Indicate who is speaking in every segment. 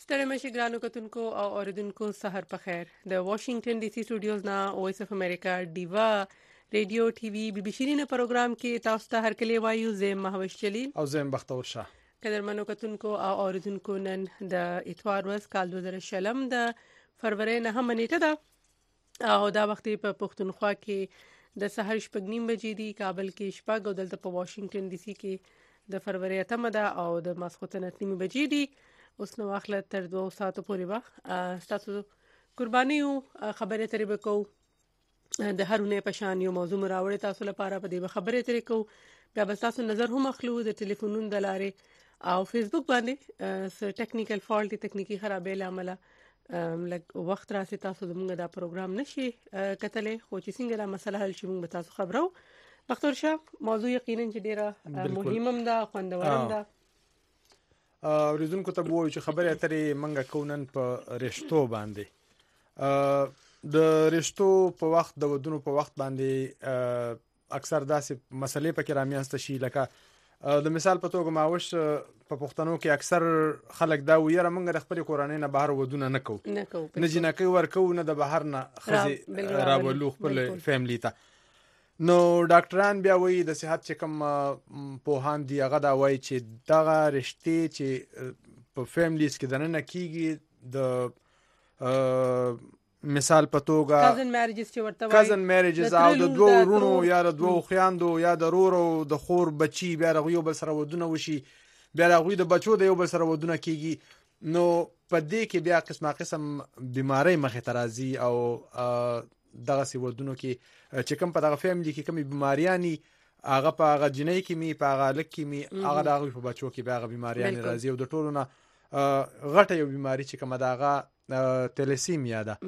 Speaker 1: ستړي مشي ګرانو کتونکو او اوریدونکو سحر په خیر. د واشنگټن ډي سي سټوډیوز نه وایس اف امریکا ډیوا ریډیو ټي وي بي بي شيرینه پروګرام کې تاسو ته هر کله وایو زم مهوش جلیل
Speaker 2: او زم بختور شاه.
Speaker 1: قدرمنو کتونکو او اوریدونکو نن د اتوار ورځ کال 2020 د فروری 9 نیټه ده او دا وخت په پښتونخوا کې د سحر شپږ نیم بجې دي، کابل کې شپږ او دلته په واشنگټن ډي سي کې د فروری 8 ده او د ماسخوتن 9 بجې دي. اوس نو واخله تر 2 ساعتو پورې وخت تاسو قربانیو خبرې ترې وکاو د هرونه پشان یو موضوع راوړی تاسو لپاره په دې خبرې ترې کو بیا بس تاسو نظر هم اخلو د ټلیفونونو د لارې او فیسبوک باندې ټیکنیکل فالټ تکنیکی خرابې لامل لګ وخت راسي تاسو زموږ دا پروګرام نشي کتلې خو چې څنګه دا مسله حل شي موږ تاسو خبرو. بختور شاه موضوع یقینا چې ډیره مهمه ده خوندورم ده.
Speaker 2: ورزونکو ته وایو چې خبرې اترې منګه کونن په رښتو باندې د رښتو په وخت د ودونو په وخت باندې اکثر داسې مسلې پکې رامیاسته شي لکه د مثال په توګه ماوش په پښتنو کې اکثر خلک دا ویره منګه د خپل کورانۍ نه بهر ودونه نه جنکې ورکو نه د بهر نه خزي راولو خپل فیملی ته. نو ډاکټران بیا وایي د صحت چې کوم پوهان دی هغه دا وایي چې دغه رشتې چې په فیملیز کې دننه کیږي د مثال په توګه کازن میریجز او د دوه ورونو یا د دوه خويندو یا د رورو د خور بچي بیا یو بل سره ودونه وشي بیا هغه د بچو د یو بل سره ودونه کیږي. نو په دې کې بیا قسم بیماری مخه ترازی او دغه سی ودونو کې چې کوم په دغه فیملی کې کومي بیماریانی هغه په هغه جنۍ کې می په هغه لک کې می هغه دغه په بچو کې به هغه بیماریانی راځي او د ټولو نه غټه یو بیماری چې کومه دغه تلیسیمیا ده.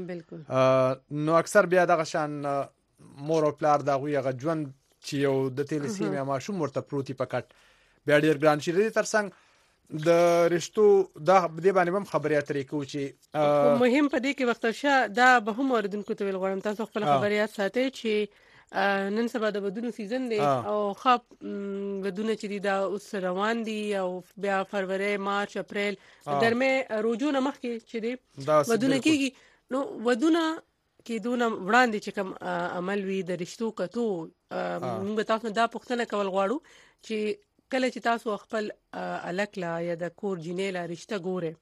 Speaker 2: نو اکثر بیا دغه شان مور او پلار دغه هغه ژوند چې یو د تلیسیمیا ماشوم ورته پروتي پکټ بیا ډیر ګران شي ترڅنګ د رښتو دا د باندې هم خبرې اترې کو چې
Speaker 1: مهم په دې کې وخت شه دا به هم اوریدونکو ته ویل غواړم تاسو خپل خبريات ساتي چې نن سبا د ودونو سیزن دی او خپ ودونه چې دا اوس روان دي او بیا فروری مارچ اپریل درمه روزونه مخ کې چې دی ودونه کیږي. نو ودونه کې دونه وړاندې چې کوم عمل وی د رښتو کتو موږ تاسو دا پوښتنه کول غواړو چې کله چې تاسو خپل الکلا یا د کور جنیلا رشتہ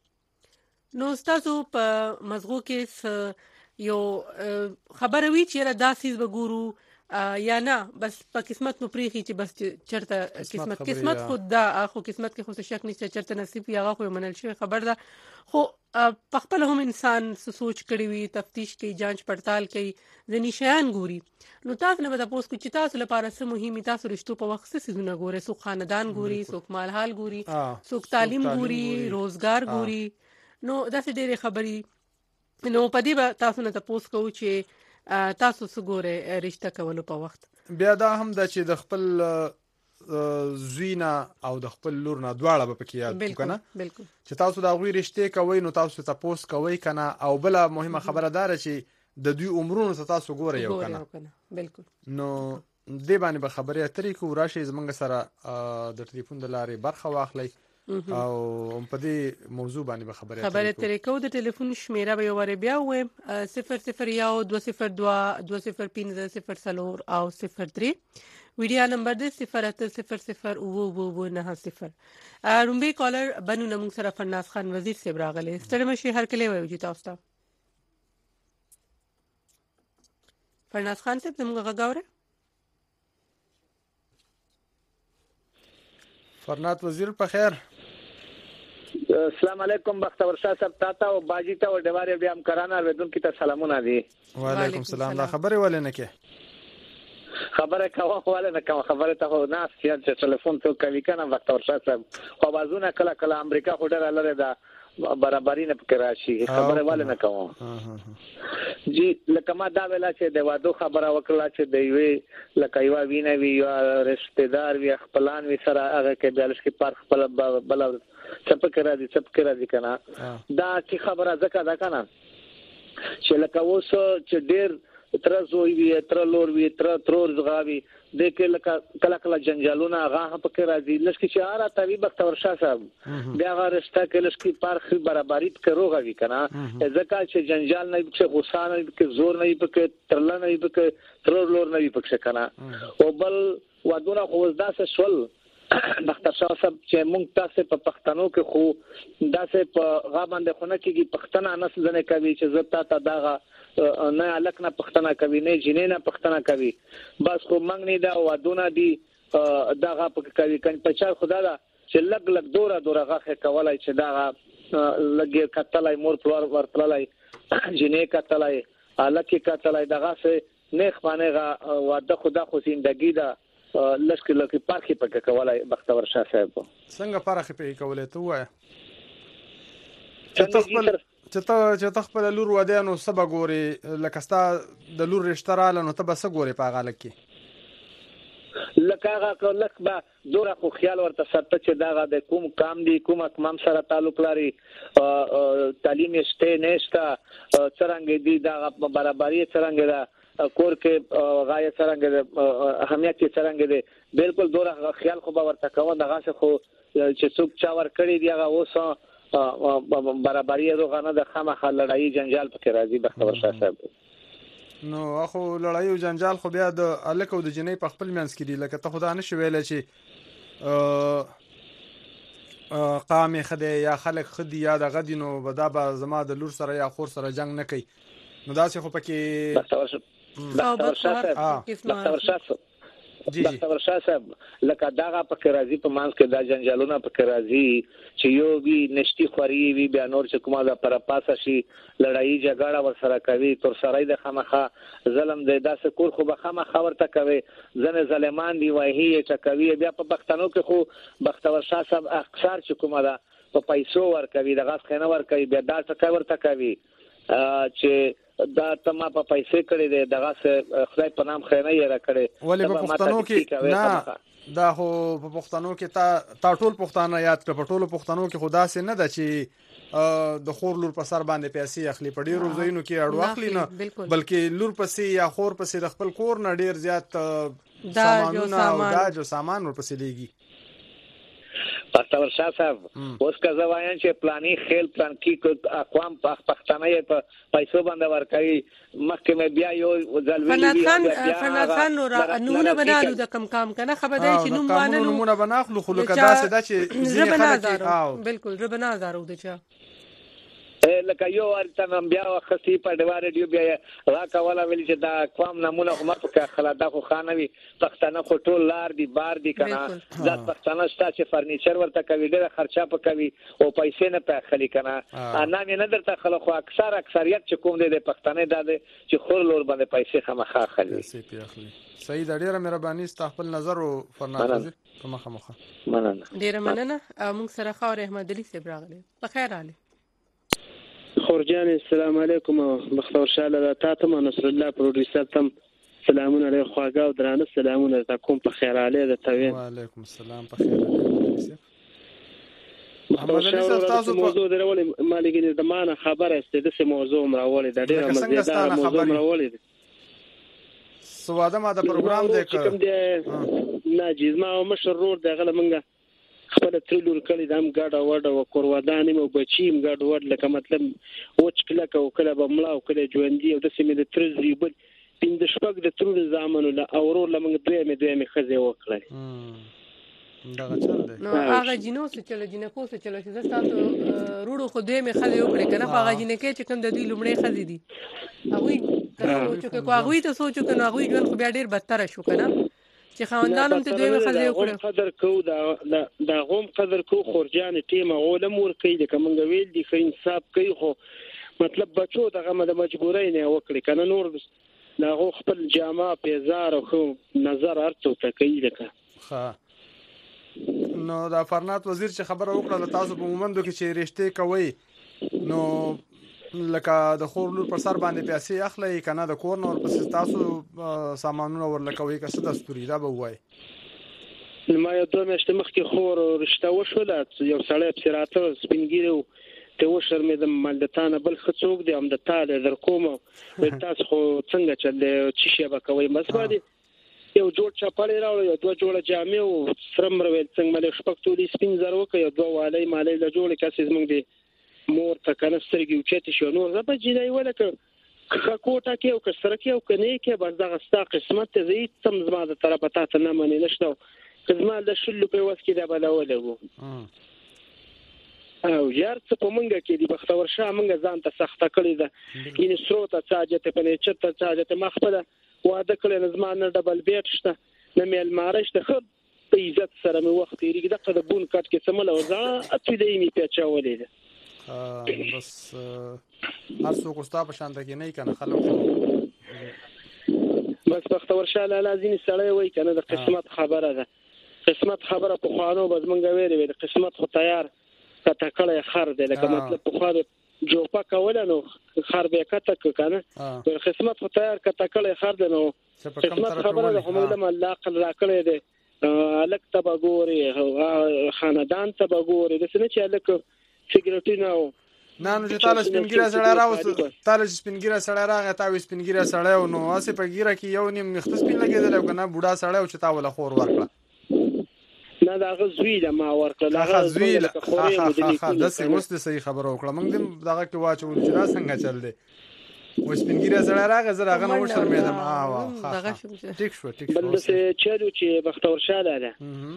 Speaker 1: ګوره نو تاسو په مزغو کې یو خبر وی چې دا سیس وګورو یا نه بس په قسمت نو پریخي چې بس چرته قسمت خود دا اخو قسمت کې خو شک نشته چرته نصیب یا خو منل شي خبر ده خو په خپل هم انسان سوچ کړی وي تفتیش کوي جانچ پړتال کوي ځنی شیان ګوري. نو تاسو نه پوس کو چې تاسو لپاره څه مهمه تاسو رښتو په وخت څه سيزونه ګوري سو خاندان ګوري سو مال حال ګوري سو تعلیم ګوري روزګار ګوري. نو دا څه ډېرې خبري نو په دې تاسو نه پوس کو چې تاسو څه ګوره رښتا کولو په وخت
Speaker 2: بیا دا هم د چې د خپل زوینا او د خپل لور نه دواړه به پکې یاد کنه
Speaker 1: بالکل
Speaker 2: چې تاسو دا غوي رښتې کوي نو تاسو ته پوس کوي کنه او بل مهمه خبره دار چې د دوی عمرونو ته تاسو ګوره یو کنه
Speaker 1: بالکل.
Speaker 2: نو دې باندې به خبرې اترې کو راشي زمونږ سره د ټلیفون د لارې برخه واخلي او په دې موضوع باندې به خبرې
Speaker 1: اترې کو. د ټلیفون شمیره به ور بیا و 00 202 205 0 او 03 ویډیو نمبر دی 0800 990. رومبي کالر بنو نمون سره فرناز خان وزیر صاحب راغله ستړي مشي هر کله وایو چې تاسو ته فرناز خان صاحب زموږ غاوره
Speaker 2: فرنات وزیر په خیر.
Speaker 3: السلام علیکم بختور شاه صاحب تاته او باجی ته او ډواره بیا هم کرانه ودون کی ته سلامونه دي.
Speaker 2: وعلیکم السلام. دا خبره ولنه کې
Speaker 3: خبره کوه ولا نه کوه خبره ته نه چې ټلیفون ته کوي کنه بختور شاه صاحب خو بازونه کله کله امریکا خډر لره دا برابرۍ نه پکې راشي خبره ولا نه کوه جی لکه ما دا ویلا چې د وادو خبره وکړه چې د یوې لکه یو وینه وی یو رشتہ دار وی خپلان وی سره هغه کې بلش کې پر خپل بل چپ کرا دي کنه دا چې خبره زکه دا کنه چې لکه اوس چې ډیر تر زوی وی تر لور وی تر زغاوی د کله کله جنجالونه هغه پکې راځي لکه چې اره توی بختور شاه صاحب بیا غرسته کې لکه پارخ برابرۍ کې روغوي کنه ځکه چې جنجال نه چې غوسه نه کې زور نه پکې ترل نه پکې تر لور نه پکې کنه او بل ودونه خو داسې سول بختور شاه صاحب چې مونږ تاسو په پښتنو کې خو داسې په غابند خونه کې پښتنه نسل نه کوي چې زتا ته داغه نه الک نه پښتنه کوي نه جنې نه پښتنه کوي بس خو منګ نه دا ودونه دي داغه په کوي کله په چا خدا دا چې لګ دوره غاخه کولای چې داغه لګي کتلای مور پلور ورتلای جنې کتلای الک کتلای داغه سه نه خانه واده خدا خو زندگی دا لکه پارخي پکې کولای بختور شاه صاحب
Speaker 2: څنګه پارخي پکې کولای ته وای چې تخپل لور ودانو سبا ګوري لکه ستا د لور رشتہ رااله نو ته بس ګوري پاغه لکه
Speaker 3: لکه هغه لکه با دوره خو خیال ورته ساتل چې داغه د کوم کام دی کوم اقمام سره تعلق لري تعلیم شته نشته څنګه دی داغه برابرۍ څنګه دا کور کې غایه څنګه اهمیت څنګه دی بالکل دوره خیال خو به ورته کوو دغه خو چې څوک چا ور کړی دی هغه اوس برابرۍ روغانه د خامخا لړۍ جنجال پکې راځي بختور شاه صاحب
Speaker 2: نو اخو لړۍ او جنجال خو بیا د الک او د جنې په خپل منځ کې دی لکه ته خدا نشي ویل چې قامې خدای یا خلک خدي یا د غدینو ودا به زما د لور سره یا خور سره جنگ نه کوي نو داسې خو پکې
Speaker 3: بختور شاه صاحب لکه داغه پکې راځي په مانس کې دا جنجالونه پکې راځي چې یو وی نشتی خوري وی بیا نور چې کومه دا پر پاسه شي لړۍ جګړه ور سره کوي تر سره د خامخه ظلم د داسې کور خو به خامخه ورته کوي ځنه ظالمان دی وایي چې کوي بیا په پښتنو کې خو بختور شاه صاحب اکثر چې کومه دا په پیسو ور کوي د غاښ خنه ور کوي بیا دا څه ورته کوي چې دا تما په پیسې کړي دی دغه خدای په نام خیانت یې را کړي
Speaker 2: ولې په پښتنو کې نه دا خو په پښتنو کې تا ټول پښتانه یاد کړ په ټولو پښتنو کې خدا سي نه د چې د خور لور په سر باندې پیسې اخلي په ډیرو ځایونو کې اړو اخلي نه بلکې لور پسې یا خور پسې د خپل کور نه ډیر زیات سامانونه او داج او سامان ور پسې لګي
Speaker 3: بختور شاه صاحب اوس که زه وایم چې پلاني خیل پلان کې اقوام پښتانه په پیسو باندې ورکوي مخکې مې بیا یو ځل
Speaker 1: فنان خان نمونه بنالو د کم کام کنه خبر دی چې
Speaker 2: نمونه بناخلو خو لکه داسې دا چې
Speaker 1: زبنازارو بالکل زبنازارو دچا
Speaker 3: لکه یو ورته بیا وختي په ډیوار ریډیو بیا راکواله ویل چې دا قوم نمونه هم په خلادا خو خانوي پښتانه خو ټول لار دي بار دي کنه دا پښتانه ستا چې فرنیچر ورته کوي ډېر خرچه پکوي او پیسې نه پخلي کنه انا مې نه درته خلک خو اکثریت چې کوم دي د پښتانه د چې خور لور باندې پیسې خامخا خلي
Speaker 2: سید ډېر مهرباني خپل نظر او فرناز په مخه
Speaker 3: مننه
Speaker 1: ډېر مننه موږ سره خور احمد علي صاحب راغلی بخیر علي
Speaker 4: خورجان السلام علیکم بختور شاه له تاسو نصر الله پروډوسر تم سلامونه له خواګه او درانه سلامونه تاسو په خیر علي د توی
Speaker 2: وعلیکم السلام په خیر علي محمد علي صاحب تاسو
Speaker 4: موضوع درول مالګي د مانه خبره است د څه موضوع مراولې د ډیره مزیدار موضوع مراولې
Speaker 2: سواده ما د پروګرام د
Speaker 4: نه جزما او مشر رور د غله منګه خپل ترلور کړي دام ګاډه وډه او کورودانې مو بچیم ګاډ وډ لکه مطلب وچ کله کو کله بملا او کله ژوندۍ او د سیمې د ترزري بل پند شپږ د ترور زامنو له اورور لمنګ دوی مې خزه وکړي
Speaker 2: دا چل دی
Speaker 1: نو هغه جنو څه چلو جنکو څه چلو چې تاسو روړو خو دوی مې خزه وکړي کنه هغه جنکې چې کوم د دوی لومړی خزه دي هغه سوچو کې هغه ته سوچو کنه هغه ژوند خو بیا ډیر بدتر شو کنه چې خواندانم ته دوی خزه وکړي
Speaker 4: قدر کو دا غوم قدر کو خورجان ټیم علم ور کوي د کومنګ ویل دي خو انصاف کوي خو مطلب بچو دغه د مجبورۍ نه وکړي کنه نور دا غو خپل جامه پیزار او نظر ارته ته کوي دغه
Speaker 2: ها نو دا فرنات وزیر چې خبره وکړه تاسو په مومندو کې چې رښتې کوي نو لکه د خور لور پر سر باندې پیسې اخلي کنه د کور نور پس تاسو سامانونه ورلکوي که څه دستوري دا به وای
Speaker 4: ما یو دوه میاشتې مخکې خور رشته وشوله یو سړی په راته سپینګیرو ته وشرمېدم مالدتانه بل خڅوک دی هم د تاله در کوم تاسو خو څنګه چل چې شی به کوي مسبادي یو جوړ چپړې راوړ یو دوه جوړه جامې او سرم روي څنګه ملي شپږ تولې سپین زر وکي یو دوه والي مالي له جوړ کاسې زمونږ دی مور ته کنه سترګې اوچتې شو نور زه په جنای ولکه کوټه کې او کسره کې او کني کې بس دغه ستا قسمت ته زی تم زما د طرفه ته نه منې نشته کزما د شلو په وس کې دا بلول وو او یار څه په منګه کې دی بختور شاه منګه ځان ته سخته کړی ده یني سروته ساجته په نه چته ساجته مخبله واده کړل زما نه ډبل بیت شته نه مل مارش ته خو په عزت سره مې وخت یې دغه د بون کټ کې سمله وځه اته دې می پیچاولې ده
Speaker 2: بس هر څوک استا په شان ته کې نه کنه خلک
Speaker 4: بس بختور شاه لازم سړی وای کنه د قسمت خبره ده قسمت خبره په خوانو بس مونږ ویلې د قسمت خو تیار کته کړه خر دی لکه مطلب په خوانو جوپا کوله نو خر به کته کنه قسمت خو تیار کته کړه خر دی نو قسمت خبره ده هم د الله قل را کړی دی الک تبګوري خاندان تبګوري د سنه چې الک سیګریټونه
Speaker 2: نه نو چې تعالی سپینګیره سره راوست تعالی سپینګیره سره راغی تا وې سپینګیره سره نو اسه په ګیره کې یو نیم مختص سپین لګیدل او کنه بوډا سره او چې تا ولا خور ورکړه
Speaker 4: نه دا غزوی د ما ورکړه
Speaker 2: دا غزوی د څه وست صحیح خبره وکړه موږ دې دغه کې واچو چې را څنګه چل دی و سپینګیره سره راغی زه راغنه و شرمېدم
Speaker 1: دغه شو
Speaker 2: ټیک شو
Speaker 4: بل څه چلو چې بختور شاله ده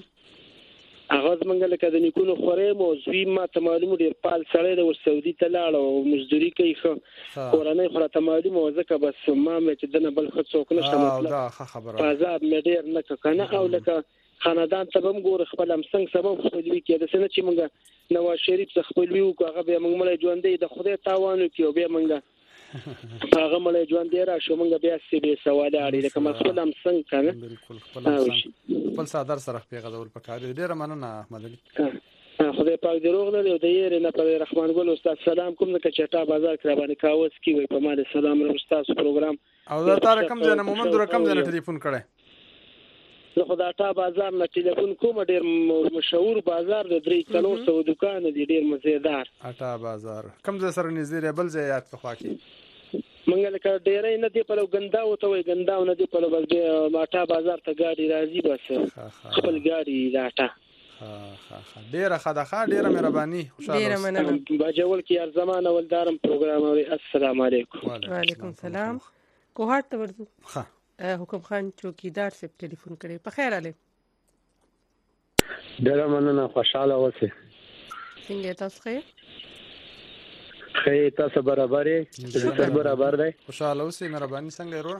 Speaker 4: هغه څنګه لکه د نیکونو خورې موضوع ما ته معلومه ډیر پال سړی د سعودي ته لاړ او مزدوري کوي خو قرانه خو ته معلومه وځکه بس ما مې چې دنه بل خڅ څوک نشته مطلب
Speaker 2: خبره
Speaker 4: آزاد مې ډیر نه کنه او لکه خاندان ته هم ګور خپل هم څنګه سبب خپلوي کې د سنت چې موږ نواز شریف څخه خپلوي او هغه به موږ مړ ژوندې د خدای تاوانو کې او به موږ هغه مړ ژوندې را شو موږ بیا سې سوال اړې لکه مسؤل هم څنګه کنه
Speaker 2: بالکل خپل صدر سره پیغه ډول پکاره ډیر مننه احمد علي
Speaker 4: خدای پاک دې روغ نه دی یې نه پر رحمان ګل استاد سلام کوم نه چټا بازار کړه باندې کاوس کی وي په مال سلام رو استاد پروګرام
Speaker 2: او دا تار کم ځنه مومند رقم ځنه ټلیفون کړه
Speaker 4: زه خدای ته بازار نه ټلیفون کوم ډیر مشهور بازار د 300 دکان دی ډیر مزیدار
Speaker 2: اټا بازار کم ځای سره نږدې بل ځای یاد په خوا کې
Speaker 4: منګه لکه ډیرې نه دی په لو غندا وته وي غندا نه دی په لو بس ماټا بازار ته گاډي راځي بس خپل گاډي راټا
Speaker 2: ډیره خدای ډیره مهرباني خوشاله
Speaker 1: ډیره مننه
Speaker 4: باجول کې هر زمانه ولدارم پروګرام او السلام علیکم
Speaker 1: وعلیکم السلام کوهات ته ورځو حکم خان چوکیدار سے ټلیفون کړي په خیر علي
Speaker 5: ډیره مننه خوشاله اوسه
Speaker 1: څنګه تاسو خیر
Speaker 5: خیر تاسو برابرې برابر دی
Speaker 2: خوشاله اوسه مهرباني څنګه ورو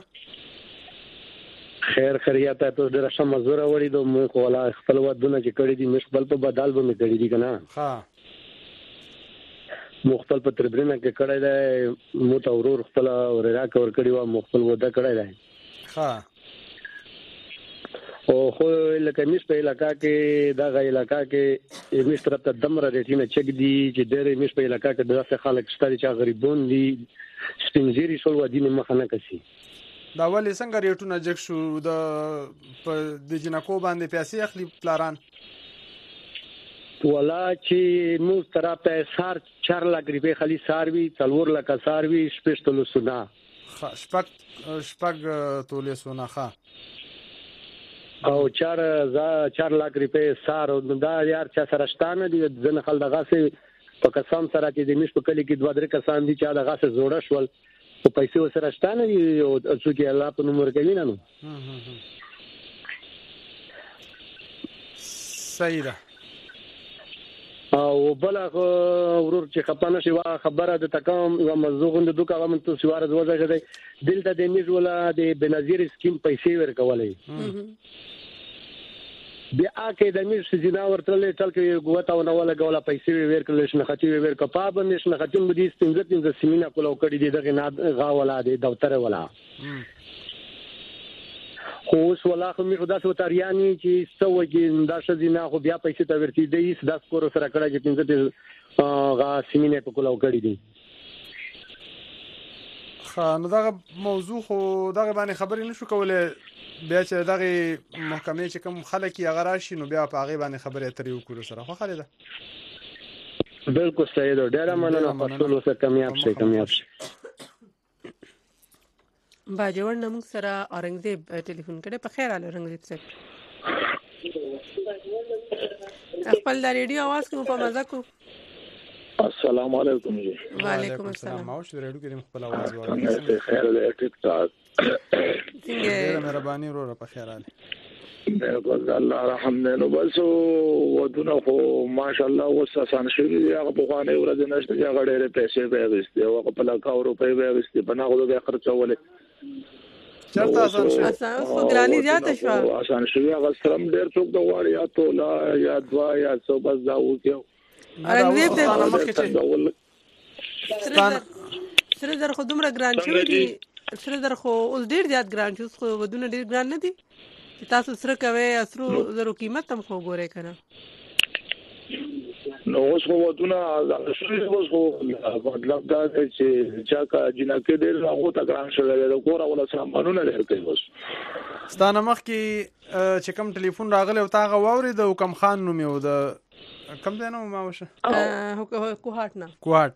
Speaker 5: خیر خیریت ته ډیره ښه مزوره وړي دوه مو کولا خپل ودونه چې کړی دي مش بل په بدل به مې کړی دي کنه
Speaker 2: ها
Speaker 5: مختل په تربرینه کې کړی دی مو ته ورور خپل ورا کور کړی و مختل ودا کړی دی
Speaker 2: ها
Speaker 5: او خو لکه مش په علاقہ کې دا غي علاقہ کې مش طرف ته دمره ریټینه چک دي چې ډېر مش په علاقہ کې داسې خلک شته چې غریبون دي سپینځيري شول ودی نه مخنه کوي
Speaker 2: دا ولې څنګه ریټونه جک شو د جنکو باندې پیسې اخلي پلاران
Speaker 5: ولا چې مو طرف ته سار 4 لک روپے خالي ساروي 4 لک ساروي شپږ سنا
Speaker 2: شپږ تولې سنا ښه
Speaker 5: او 4 لک روپے سار دا یار چا سره شتانه دي ځنه خل دغه سه په قسم سره چې د مش په کلی کې 2-3 کسان دي چې دغه سه جوړه شول په پیسې سره شتانه دي او چې الله په نوم ورکوي نه
Speaker 2: صحیح ده
Speaker 5: او بل ورور چې خپانه شي وا خبره د تکام او مزغون د دوکا ومن تو سوار زوځه ده دلته د میز ولا د بنظیر سکیم پیسې ورکولې بیا کې د میز سجنا ورتلې تل کې قوت او نو ولا غولا پیسې ورکړل شنه ختی ورکړه په باندې شنه ختی مو دي ستنګ سیمینا کولو کړی دي دغه نه غا ولا د دفتر ولا خو ولا خو می خدا سو تاریانی چې سوګین دا شزینا خو بیا پیسې ته ورتي دی 10 کور سره کړه چې پنځه غا سیمینه په کولو کړی دي
Speaker 2: نو دغه موضوع خو دغه باندې خبرې نشو کولای بیا چې دغه محکمې چې کوم خلک یې غراشي نو بیا په هغه باندې خبرې اترې وکړو سره خو خاله ده
Speaker 5: بالکل صحیح ده. ډیره مننه. پښتون اوسه کامیاب شي.
Speaker 1: باجوړ نمو سره اورنګزیب ټلیفون کړي. په خیر اله اورنګزیب صاحب خپل د ریډیو आवाज کوم په مزه کو.
Speaker 3: السلام علیکم جی.
Speaker 1: وعلیکم السلام.
Speaker 2: او شو ریډیو کې خپل आवाज وره.
Speaker 3: خیر دې ټیک ټاک.
Speaker 1: څنګه
Speaker 2: مهرباني وروره په خیر اله.
Speaker 3: بالکل الله رحم دې. نو بس ودونه خو ماشاءالله وساسان شوی هغه په خوانه ورځ نشته هغه ډېرې پیسې به غوښتي او په لکه روپۍ به غوښتي په نغدو به خرڅولې.
Speaker 2: چرته آسان شي.
Speaker 1: آسان خو ګرانی زیاته شو.
Speaker 3: آسان شوی هغه سرم ډېر څوک د وړ یا تولا یا دوا یا څو بس دا وکيو.
Speaker 1: اورنګزیب
Speaker 2: ستانه مخکې
Speaker 1: سره در خو دومره ګران شوی دي. سره در خو اوس ډېر زیات ګران شو. خو ودونه ډېر ګران نه دي. تاسو سره کوي اسرو زرو قیمت هم خو ګورې کنه.
Speaker 3: نو اوس خو ودونه اوس خو مطلب دا چې چا کا جنکه ډېر هغه تا ګران شوی دی. کور ولا سامانونه ډېر کوي. اوس
Speaker 2: ستانه مخکې چې کوم ټلیفون راغلی او تاغه واورید او کم خان نوم یو د کم دی نو ما وشه
Speaker 1: کوهاټ نه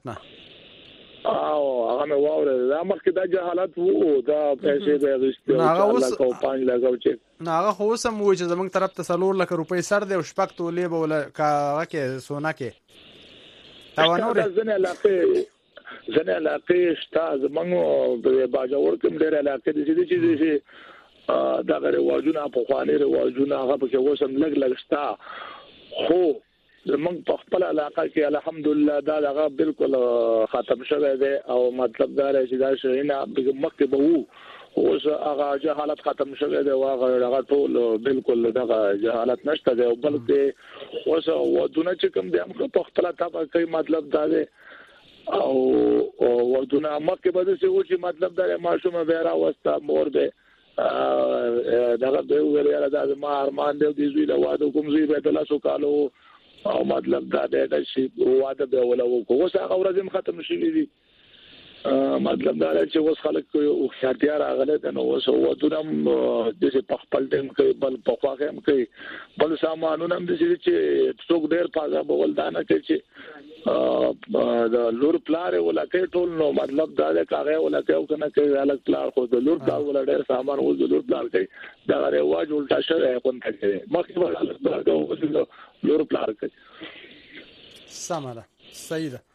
Speaker 3: او هغه مې واورید. دا مخکې دا جهالت وو. دا پیسې به غوښتي او 5 لک او چې
Speaker 2: هغه خو سم وای چې زمنګ طرف ته 4 لک روپۍ سر دی او شپږ تولې به ولا کاغه کې سونا کې تاوانور
Speaker 3: ځنه علاقې شته. زمنګ په باجوړ کې ډېر علاقې دي چې دا غره واجونه په خواني رواجونه هغه په وسم لګ شته. خو زمنګ په خپل علاقه کې الحمدلله دا هغه بالکل ختم شوه دی او مطلب دا چې دا شینه مکه به وو. اوس هغه جهالت ختم شوه دی. هغه ټول بالکل دغه جهالت نشته دی. بلکې اوس ودونه چې کوم دی موږ په خپل تابع کوي. مطلب دا دی او ودونه مکه به څه و چې مطلب دا ماشومه به راوسته مور به دغه به ویل دا ما ارمان دی د زوی له واده کوم زوی به د لاسو کالو او مطلب دا د شي واده به ولا وکړو. اوس هغه ورځ ختم شوې دي. مطلب دا چې اوس خلک او خاطر راغله د نو اوس ودونه د په خپل ټیم کې بل په خواخه هم کوي. بل سامانونه هم د چې څوک ډېر پازا بول دانه کوي چې د لور پلار ولا کوي ټول. نو مطلب دا د کاغه ولا کوي کنه کوي الګ پلار خو د لور پلار ولا ډېر سامان و د لور پلار کوي. دا رواج الټا شوی کوم کوي. مخکې ولا الګ پلار کوي لور پلار کوي.
Speaker 2: سمره صحیح ده.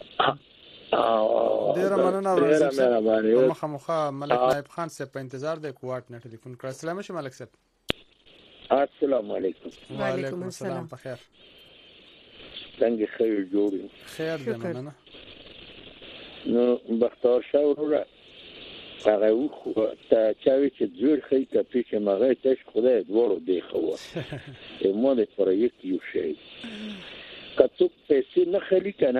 Speaker 3: ډیر
Speaker 2: مننه ورسره مخه ملک نائب خان صاحب په انتظار دی. کوټ نه ټلیفون کړ. السلام علیکم ملک صاحب.
Speaker 3: السلام علیکم.
Speaker 2: وعلیکم السلام. په خیر
Speaker 3: څنګه خیر جوړ
Speaker 2: خیر دې مننه.
Speaker 3: نو بختار شاوره هغه خو ته چاوي چې جوړ خې ته پیښه مغه تاسو خدای دوړو دی خو مو دې پر یو شی کڅو پیسې نه خلی کنه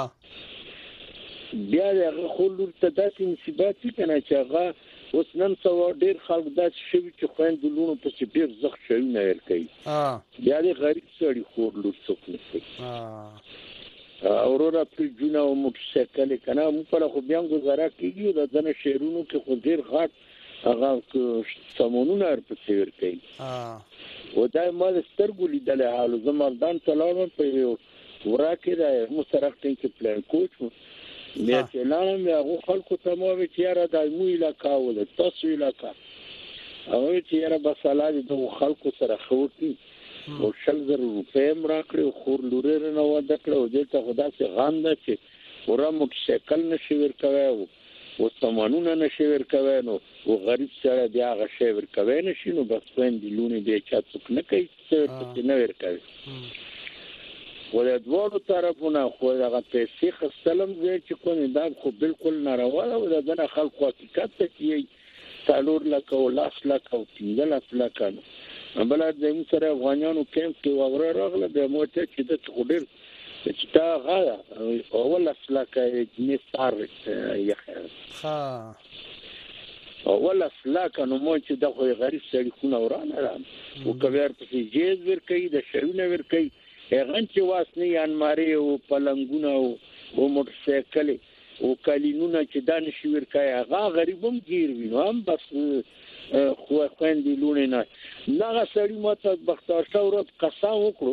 Speaker 3: بیا هغه خلور ته داسې نسبت کنه چې هغه اوس نن څو ډیر خلک داسې شوی چې خويند لونو په څیر ډیر زخ شوی نه ور کوي. بیا دې غریب سړی خور لور څوک نه کوي. اورورا په جنا او موټرسایکل کنه مو په خو بیا گزاره کیږي د ځنه شهرونو کې خو ډیر غاټ هغه سمونونه ور څیر کوي. و دا مال سترګو لیدل حالو زمردان تلاوم په وراکه دا مو سره کې پلان کوچ مې چې لاله مې هغه خلکو ته مو چې را د مو علاقہ ول تاسو علاقہ او چې را بساله د خلکو سره خوتی او 100 روپے راکړو خور لوري نه و دکړو دې ته خدا سي غاند چې ورمو شکل نشي ور کوي او سمانونه نشي ور کوي نو او غریب سره بیا غشي ور کوي نشي نو بس وین دي لونی دې چا څوک نه کوي څه نه ور کوي. ولې دوه طرفونه خو هغه پیسې خستلم زه چې کوم دا خو بالکل ناروا ده. او دا خلکو حقیقت ته کې څلور لک او لاس لک او 15 لک بلاد زمو سره افغانانو کیمپ کې وغره راغله به موته چې د ټوډر چې تا غا اول اسلاکه نه سار یې ها اول اسلاکه نو مو چې د خو غریب سړي خونه ورانه را او کویر په جیز ور کوي د شرونه ور کوي هغه چې واسنی انماري او پلنګونه او موټرسایکل او کلینونه چې دان شي ور کوي هغه غریبم گیر وینو هم بس خو خويندې لونه نه سړی ماته بختار شاورت قسم وکړو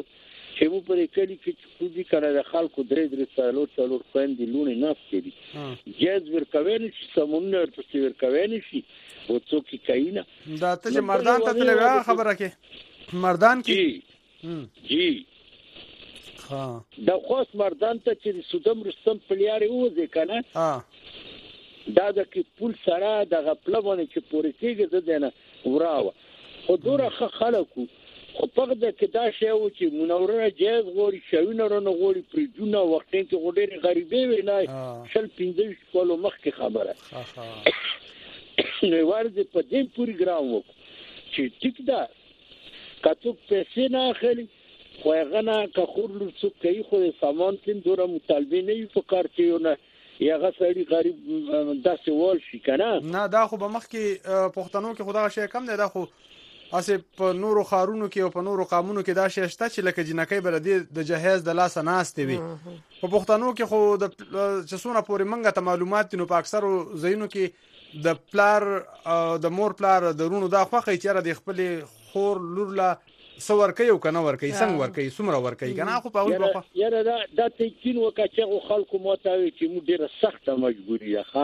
Speaker 4: چې مو پرې کلی کې چې کنه د خلکو درې څلور خويندې لونې ناس کړي جاز ورکوي چې سمونه ورته ورکوي نشي او څوک کوي نه
Speaker 2: دا ته چې مردان ته تلوي خبره کې مردان کې
Speaker 4: جی
Speaker 2: ها
Speaker 4: دا خاص مردان ته چې سودم رستم پلیاري وځي کنه دا د کې پول سره د غپله باندې چې پورې کېږي د دنه وراوه خو دوره خلکو خو په دې کې دا شی و چې منوره جاز غوړي شاوینه رونه غوړي پرجونه وخت کې غوډېری غریبې وینای شل 15 کولو مخکې خبره نو ورته په دې پروګرام وکړو چې ټیک دا کاتو پیسې نه اخلي خو هغه نه که خور لڅ کوي خو سامان تین دوره مطالبه نه یو په کار کې نه یغه سړي غریب داسې ول شي کنه
Speaker 2: نه دا خو به مخ کې پښتنو کې خدا شي کم نه دا خو اسه په نورو خارونو کې او په نورو قانونو کې دا شی شته چې لکه جنکۍ بلدی د جهاز د لاس ناشته وي په پښتنو کې خو د چسونه پورې منګه ته معلومات نو په اکثرو ځایونو کې د پلار د مور پلار درونو دا خوخه چې را د خپل خور لور لا سور کوي او کنه ور کوي څنګه ور کوي سمره ور کوي کنه خو په اول وخت
Speaker 4: یاره دا تکین وکړو خلکو متاوي چې موږ ډیره سخته مجبوری ده ښا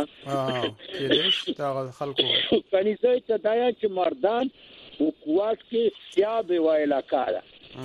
Speaker 2: کېدې دا خلکو
Speaker 4: پني زه ته دایا چې مردان او قوات کې سیاب وایلا کاله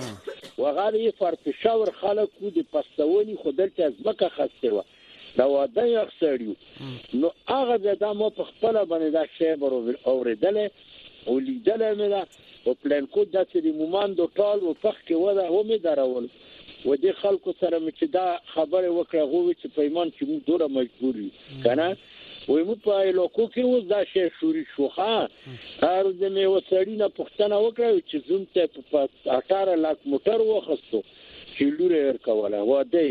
Speaker 4: وغاړي فرپشاور خلکو د پستونی خودل ته ځمکه خسته و دا واده یې اخسریو نو هغه د مو په خپل باندې دا شی اوریدل او لیدل مې دا او پلان کو د چې موماندو ټال او پخ کې ودا و مې درول و دې خلکو سره مې چې دا خبره وکړه غوې چې پیمان چې موږ دوره مجبوري کنه وې مو په لوکو کې و دا شی شوري شوخه هر دې مې وسړی نه پښتنه وکړه چې زوم ته په 18 لک موټر وخصو چې لوري ورکوله و دې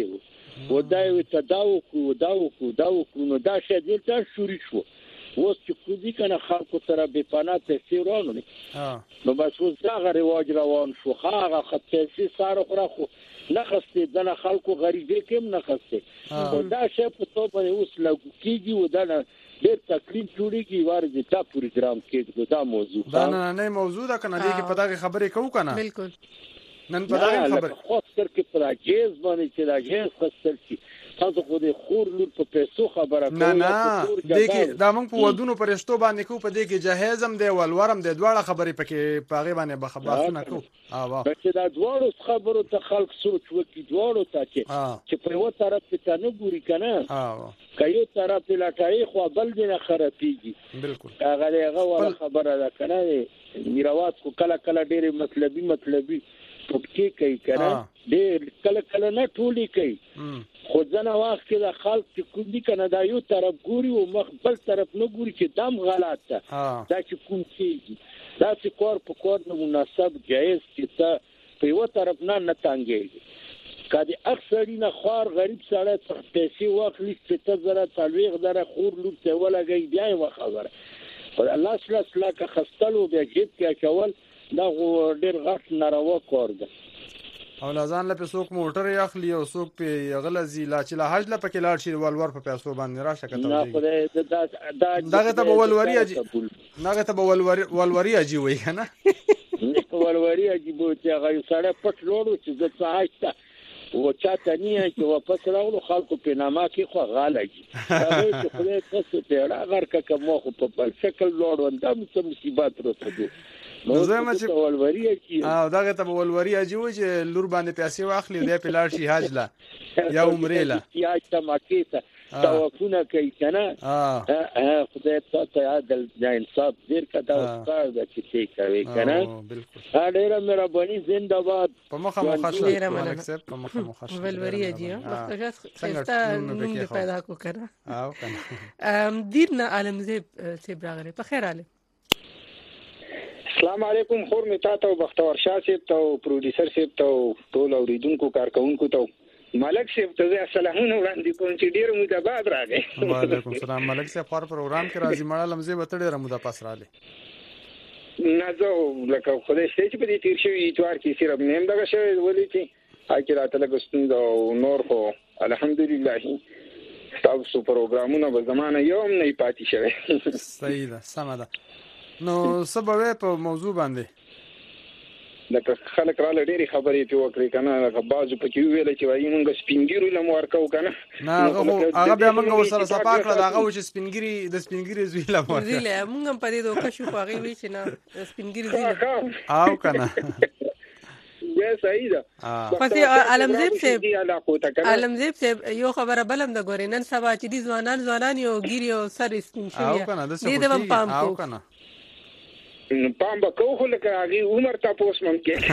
Speaker 4: ودای تداو کو نو دا شی دې ته شوري شو وس چې کوزي کنه خلکو سره به پناه تفسیر ونه نو بس وس دا رواج روان شو هغه خطي ساره خو نه خسته دنه خلکو غریبې کېم نه خسته دا شی په تو باندې اوس لګو کیږي ودان ډېر تکلیف جوړیږي ورته تا پروګرام کې دا موضوع
Speaker 2: دا نه موضوع ده کنه دې کې پتا خبرې کوو کنه
Speaker 1: بالکل
Speaker 2: نن پتا خبر
Speaker 4: خاص کر کې پر جیز باندې چې دا جیز خسته شي تاسو خو دې خور لور په پیسو خبره کوي
Speaker 2: نه دې کې دا موږ په ودونو پرشتو باندې کو په دې کې جهازم دی ولورم دی دواړه خبرې پکې پاغه باندې بخبرونه کو
Speaker 4: چې دا دواړو خبرو ته خلک سوچ وکړي دواړو ته چې په یو طرف ته نه ګوري کنه کایو طرف ته لټای خو بل دې نه خرابېږي
Speaker 2: بالکل
Speaker 4: هغه ولا خبره ده کنه میراوات کو کله ډېر مطلبي پټکی کوي کنه ډېر کله نه ټولي کوي خو ځنه وخت کې د خلک چې کوم دي کنه دا یو طرف ګوري او مخ بل طرف نه ګوري چې دم غلط ده دا چې کوم کېږي دا چې کور په کور نه مناسب جایز چې ته په یو طرف نه تانګېږي کدي اکثری نه خور غریب سره پیسې واخلي چې ته زره تلويغ دره خور لور ته ولګي بیا یې خبره الله سلا که خستلو بیا جیب کې چول دا ډېر غټ ناروا کار ده
Speaker 2: او لازان له څوک موټر یاخلی او څوک په غلزی لا چې لا حج له پکې لاړ شي ولور په پیسو باندې راشه کته دغه ته ولوري اجي وای کنه
Speaker 4: ولوري اجي بو چې هغه سره پټ لورو چې د څاحته و چاته نه چې واپس راغلو خلکو په نامه کې خو غالږي هغه چې خدای تاسو ته راغر کا مو په بل شکل لورو اندام څه مصیبت راځي
Speaker 2: نو زما چې ولوري کی دغه ته ولوري اجي و چې لور باندې پیسې واخلي د پلار شي حج لا یا عمره لا
Speaker 4: یا تماکیته توافونه کوي کنه خدای ته عادل د انصاف ډیر کدا کار د چې کوي کنه ډیره مهرباني زنده‌باد
Speaker 2: په مخه مخشه اکسپټ په مخه مخشه
Speaker 1: ولوري اجي مختص خسته نوم پیدا کو کنه کنه دیرنا عالمزیب سی براغله په خیر علي
Speaker 6: السلام علیکم خور می تاسو بختور شاه صاحب ته پروډوسر صاحب ته ټول اوریدونکو کارکونکو ته ملک صاحب ته السلامونه وړاندې کوم چې ډیر مو د بعد راغی
Speaker 2: وعلیکم السلام ملک صاحب خور پروګرام کې راځي مړه لمزه به ډیر مو د پاس رااله
Speaker 6: نه زه لکه خدای شته چې په دې تیر شوی اتوار کې سره نیم دغه شوی ولې چې اګه راته لګستون دا نور خو الحمدلله تاسو پروګرامونه به زمانه یوم نه پاتې شوی
Speaker 2: صحیح ده سم ده نو سبب په موضوع باندې
Speaker 6: لکه خلک را لډېری خبرې ته وکړي کنه لکه بازو پکې ویل چې وایي موږ سپینګیرو لم ورکو کنه
Speaker 2: نه هغه بیا موږ وسره صفا کړل هغه چې سپینګیری زوی لم ورکو
Speaker 1: زیله موږ په دې دوه شو هغه وی چې نه سپینګیری زیله
Speaker 2: او کنه
Speaker 6: یا صحیح ده
Speaker 1: پسې علمزیب صاحب یو خبره بلم د ګورې نن سبا چې دي ځوانان یو ګیری او سر سپین شوی
Speaker 2: او کنه
Speaker 1: دې د پام
Speaker 2: او کنه
Speaker 6: پام به کوو لکه هغه عمر تاسو ممکن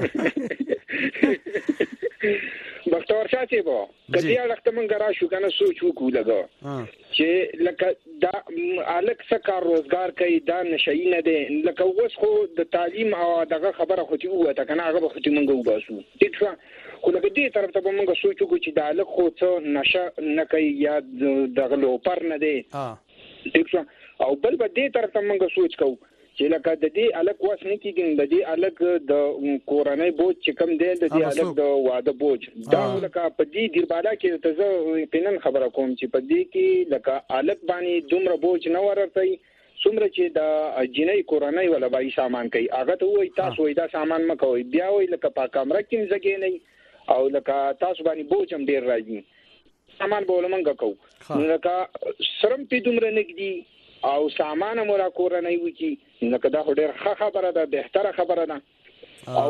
Speaker 6: بختور شاته بو کدی الخت من غرا شو کنه سوچ وکړو لګا چې لکه دا الک سکار روزګار کوي دا نشئی نه دی لکه اوس خو د تعلیم او دغه خبره خو تی وته کنه هغه خو تی منګو باسو دغه خو لکه دې طرف ته موږ سوچ وکړو چې دا الک خو څه نشه نه کوي یا دغه لوپر نه دی دغه او بل به دې طرف ته موږ سوچ کوو چې لکه د دې الګ واس نه کیږي د دې الګ د کورنۍ بوج چې کم دی د دې الګ د واده بوج دا لکه په دې دیربالا کې ته زه پینن خبره کوم چې په دې کې لکه الګ باندې دومره بوج نه ورته څومره چې د جنۍ کورنۍ ولا بای سامان کوي هغه ته وای تاسو وای دا سامان مکوئ بیا وای لکه په کمره کې ځګې نه او لکه تاسو باندې بوج هم ډیر راځي سامان به ولمنګ کو لکه سرم په دومره نګدي او سامان مولا کورنۍ وکی لکه دا ډېر ښه خبره ده بهتره خبره ده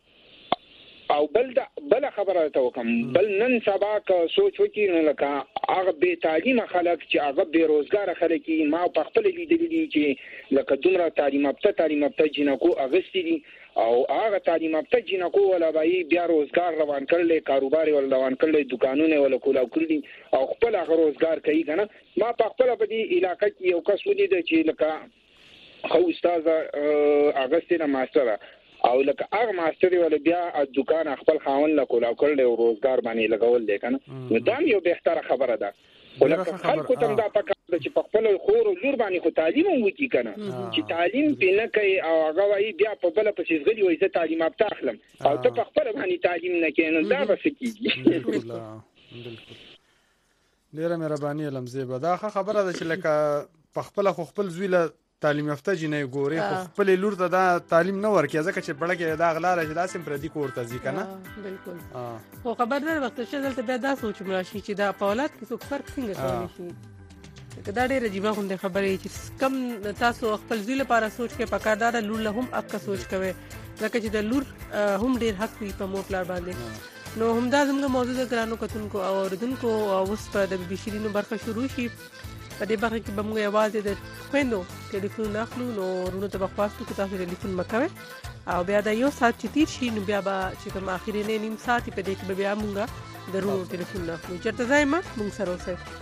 Speaker 6: او بل خبره ته وکم بل نن سبا که سوچ وکړي نو لکه هغه بے تعلیمه خلک چې هغه بے روزګار خلک ما په خپل لیدلي دي چې لکه دومره تعلیم یافته جنکو اغستی دي او هغه تعلیم یافته جنکو ولا بای بیا روزګار روان کړل کاروبار ول روان کړل دکانونه ول کولاو کړل او خپل هغه روزګار کوي کنه ما په خپل په دې علاقې کې یو کس ولید چې لکه خو استاد اغستینه ماستر او لکه هغه ماستر ول بیا دکان خپل خاون لا کولاو کړل او روزګار باندې لګول دي کنه دا یو بهتره خبره ده ولکه خلکو ته دا پکاره چې په خپل خور او لور باندې خو تعلیم وکړي کنه چې تعلیم پینه کوي او هغه وایي بیا په بل پسې غلي وایي چې تعلیم یافته اخلم او ته په خپل باندې تعلیم نه کوي نو دا به کیږي
Speaker 2: بالکل ډیره مهرباني علمزیب دا خبره ده چې لکه په خپل زوی له تعلیم یافته جنې ګوري خو خپل لور ته دا تعلیم نه ورکي ځکه چې بڑا کې دا غلا راځي دا سم پردي کوړه ځي کنه
Speaker 1: بالکل خو خبردار وخت چې دلته بیا دا سوچ مراشي چې دا په اولاد کې څوک فرق څنګه کوي شي دا ډېر عجیب غونډه خبرې چې کم تاسو خپل ځل لپاره سوچ کې پکاردار لور له هم اپ کا سوچ کوي ځکه چې د لور هم ډېر حق وي په مور پلار باندې نو هم دا زموږ موضوع د ګرانو کتونکو او اوردونکو اوس په د بي شيرینو برخه شروع شي په دې برخه کې به موږ یوازې د خويندو ټلیفون اخلو نو ورونو ته بخواستو چې تاسو ټلیفون مکوئ او بیا دا یو سات چې تیر شي نو بیا به چې کوم اخیری نیم ساعت په دې کې بیا موږ د ورونو ټلیفون اخلو چرته ځای ما موږ سره اوسه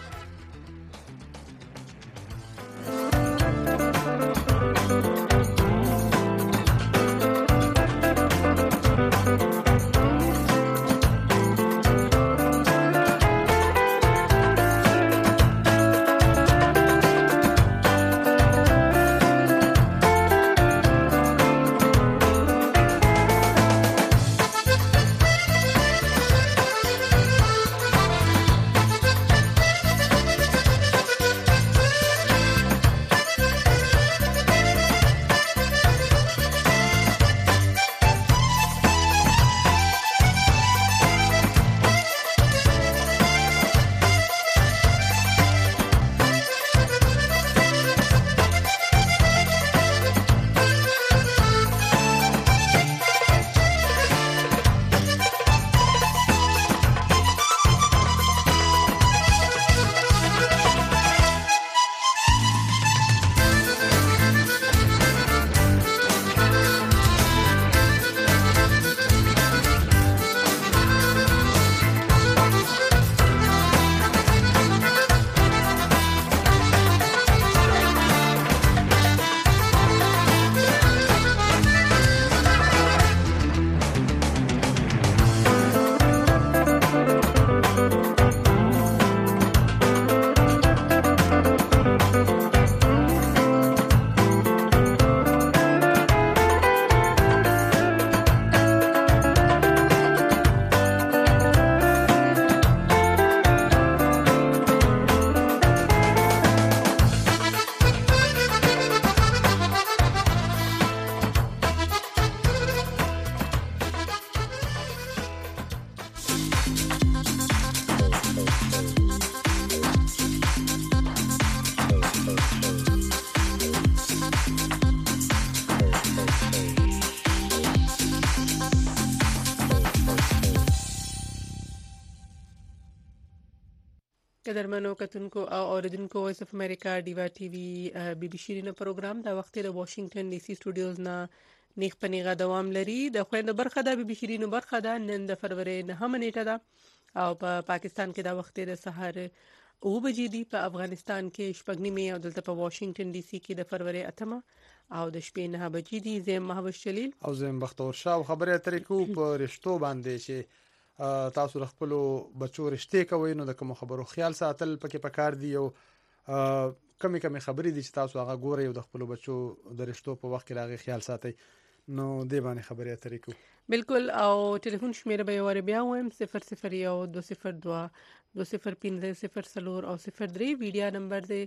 Speaker 1: قدرمنو کتونکو او اوریدونکو وایس اف امریکا ډیوا ټي وي بي بي شيرینه پروګرام د وخت د واشنگټن ډي سي سټوډیوز نه نیخ پنیغه دوام لري. د خويند برخه د بي بي شيرینو برخه ده. نن د فروری 9 نیټه ده او په پاکستان کې د وخت د سحر 9 بجې دي. په افغانستان کې شپږ نیمه او دلته په واشنگټن ډي سي کې د فروری 8 او د شپې 9 بجې دي. زم محبوب جلیل
Speaker 2: او زم بختور شاه خبره اترې کو په رښتو باندې چې تاسو د خپل بچو رښتې کوي نو د کوم خبرو خیال ساتل پکې پکار دی او کمی خبرې دي چې تاسو هغه ګورئ او د خپل بچو د رښتو په وخت کې راغی خیال ساتئ نو دې باندې خبرې اترې کو
Speaker 1: بالکل. او ټلیفون شمیره به ور بیا وایم 001 202 205 او 03 ویډیو نمبر دی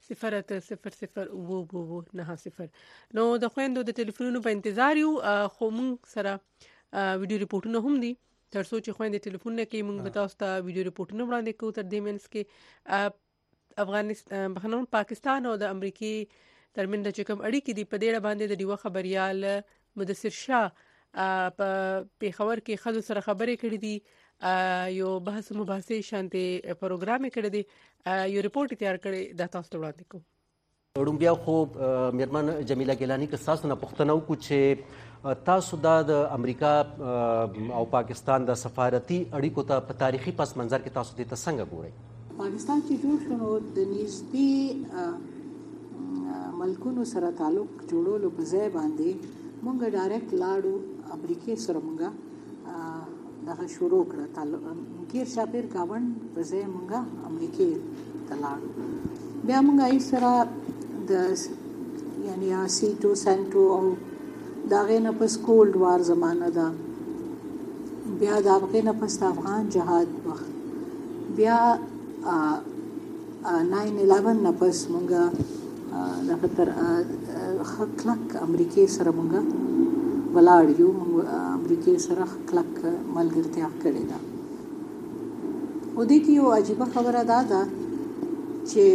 Speaker 1: 08000 نو د خويندو د ټلیفونونو په انتظار یو. خو موږ سره ویډیو ریپورتونه هم دي ترڅو چې خويندې ټلیفون نه کوي موږ به تاسو ته ویډیو ریپورتونه وړاندې کوو. تر دې منځ کې افغانستان بهنون پاکستان او د امریکای ترمنځ چې کوم اړیکې دي په دې اړه باندې د دیو خبريال مدثر شاه په پیښور کې خلکو سره خبرې کړې دي یو بحث مباحثه شانتي پروګرام کړی دی یو ریپورت تیار کړی دا تاسو ته وړاندې کوم.
Speaker 7: وړومبیا خو میرمن جمیله ګیلانی که تاسو نه پوښتنه وکړو چې تاسو د امریکا او پاکستان د سفارتي اړیکو ته په تاریخي پس منظر کې تاسو دې ته څنګه ګورئ؟
Speaker 8: پاکستان چې جوړ شو نو د نږدې ملکونو سره تعلق جوړولو په ځای باندې مونږ ډایرکټ لاړو امریکای سره مونږ دغه شروع کړه تعلق غیر شاپیر گاوند په ځای مونږ امریکای ته لاړو. بیا مونږ یې سره د یعنی سیټو سنټو او داغه نه پس کولډ وار زمانہ دا بیا داغه نه پس افغان جهاد وخت بیا 9/11 نه پس مونږه د خطر خلک امریکای سره مونږه ولاړ یو امریکای سره خلک ملګرتیا کړې ده. او دې کې یو عجیب خبره ده چې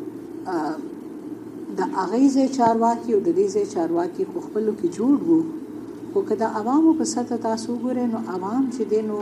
Speaker 8: د اغیزه چارواکي او د دې چارواکي خو خپل کې جوړ وو خو کله عوامو په سطح تاسو ګورئ نو عوام چې دینو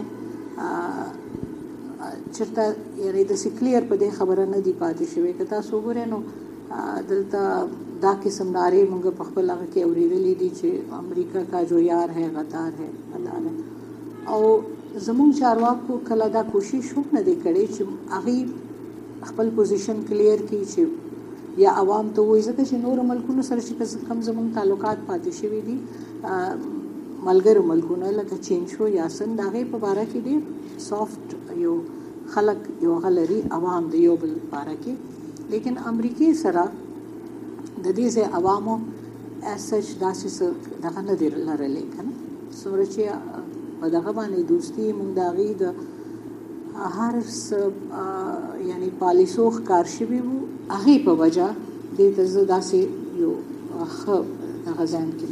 Speaker 8: چرته یعنی د سکلیر په دې خبره نه دی پاتې شوی که تاسو ګورئ نو دلته دا قسم ناره موږ په خپل هغه کې اورېدلې دي چې امریکا کا جو یار ہے غدار ہے او زموږ چارواکو کله دا کوشش هم نه دی کړی چې هغه خپل پوزیشن کلیر کړي چې یا عوام ته وایي ځکه چې نور ملکونو سره چې کم زموږ تعلقات پاتې شوي دي ملګرو ملکونه لکه چین شو یا سند هغه په باره کې دي سافت یو خلک یو غلري عوام دی یو بل باره کې لیکن امریکای سره د دې ځای عوامو اساس داسې دغه نه دی لرلې کنه څومره چې په دغه باندې دوستي مونږ داغي د هر یعنی پالیسو ښکار شوي وو هغې په وجه دې ته زه داسې یو ښه دغه ځان کې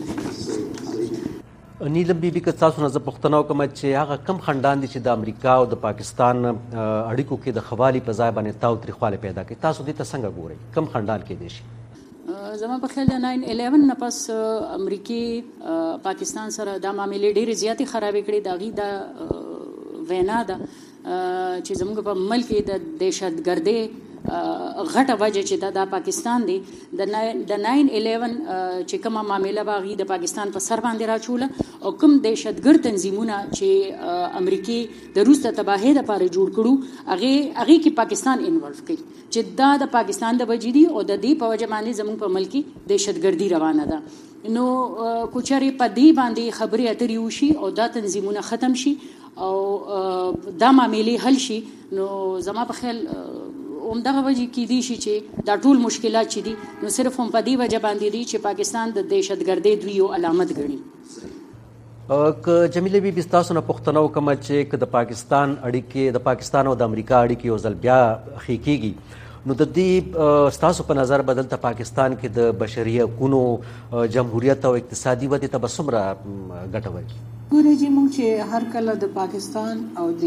Speaker 7: نیلم بیبي که تاسو نه زه پوښتنه وکړم چې هغه کم خنډان دي چې د امریکا او د پاکستان اړیکو کې د خوالي په ځای باندې تاوتریخوالی پیدا کوي تاسو دې ته څنګه ګورئ کم خنډان کېدای شي؟
Speaker 9: زما په خیال د 9/11 نه پس امریکای پاکستان سره دا معاملې ډېرې زیاتې خرابې کړې د هغې دا وینا ده چې زموږ په ملک کې د دهشتګردۍ غټه وجه چې دا پاکستان دی د 9/11 چې کومه معامله باغی د پاکستان په سر باندې راچوله او کوم دهشتګرد تنظیمونه چې امریکای د روس د تباهۍ لپاره جوړ کړو هغه کې پاکستان انوالو کړي چې دا د پاکستان د وجدي او د دې په وجه باندې زموږ په ملک کې دهشتګردي روانه ده. نو کوچري په دې باندې خبرې اترې وشي او دا تنظیمونه ختم شي او دا معاملې حل شي نو زما په خیال همدغه وجه کې دي چې دا ټول مشکلات چې دي نو صرف هم په دې وجه باندې دي چې پاکستان د دهشتګردۍ دوی یو علامت ګڼي.
Speaker 7: که جمیله بیبي تاسو نه پوښتنه وکړم چې که د پاکستان اړیکې د پاکستان او د امریکا اړیکې یو ځل بیا ښې کېږي نو د دې ستاسو په نظر به دلته پاکستان کې د بشري حقونو جمهوریت او اقتصادي ودې ته به څومره ګټه ورکړي؟
Speaker 8: ګورئ چې موږ چې هر کله د پاکستان او د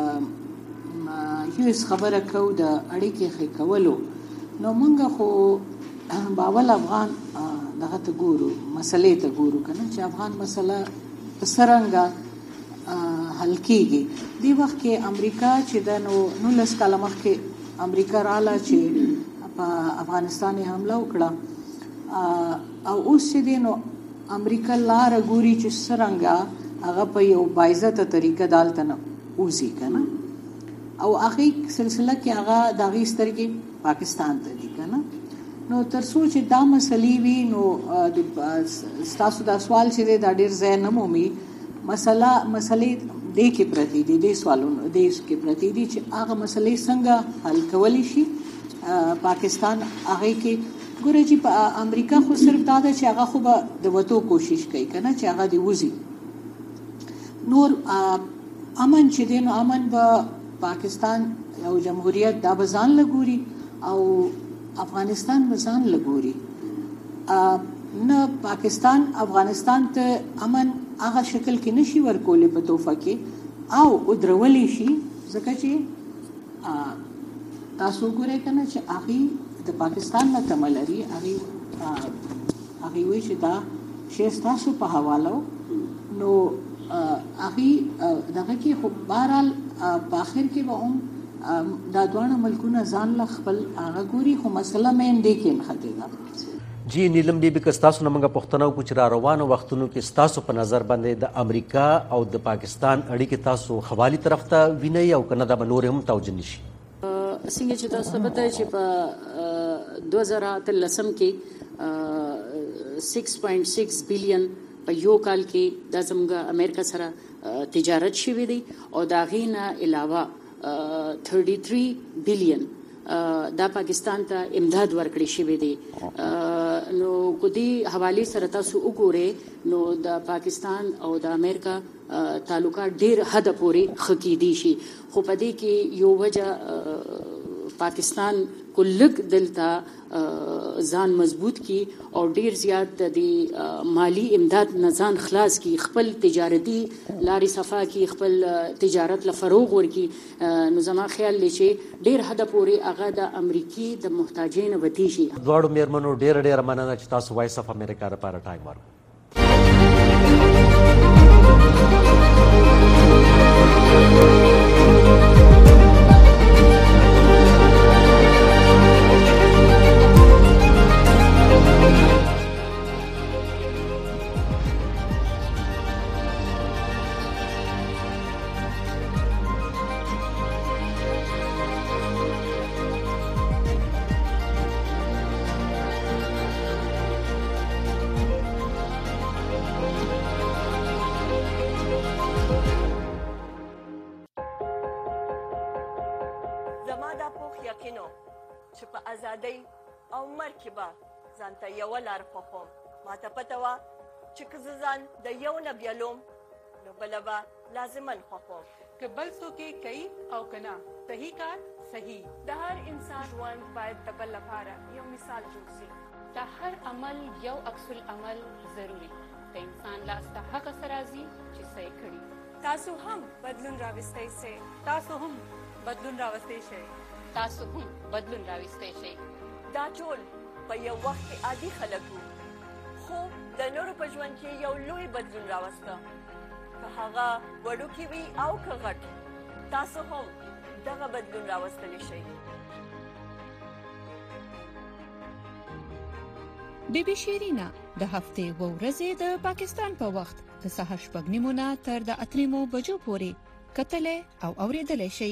Speaker 8: یو خبره کوو د اړیکې ښه کولو نو موږ خو باول افغان دغه ته ګورو مسلې ته ګورو کنه چې افغان مسله څرنګه حل کېږي. دی وخت کې امریکا چې د 19 کاله مخکې امریکا رااله چې په افغانستان حمله وکړه او اوس چې دی نو امریکا لار ګوري چې څرنګه هغه په یو باعزته طریقه دالته نه اوسي کنه او هغه سلسله کې هغه د هغې سترګې پاکستان ته دي کنه. نو تر څو چې دا مسلې وي نو ستاسو دا سوال چې دی دا ډېر ځای نه مومي. مسلې دې کې پرتې دي، دې سوالونو دې کې پرتې دي چې هغه مسلې څنګه حل کولی شي پاکستان. هغې کې ګوره چې په امریکا خو صرف دا ده چې هغه خو به د وتو کوشش کوي کنه چې هغه دې وځي. نور امن چې دی نو امن به پاکستان او جمهوریت دا به ځان لګوري او افغانستان به ځان لګوري. نه پاکستان افغانستان ته امن هغه شکل کې نشي ورکولې په توفه کې او ودرولې شي ځکه چې تاسو ګورئ کنه چې هغه د پاکستان نه تمه لري. هغه وایي چې دا شی ستاسو په حواله نو هغه دغه کې خو بهرحال په آخر کې به هم دا دواړه ملکونه ځان له خپل هغه ګوري خو مسله مین دی کې نښتې ده.
Speaker 7: جی نیلم بیبي که ستاسو نه موږ پوښتنه وکړو چې را روانو وختونو کې ستاسو په نظر باندې د امریکا او د پاکستان اړیکې تاسو خوالي طرف ته وینئ او که نه دا به نورې هم توجه نشي؟
Speaker 9: څنګه چې تاسو ته پته چې په 2013 کې 6.6 بلین په یو کال کې دا زموږ امریکا سره تجارت شوی دی او دا غینه علاوه 33 بلین دا پاکستان ته امداد ورکړی شوی دی. نو کو دې حواله سره تاسو وګورئ نو د پاکستان او د امریکا تعلقات ډیر حد پورې ښه کیدی شي. خو په دې کې یو وجه پاکستان کلک دلته ځان مضبوط کی او ډیر زیات د مالی امداد نه ځان خلاص کی، خپل تجارتي لارې صفا کی، خپل تجارت له فروغ ورکی. نو زما خیال دی چې ډیر حد پورې هغه د امریکای د محتاجین وتی شي.
Speaker 7: دواړو میرمنو ډیر مننه چې تاسو وایس اف امریکا لپاره ټایم ورکړ.
Speaker 10: چې په ازادۍ او مرګ کې به ځان ته یوه لار خوښوم. ما ته پته وه چې که زه ځان د یو نه بیلوم نو بله به لازما خوښوم.
Speaker 1: که بل څوک یې کوي او که نه صحیح کار صحیح.
Speaker 11: د هر انسان ژوند باید د بل لپاره یو مثال جوړ شي.
Speaker 12: د هر عمل یو عکس العمل ضروري. د انسان لاس ته هغه څه راځي چې څه یې کړي.
Speaker 11: تاسو هم بدلون راوستی شئ.
Speaker 1: تاسو هم بدلون راوستی شئ.
Speaker 12: تاسو هم بدلون راوستی شئ.
Speaker 10: دا ټول په یو وخت کې عادي خلک وو، خو د نورو په ژوند کې یو لوی بدلون راوسته. که هغه وړوکی وي او که غټ، تاسو هم دغه بدلون راوستلی شئ.
Speaker 13: بیبي شیرینا د هفتې و ورځې د پاکستان په وخت د سهار 6:30 نه تر د 8 بجو پورې کتلې او اورېدلې شي.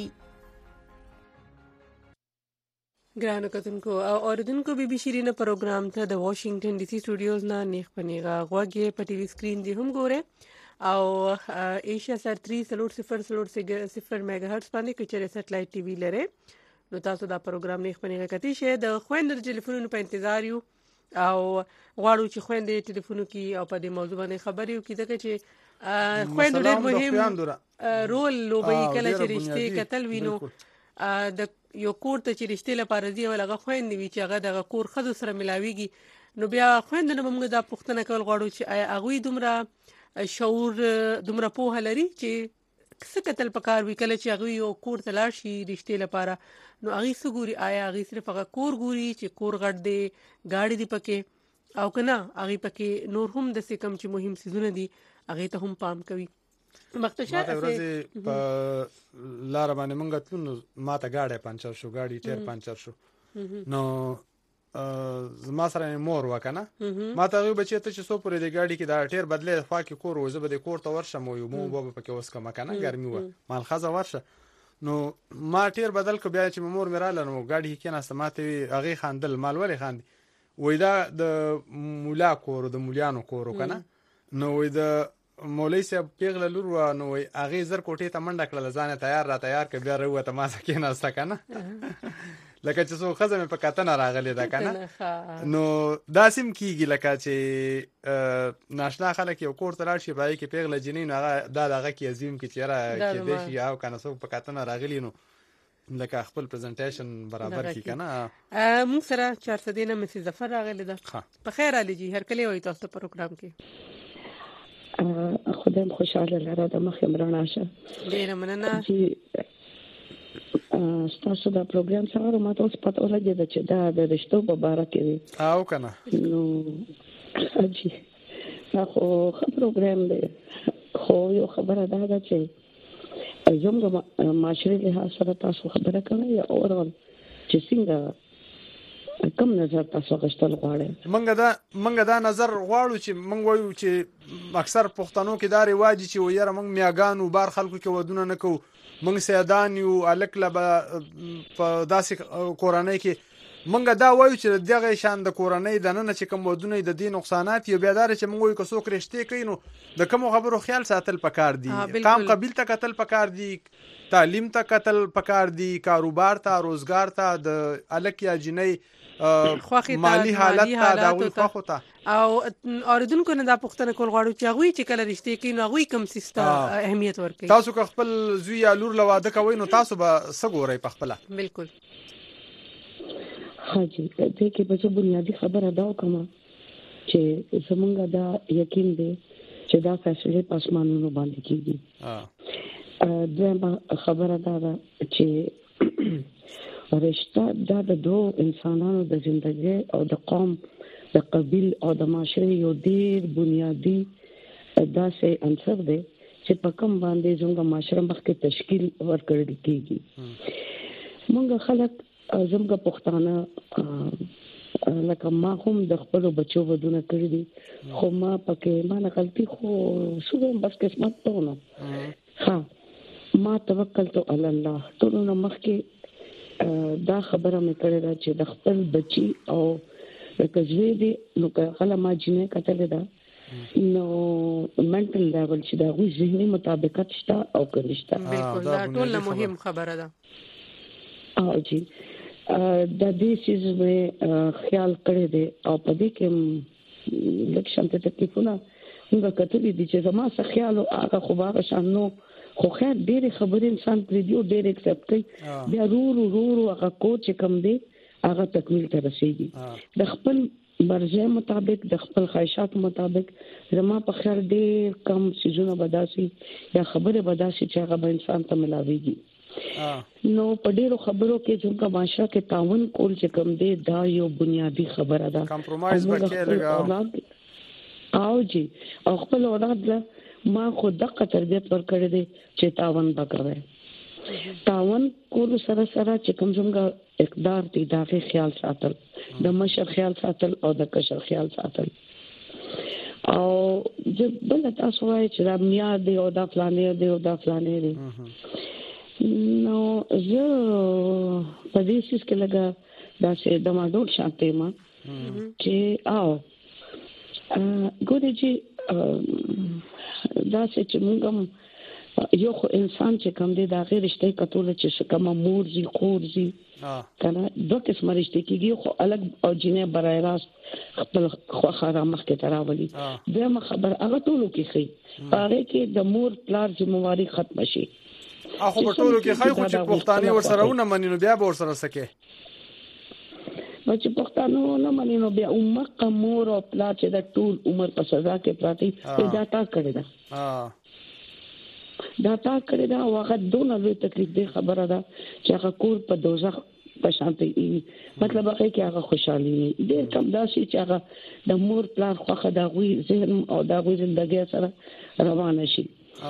Speaker 1: ګرانو کتونکو او اوریدونکو بیبي شیرینه پروګرام ته د واشنگټن ډي سي سټوډیوز نه نیغ پنیغه غوږی په ټي وي سکرین دی هم ګوره او ایشیا سر 300 میگا هرتز باندې کچره سټلایټ ټي وي لره. نو تاسو دا پروګرام نیغ پنیغه کتی شه د خويندو ټلیفونونو په انتظار یو او غواړو چې خويندې ټلیفونو کې او په دې موضوع باندې خبرې وکړي ځکه چې خويندو ډېر مهم رول لوبي کله چې رښتې قتل وینو د یو کور ته چې رښتې لپاره دی ولغه خويندې وي چې هغه د کور خزو سره ملاويږي. نو بیا خويندو نه موږ دا پوښتنه کول غواړو چې آیا هغه دومره شعور دومره پوهه لري چې څه قتل پکار وی کله چې هغه یو کور ته لاړ شي رښتې لپاره. نو هغه څه ګوري، آیا هغه صرف هغه کور ګوري چې کور غټ دی گاڑی دی پکې او کنه هغه پکې نور هم د څه کم چې مهم سيزونه دي هغه ته هم پام کوي. مختشر
Speaker 2: ورځ په لار باندې مونږ تلو ماته گاډي پنچر شو گاډي ټیر پنچر شو نو زما سره مور وکنه ما ته یو بچی ته چې سو پرې د گاډي کې دا ټیر بدلې خوا کې کور وزه به د کور ته ورشم یو مو بابا پکې اوس کما کنه ګرمي و مال خزه ورشه نو ما ټیر بدل کو بیا چې مور میراله نو گاډي کې نه سماته هغه خاندل مال ولې خاندي وې دا د مولا کور د مولیانو کور کنه نو وې د مولوی صاحب پیغله لور و نو هغه زر کوټې ته منډه کړل ځان تیار ک بیا وروته ما سکه نه سکنه لکه چې څو خزمه په کاتنه راغلی دا کنه نو دا سیم کیږي لکه چې ناشنا خلک یو کور ته راشي پای کې پیغله جنین هغه دغه کې عظیم کې چیرې کې د شي او کنه څو په کاتنه راغلی نو لکه خپل پریزنټیشن برابر کی کنه
Speaker 1: مونږ سره 400 دینه مسز ظفر راغلی دا په خیر علي جی هر کله وای تاسو پروګرام کې
Speaker 14: خدایم خوشاله لاره د مخ عمران شه
Speaker 1: ډیر مننه
Speaker 14: ستاسو دا پروګرام سره ما ته پته ولګی چې دا د رښتو په اړه کې دی
Speaker 2: او کنه
Speaker 14: نو اجي خو پروګرام دی خو یو خبره ده چې زموږ معاشري له سره تاسو خبره کوي او اورل چې څنګه کوم نظر تاسو غشتل غواړئ
Speaker 2: منګه دا نظر غواړو چې منګ وایو چې اکثر پښتنو کې دا رواج چې ويره منګ میاګانو بار خلکو کې ودونه نه کوو منګ سیدان یو الکله په داسې کورنۍ کې منګه دا وایو چې دغه شان د کورنۍ د نن چې کوم ودونه د دې نقصانات یو بیادار چې منګ وایو که څوک رښتې کوي نو د کوم خبرو خیال ساتل پکار دي کام قبیل ته قتل پکار دي تعلیم ته قتل پکار دي کاروبار ته روزګار ته د الک یا جنۍ مالی حالت ته دا وی خو ته
Speaker 1: او اوریدونکو نه دا پښتنه کول غواړو چې هغه چې کله رښتې کوي نو هغه کوم سیستم اهمیت ورکړي
Speaker 2: تاسو که خپل زوی یا لور لواده کوي نو تاسو به سګورئ په خپل
Speaker 1: بالکل
Speaker 14: حاجی دې کې به بنیادی خبره دا کوم چې زمونږ دا یقین دی چې دا فیصله پاسمانونو باندې کیږي دا خبره دا چې رشتہ دا د دوه انسانانو د ژوندۍ او د قوم د قبیل او د معاشره یو ډیر بنیادی داسې عنصر دی چې په کوم باندې زموږ معاشره مخکې تشکیل ورکړل کیږي موږ خلک زموږ پښتانه لکه ما هم د خپل بچو ودونه کړی دي خو ما پکې ما نه غلطي خو شوم بس قسمت ته نه ها ما توکلت علی الله ټول نو مخکې دا خبره مې کړې ده چې د خپل بچي او کزوی دی نو کله ما جنې کتل ده نو منټل لیول چې دا غوي ذهني مطابقت شته او کنيشته
Speaker 1: بالکل دا ټول مهم خبره ده
Speaker 14: او جی د دې چیز مې خیال کړی دی او په دې کې لکشن ته تکلیفونه موږ کتلې دي چې زما څه خیال او هغه خو هغه شانو خو خیر ډېر خبرې انسان پرې دی او ډېر ایکسپټ کوي بیا رو هغه کو چې کم دی هغه تکمیل ته رسیږي د خپل مرزه مطابق د خپل خواهشات مطابق زما په خیر ډېر کم سيزونه بداسي یا خبره بداسي چې هغه به انسان ته ملاويږي نو په ډېرو خبرو کې چې کوم معاشره کې تعاون کول چې کم دی دا یو بنیادی خبره ده
Speaker 2: کمپرمایز وکړي لګاو
Speaker 14: او جی او خپل اولاد له ما خود دغه تربیت ورکړې دي چې تعاون وکړي تعاون کول سره سره چې کوم څنګه اقدار دي دا خیال ساتل د مشر خیال ساتل او د کشر خیال ساتل او بل تاسو وایي چې دا میا دی او دا فلانه دی او دا فلانه دی نو زه په دې سیس کې لګا دا چې د ما ډول شانته ما چې او ګورې چې دا چې موږ یو خو انسان چې کوم دی دا غیر رشته کتول چې کومه مور زی خور زی کنه دوه قسم رشته کېږي خو الګ او جنې برای راست خپل خو خارا مخ کې تراولي دغه خبر هغه ټولو کې خي هغه کې د مور پلار ذمہواری ختم شي
Speaker 2: اخو په ټولو کې خای خو چې پښتانه ورسره ونه بیا به ورسره سکے
Speaker 14: نو چې پښتانه نه مني نو بیا عمر مور او پلار چې د ټول عمر په سزا کې پراتی دا تا کړی دا دا تا کړی دا هغه دونه لوی تکلیف دی خبره ده چې هغه کور په دوزخ په شانتي مطلب هغه کې هغه خوشحالي ډېر کم داسي چې هغه د مور پلار خوخه دا غوي ذهن او دا غوي ژوندۍ سره روان شي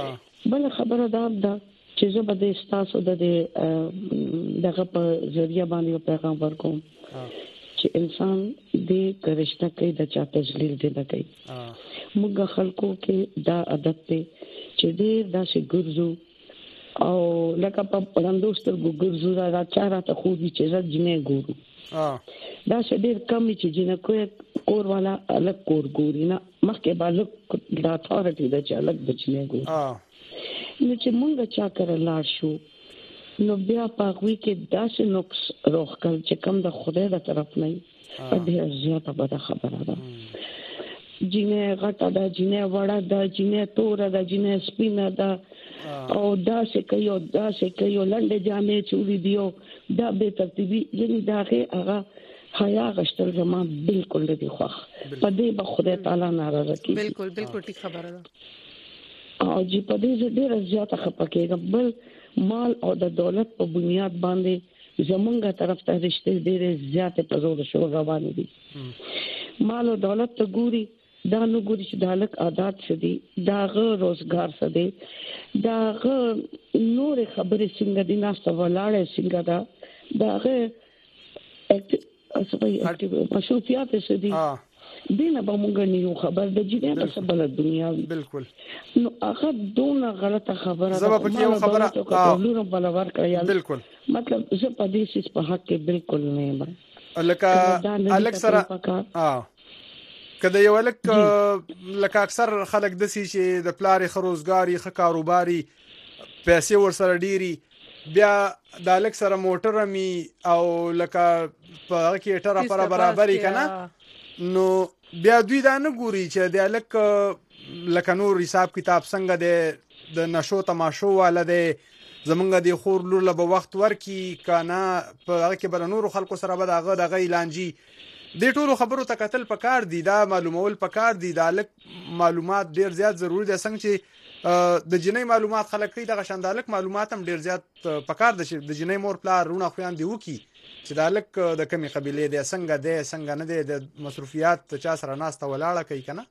Speaker 14: بل خبره ده چې زه به د تاسو د دغه په ذریعہ باندې پیغام ورکوم چې انسان دې کرشته کوي د چا تجلیل دې نه کوي. موږ خلکو کې دا عادت دی چې دې داسې ګرځو او لکه په پړندوستر ګرځو دا چاره ته خو دې چې زړه جنې ګورو دا ډېر کم چې جنې کوی کور والا الګ کور ګوري نه مخکې بالک د اتھارټي د چې الګ د جنې ګوري. نو چې مونږ چا کړه لاړ شو نو بیا پاغوي کې داسې نقص روخل چې کم د خدای د طرف نه په دې زیاته بده خبره ده. جنې غټه ده جنې وړه ده جنې تور ده جنې سپینه ده او داسې کوي لنډه جامې چوری دیو دا به ترتیبي یعنی داغه هغه حیا غشتل زما بالکل دې خوخ په دې به خدای تعالی ناراضه کی.
Speaker 1: بالکل ټیک خبره ده.
Speaker 14: او چې په دې ډېر زیاته خپکیږم بل مال او د دولت په بنیاد باندې زمونږه طرف ته رشتې ډېر زیاته په زور شو روان دي. مال او دولت ته ګوري دا نو ګوري چې دالک عادت څه دي داغه روزګار څه دي داغه نور خبرې څنګه دي ناسته ولاړې څنګه دا داغه مشروفیات څه دي دینه به مونږ نه یو خبر د جنې په سبل دنیا
Speaker 2: بالکل
Speaker 14: نو هغه دونه غلطه خبره
Speaker 2: زه په یو خبره
Speaker 14: نور بلور کړی
Speaker 2: بالکل
Speaker 14: مطلب زه په دې سیس په حق کې بالکل نه یم.
Speaker 2: الک سره کله یو الک لکه اکثر خلک د سې چې د پلار خروزګاری خ کاروباري پیسې ورسره ډيري بیا د الک سره موټر می او لکه په کې ټره پر برابرۍ کنه نو بیا دوی دا نه ګوري چې د الک لکه نور حساب کتاب څنګه د نشو تماشو والده زمونږ د خور لور له وخت ورکی کنه په هغه کې بل نور خلکو سره به دغه اعلانجی د ټولو خبرو ته قتل پکار دي دا معلومول پکار دي د الک معلومات ډیر زیات ضروری دي څنګه چې د جنې معلومات خلک کوي دغه شاندالک معلومات هم ډیر زیات پکار دي چې د جنې مور پلار رونه خويان دی وکي چې د الک د کمی قبيله دي څنګه نه دي د مصروفيات چا سره ناسته ولاړه کوي کنه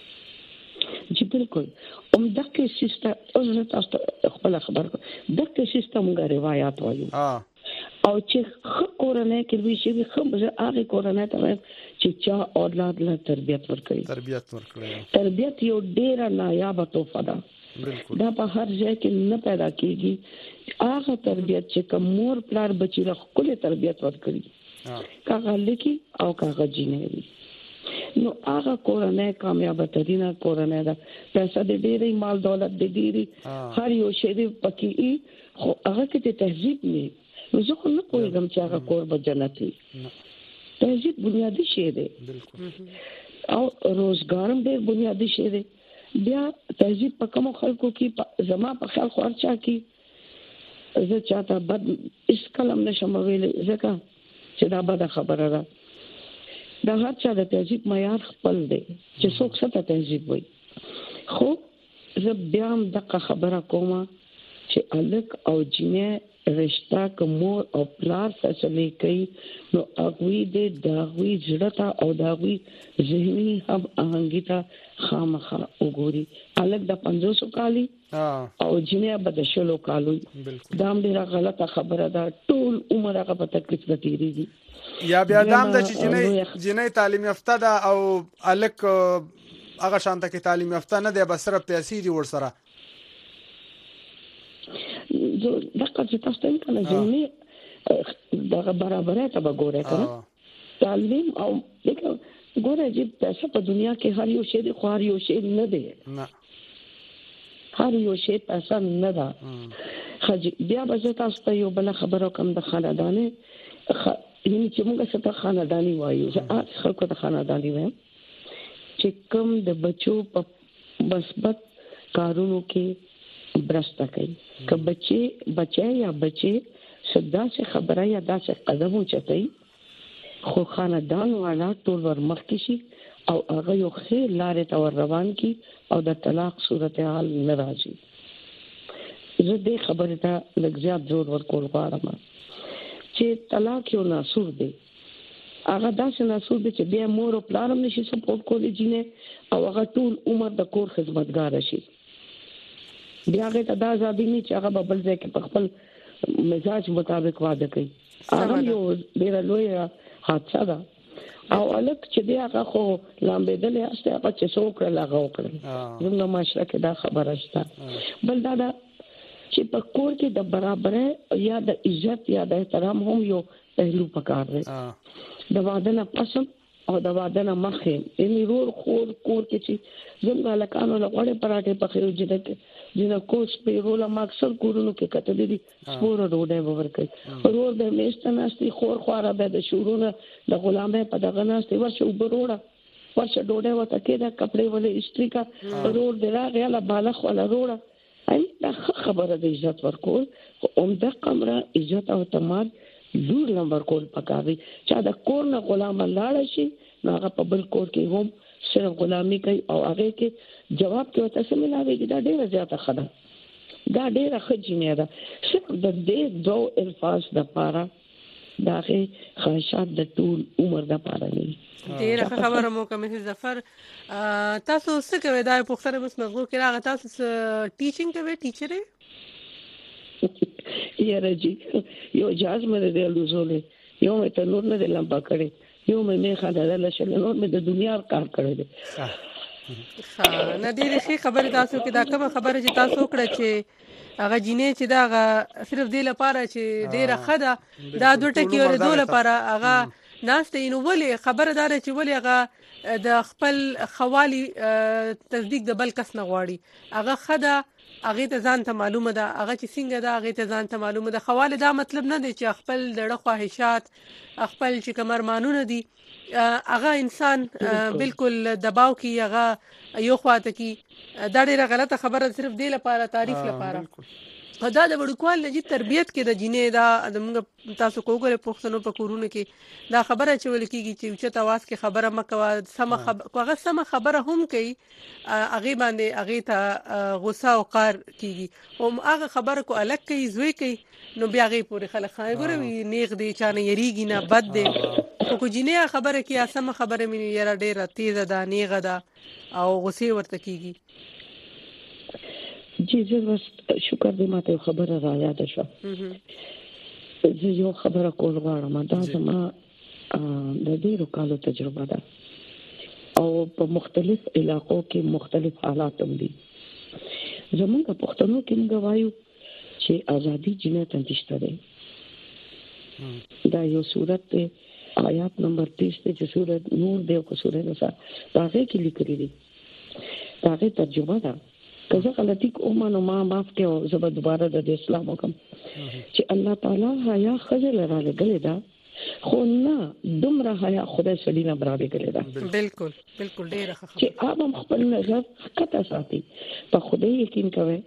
Speaker 14: چې بالکل دغه سیستم او زه تاسو خپل خبر دغه سیستم غو روایت وایو او چې کورنۍ کې وی شي خبره هغه کورنۍ ته چې چا اولاد له تربيت ورکړي تربيت یو ډیره نایابه تحفه ده دا په هر ځای کې نه پیدا کیږي هغه تربيت چې کوم مور پلار بچی له خپل تربيت ورکړي کاغه لکی او کاغه جنې نو هغه کورنۍ کامیاب ترینه کورنۍ ده پیسې د ډېرې مال دولت د ډېرې هر یو شی د پکې خو هغه کې تهذیب نه نو زه خو نه پوهیږم چې هغه کور به جنت وي. تهذیب بنیادی شی دی او روزګارم ډېر بنیادی شی دی. بیا تهذیب په کوم خلکو کې زما په خیال خو ارچا کې زه چاته بد اس کلم نشم ویلې ځکه چې دا بده خبره ده. دا هر چا د تهذیب معیار خپل دی چې څوک څه تهذیب وایي. خو زه بیا هم دغه خبره کوم چې الک او جنې رشتہ کومور او پلار فیصله کوي نو اغوی د داوی جړتا او داوی ذهني هم اهنګیتا خامخا وګوري الګ د 500 کالی او جنې به د شلو کالو دام ډیره غلطه خبره ده ټول عمر هغه په تکلیف تیریږي
Speaker 2: یا بیا دام د جنې تعلیم یافته ده او الګ هغه شانته کې تعلیم یافته نه ده بس صرف پیسې دي ورسره
Speaker 14: دغه چې تاسو ته کله ځینې دغه برابرۍ ته وګورئ کنه تعلیم او دغه ګورئ چې پیسې په دنیا کې هر یو شی د خو هر یو شی نه دی هر یو شی پیسې نه ده بیا به تاسو ته یو بل خبرو کوم د خانداني یعنی چې موږ څه ته خانداني وایو چې خلکو ته خانداني وایم چې کوم د بچو په مثبت کارونو کې برسته کوي که بچي یا بچي صدا سے خبره یا دا سے قدم چتای خو خاندان والا ټول ورمخ کی شي او هغه یو خیر لارې ته روان کی او د طلاق صورتحال ناراضي. زه دې خبره ته لږ زیات زور ورکول غواړم چې طلاق یو ناسور دی هغه داسې ناسور دی چې بیا مور او پلار هم نشي سپورټ کولی جینې او هغه ټول عمر د کور خدمتګار شي بیا هغه ته دا ازادي نه چې هغه بل ځای کې په خپل مزاج مطابق واده کوي. هغه یو ډیر لوی حادثه ده او الک چې دی هغه خو لامبېدل هسته هغه چې څوک راغو کړل زموږ معاشره کې دا خبره شته. بل دا چې په کور کې د برابرۍ یا د عزت یا د احترام هم یو پهلو پکار دی. د واده نه پسم او د واده نه مخې یعنی رور خور کور کې چې زموږ لکانو له غوړې پراټې پخېو جنه کوس په رولا ماکسر کورونو کې کتلې دي سپور ډوډۍ ورکړي رور د میشتناستي خور خواره به د شورونه د غلامه په دغه ناستي ورشه وبروړه ورشه ډوډۍ وته کې د کپڑے ولې استری کا رور دراغه یا بالغ ولا روړه ای دا خبره د عزت ورکول او د کمره عزت او اعتماد لور نمبر کول پکاري چې دا کور نه غلام لاړ شي نو هغه په بل کور کې هم صرف غلامی کوي او هغه کې جواب کې وته سم ملاوي دا ډیره زیاته خده دا ډیره خجینه ده صرف د دې دوه الفاظ د پاره داغه خواهشات د ټول عمر د پاره نه
Speaker 1: ډیره خبره مو کوم چې ظفر تاسو څه کوي دا پوښتنه بس مغو کې راغی تاسو ټیچینګ کوي ټیچر
Speaker 14: یې راځي یو جاز مې د لوزولې یو مې ته نور نه لمبا کړې یو مې خاله له شل نور مې د دنیا کار کړې دي.
Speaker 1: نه ډېرې ښې خبرې تاسو کې دا کومه خبره چې تاسو وکړه چې هغه جینې چې دا هغه صرف دې لپاره چې ډېره ښه ده دا دوه ټکي اورېدو لپاره هغه ناسته نو ولې خبره دا ده چې ولې هغه د خپل خوالي تصدیق د بل کس نه غواړي هغه ښه ده هغه ته ځان ته معلومه ده هغه چې څنګه ده هغه ته ځان ته معلومه ده. خواله دا مطلب نه دی چې خپل دړه خواهشات خپل چې کمرمانونه دي هغه انسان بالکل دباو کی هغه یو خواته کی دا ډیره غلطه خبره صرف دی لپاره تعریف لپاره دا د وړوکوال لږی تربیت کې د جینې دا د موږ تاسو کوګره پښتنو په کورونه کې دا خبره چې ولکېږي چې چې تواس کې خبره مکوه سم خبره هم کوي هغه باندې هغه ته غوسه او قهر کیږي او هغه خبره کو الګ کوي زوی کوي نو بیا هغه پورې خلک خایګره نیغ دی چانه یریږي نه بد دی کو جینې خبره کې سم خبره مې یاره ډیره تیزه ده نیغه ده او غوسه ورته کیږي.
Speaker 14: جی زه بس شکر دې ماته خبره را یاد شو زه یو خبره کول غواړم دا زما د ډیرو کالو تجربه ده او په مختلف علاقو کې مختلف حالات هم دي. زمونږ په پښتنو کې موږ وایو چې ازادي جنت انتشته ده دا یو صورت آیات نمبر 30 ته چې صورت نور دی او صورت نصر هغه کې لیکلي دي هغه ترجمه ده که زه غلطي کوم نو ما معاف کړئ او زه به دوباره د اسلام وکم چې الله تعالی حیا خزل را لګلې ده خو نه دومره حیا خدای سړي نه برابر کړی ده.
Speaker 1: بالکل بالکل ډیره ښه
Speaker 14: چې هغه خپل نظر کته ساتي په خدای یقین کوي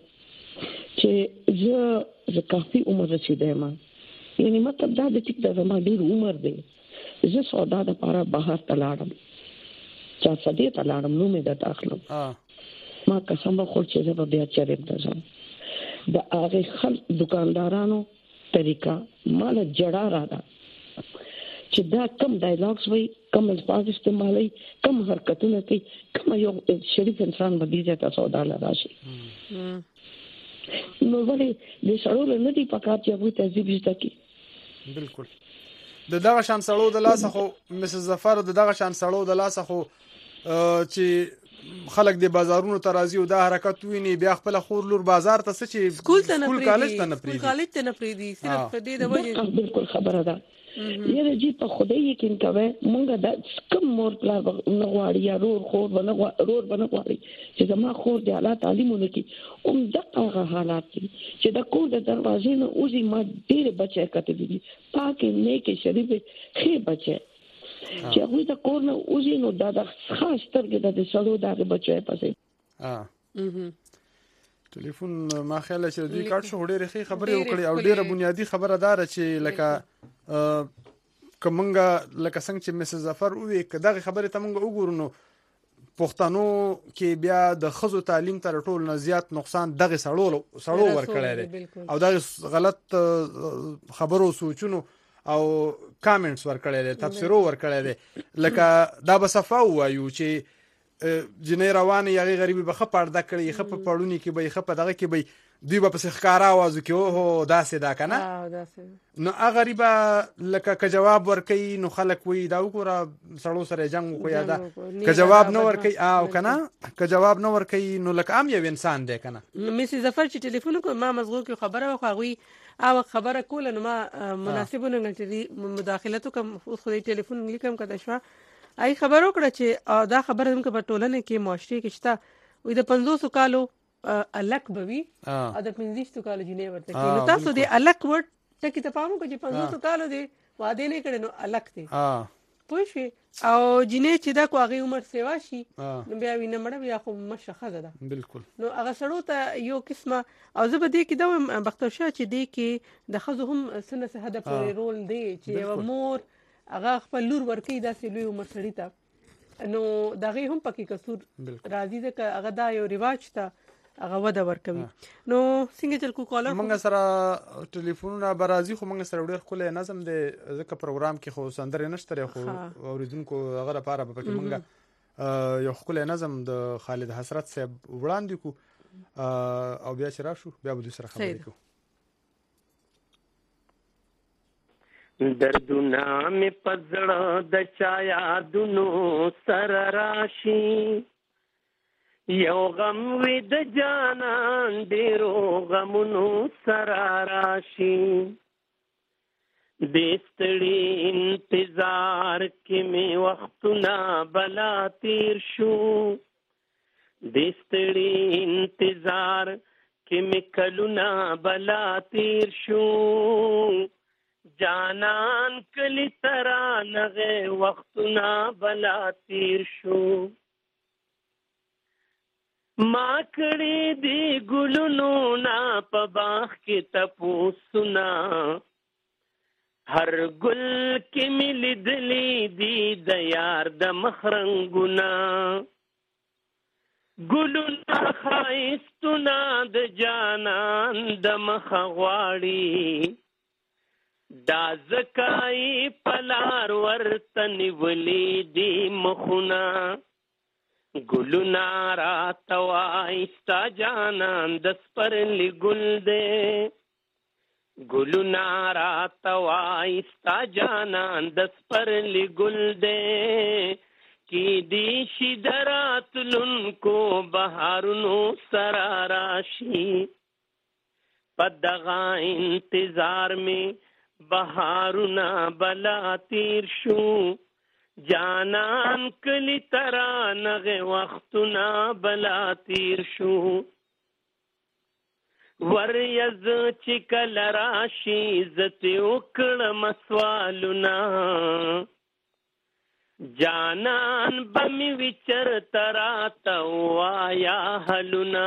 Speaker 14: چې زه کافي عمر رسیدم یعنی مطلب دا د چې د زما ډیر عمر دی زه سودا د لپاره بهر تلاړم چا سدي تلاړم نو مې د داخلم ما قسم خور چې زه بیا چرېم درځم د هغه خلک دکاندارانو طریقہ مال جړه را ده چې دا کم ډایلاګز وای کم الفاظ استعمالي کم حرکتونه کوي کم یو شریف انسان باندې ته سودا لراشي نو ولې د سړو نه دی پکار چې هغه تهذیب زده کی.
Speaker 2: بالکل د دغه شان سړو د لاسه خو مسز ظفر د دغه شان سړو د لاسه خو چې خلک د بازارونو ته راځي او دا حرکت ویني بیا خپل خور لور بازار ته څه
Speaker 1: سکول ته
Speaker 2: کالج
Speaker 1: ته نه پریدي صرف دې د وجه
Speaker 14: بالکل خبره ده یره جی په خدای یقین کوي مونږ د کم مور پلا نه غواړي یا رور خور ونه غواړي چې زما خور د اعلی تعلیمونه کې دغه حالات دي چې د کور د دروازې نه اوزي ما ډېر بچي کته دي پاکه نیکه شریف خې بچي چې هغه د کور نه اوزي نو دا د خاص ترګه د سړو د بچي پسې
Speaker 2: ټلیفون ما خیال چې دوی کار شو ډېرې ښې خبرې وکړي او ډېره بنیادی خبره دار چې لکه کومنګ لکه څنګه چې مسز ظفر وې کداغه خبره ته مونږ وګورو نو پښتنو کې بیا د خزو تعلیم تر ټول نه زیات نقصان دغه سړو ورکړی دی او دغه غلط خبرو سوچونو او کامنټس ورکړی دی تفسیرو ورکړی دی لکه دا به صفه وایو چې جنې روانې هغې غریبي به ښه پرده کړي، ښه په پړوني کې به یې، ښه په دغه کې به دوی به پسې ښکاره اوازو کې اوهو داسې دا که نه. نو هغه غریبه لکه که جواب ورکوي نو خلک وایي دا وګوره سړو سره یې جنګ وکړو یا دا که جواب نه ورکوي او که نه که جواب نه ورکوي نو لکه هم یو انسان دی که نه.
Speaker 1: مس ظفر چې ټلیفون وکړو ما مزغو کې خبره وکړه، هغوی هغه خبره کوله نو ما مناسب ونه ګڼل چې مداخلت وکړم. اوس خو د ټلیفون لیکم که د شوه هغې خبره وکړه چې دا خبره زموږ په ټولنه کې معاشرې کې شته، وایي د 500 کالو الک به وي او د 25 کالو جنې ورته کوي. نو تاسو د الک ورډ ټکي ته پام وکړئ چې 500 کالو دی واده نه کړی نو الک دی پوه شوې، او جنې چې دا کو هغې عمر سیوا شي نو بیا وینه مړه بیا خو مشه ښځه ده بالکل. نو هغه سړو ته یو قسمه او زه به دې کې دا وایم بخترشاه چې دې کې د ښځو هم څه نه څه حده پورې رول دی چې یوه مور هغه خپل لور ورکوي داسې لوی عمر سړي ته، نو د هغې هم پکې قصور راځي ځکه هغه دا یو رواج ته هغه وده ورکوي. نو څنګه چل کو کالر
Speaker 2: موږ سره ټلیفونونه به راځي، خو موږ سره ډېر ښکلی نظم دی ځکه پروګرام کې خو سندرې نشته دی، خو اورېدونکو هغه لپاره به پکې موږ یو ښکلی نظم د خالد حسرت صاحب وړاندې کړو او بیا چې راشو بیا به دوی سره خبرې کوو.
Speaker 15: دردونه مې په زړه د چا یادونو سره راشي، یو غم وي د جانان ډېرو غمونو سره راشي، د ستړي انتظار کې مې وختونه بلا تیر شو، د ستړي انتظار کې مې کلونه بلا تیر شو، جانان کلی ترا نغه وختونه بلا تیر شو، ما کړي دی ګلونو نا په باغ کې تپوسونه، هر ګل کې مې لیدلي دي د یار د مخ رنګونه، ګلونه ښایستونه د جانان د مخه غواړي، دا ځکه په لار ورته نیولي دي مخونه، ګلونه راته وایي ستا جانان د سپرلي ګل دی، ګلونه راته وایي ستا جانان د سپرلي ګل دی، کیدی شي د راتلونکو بهارونو سره راشي، په دغه انتظار مې بهارونه بلا تیر شو، جانان کلی ترا نغه وختونه بلا تیر شو، وریز چې کله راشي زته وکړم سوالونه، جانان بمی وچر ترا ته وایا حلونه،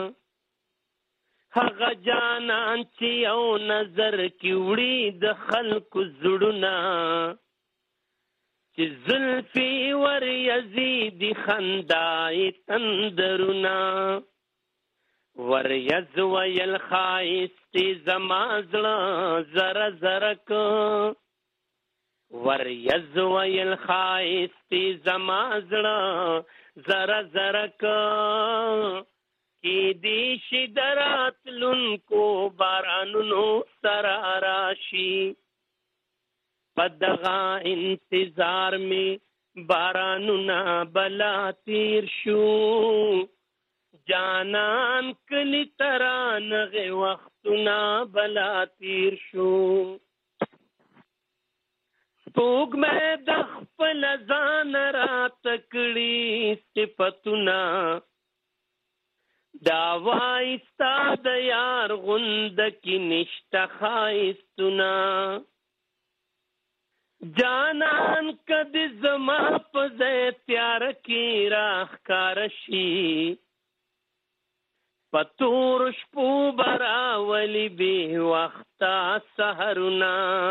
Speaker 15: هغه جانان چې یو نظر کې وړي د خلکو زړونه، چې زلفي ور یزیدي خندای تندرونه، ور یز ویل خایستی زما زړه زره زره که، ور یز ویل خایستی زما زړه زره زره که، کیدی شي د راتلونکو بارانونو سره راشي، په دغه انتظار مې بارانونه بلا تیر شو، جانان کلی ترا نغه وختونه بلا تیر شو، سپوږمۍ د خپل ځان راته کړي صفتونه، دا وایي ستا د یار غونده کې نشته ښایستونه، جانان کدی زما په ځای تیار کې راښکاره شي، په تورو شپو به راولي بې وخته سحرونه،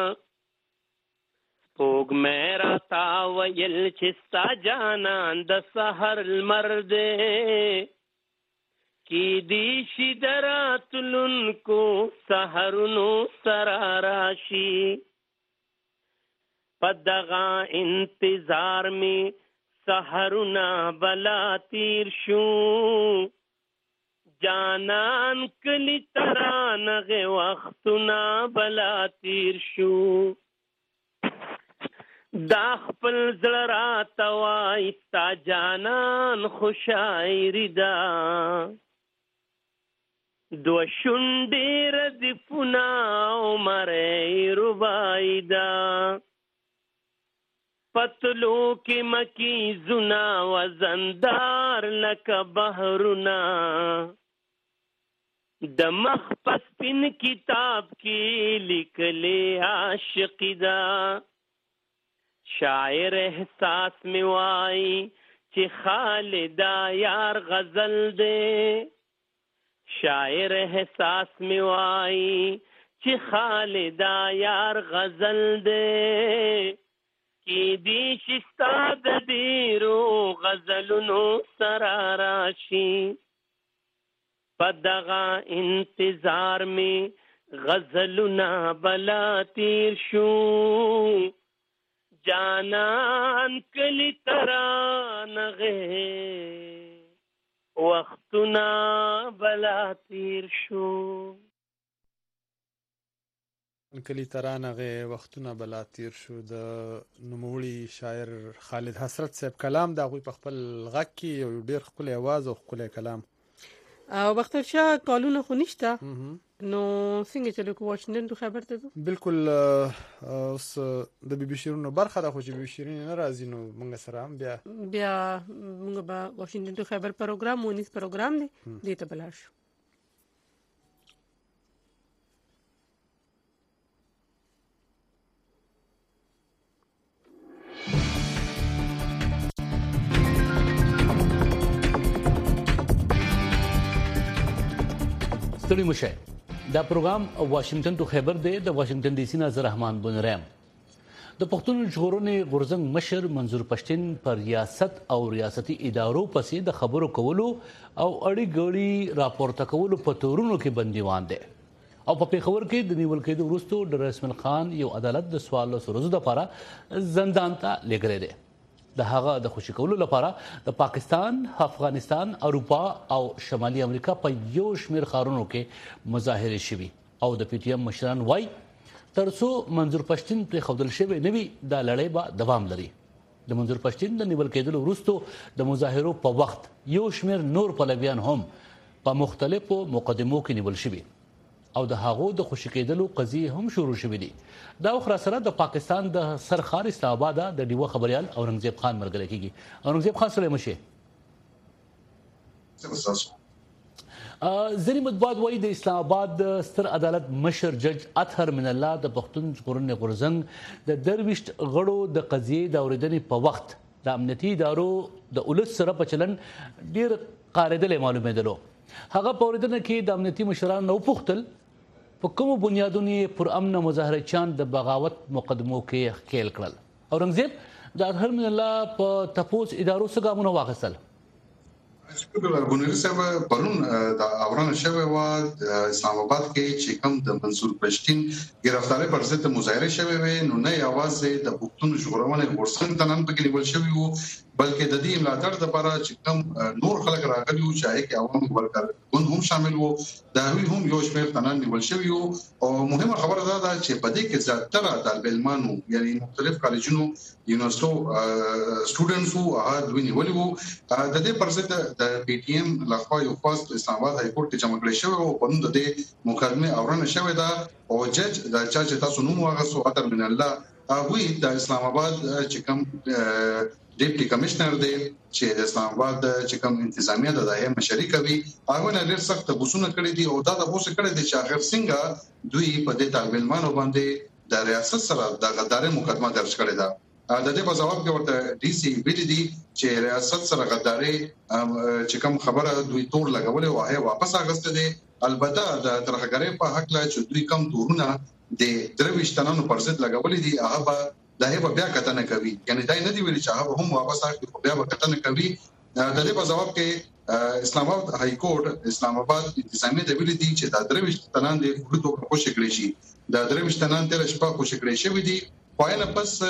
Speaker 15: سپوږمۍ راته ویل چې ستا جانان د سحر لمر دی، کیدی شي د راتلونکو سحرونو سره راشي، په دغه انتظار مې سحرنا بلا تیر شو جانان کلی ترانغه وختنا بلا تیر شو دا خپل زړه راته وای ستا جانان خو شاعري ده دو شونډې ردفونه عمرې رباعي ده پتلو کې مکیزونه وزندار لکه بحرونه د مخ په سپین کتاب کې لیکلې عاشقي ده شاعر احساس می وای چې خالدا یار غزل دے شاعر احساس می وای چې خالدا یار غزل دے کی دی شستا د دیرو غزلونو سرا راشي پدغه انتظار می غزلونه بلا تیر شو جانان کلی ترانغه وختنا بلا تیر شو
Speaker 2: کلی ترانغه وختونه بلا تیر شو د نوموړي شاعر خالد حسرت صاحب کلام دا غوي په خپل غږ کې یو ډیر خپل आवाज او خپل کلام
Speaker 1: او بختر شاه کالونه خو نشته نو څنګه چې د واشنگټن ته خبر ته
Speaker 2: بالکل اوس د بي بي شيرونو برخه د خو چې بي بي شيرین نه راځي نو موږ سره هم بیا
Speaker 1: موږ به واشنگټن ته خبر پروګرام ونیس پروګرام دی دې ته بلار شو
Speaker 16: ستړي مشه دا پروګرام واشنگټن ته خبر دی د واشنگټن ډي سي نه رحمان بنرام د پښتون ژغورنې غورځنګ مشر منظور پښتين پر ریاست او ریاستي ادارو پسې د خبرو کولو او اړي ګړي راپورته کولو په تورونو کې بندیوان دي او په پیښور کې د نیول کېدو وروسته ډاکټر اسماعیل خان یو عدالت د سوال سروزو لپاره زندان ته لګري دي د هغه د خوشی کولو لپاره د پاکستان، افغانستان، اروپا او شمالي امریکا په یو شمیر خارونو کې مظاهره شوي او د پی ټی ایم مشران وای ترڅو منظور پښتين پر خودل شوی نوي د لړۍ به دوام لري د منظور پښتين د نیول کېدلو وروسته د مظاهرو په وخت یو شمیر نور پلویان هم په مختلفو مقدمو کې نیول شوي او د هغو د خوشی کېدلو قضیه هم شروع شوې دي دا خو سره د پاکستان د سرخار اسلام آباد د ډیوه خبريال اورنګزیب خان مرګل کیږي اورنګزیب خان سره مشه ځینې مطبوعات وایي د اسلام آباد ستر عدالت مشر جج اطهر من الله د پښتون ژغورنې غورځنګ د درویشت غړو د قضیې د اوریدنې په وخت د امنیتي ادارو د اولس سره په چلن ډیر قاعده معلومه ده هغه په اوریدنه کې د امنیتي مشرانو نو پختل په کوم بنیادونو پر امن مظاهره چان د بغاوت مقدمو کې خېل کړل اورنګزیب د اطهر من الله په تپوس ادارو څخه ګامونه واخیستل
Speaker 17: شکر ګونری صاحب پرون د اورانه شوه و اسلام آباد کې چې کوم د منصور پښتين گرفتاری پر ضد مظاهره شوه و نو نه یوازې د پښتون ژغورنې غورځنګ تنن پکې نیول شوی وو بلکې د دې ملاتړ لپاره چې کوم نور خلک راغلي وو چې کې عوام ورکړ هم شامل وو دا هم یو شمېر تنن نیول شوی وو او مهمه خبره ده چې په دې کې زیاتره طالب علمانو یعنی مختلف کالجونو یونیورسيټو سټوډنټس وو هغه دوی نیولي وو د دې پر ضد د پی ټی ایم لخوا یو فاست اسلام آباد های کورټ کې جمع کړی شوی او په نوم د دې مقدمه اورنه شوی دا او جج د چا چې تاسو نوم واغسو اطهر من الله هغه د اسلام آباد چې کوم ډیپټي کمشنر دی چې د اسلام آباد چې کوم انتظامیه د دایمه مشري کوي هغه نه ډیر سخت بوسونه کړی دي او دا د بوسه کړی دي چې اخر څنګه دوی په دې طالب علمانو باندې د ریاست سره د غداري مقدمه درج کړی دا د دې په جواب کې ورته ډي سي ویل دي چې ریاست سره غداري چې کوم خبره دوی تور لګولې او هغه واپس اغسته دي البته د ترخګری په حق لا چې دوی کم تورونه د درويشتانو پر ضد لګولې دي هغه دا هغه بیا کتنه کوي یعنی دا نه دی ویل چې هغه هم واپس راځي بیا کتنه کوي د دې په جواب کې اسلام آباد های کورټ اسلام آباد انتظامی د ویل دي چې دا درويشتانان د فوټو خوشی کړی شي دا درويشتانان تر شپه خوشی کړی شي دي پاینه پس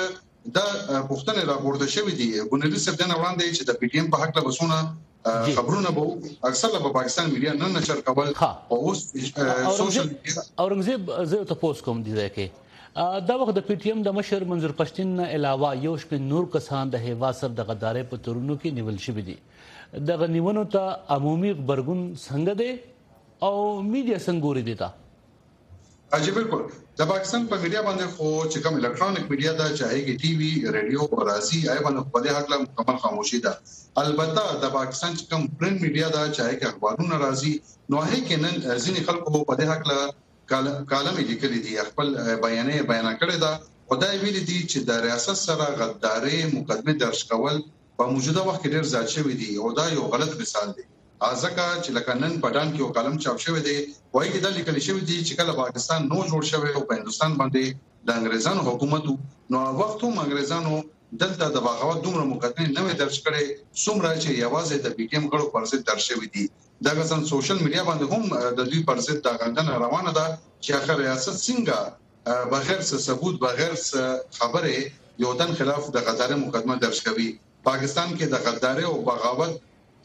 Speaker 17: دا پښتنه راپورته شوې دي ګونری سردن وړاندې چې د پی ټی ایم په حق له وسونه خبرونه به اکثر په پاکستان میډیا نه نشر کول او اوس سوشل میډیا
Speaker 16: اورنګزیب زه ته پوس کوم دي کې دا وخت د پی ټی ایم د مشر منظور پښتین نه علاوه یو شپږ نور کسان د هیوا سر د غدارې په تورونو کې نیول شوي دي د غنیونو ته عمومي خبرګون څنګه دی او میډیا څنګه ګوري دي تا
Speaker 17: اجي بالکل د پاکستان په میډیا باندې خو چې کوم الکترونیک میډیا دا چاهيږي ټي وي رادیو او راسي آی باندې په دې حق له مکمل خاموشي ده البته د پاکستان چې کوم پرنٹ میډیا دا چاهيږي اخبارونه راځي نو هي کې نن ځینې خلکو په دې حق له کالم لیکلي دي خپل بیان کړی دا خدای ویلي دي چې د ریاست سره غدارې مقدمه درج کول په موجوده وخت کې ډېر زیات شوی دي او دا یو غلط مثال دی ځکه چې لکه نن پټان کې یو کالم چاپ شوی دی وایي چې دا لیکل شوی دی چې کله پاکستان نو جوړ شوی او په هندستان باندې د انګريزانو حکومت نو وخت هم انګريزانو دلته د بغاوت دومره مقدمه نه درج کړي څومره چې یوازې د پی ټی ایم غړو پر ضد درج شوی دي دا غسن سوشل میډیا باندې هم د دوی پر ضد د غندنه روانه ده چې اخر ریاست څنګه بغیر ثبوت بغیر خبره یو تن خلاف د غدارې مقدمه درج کوي پاکستان کې د غدارې او بغاوت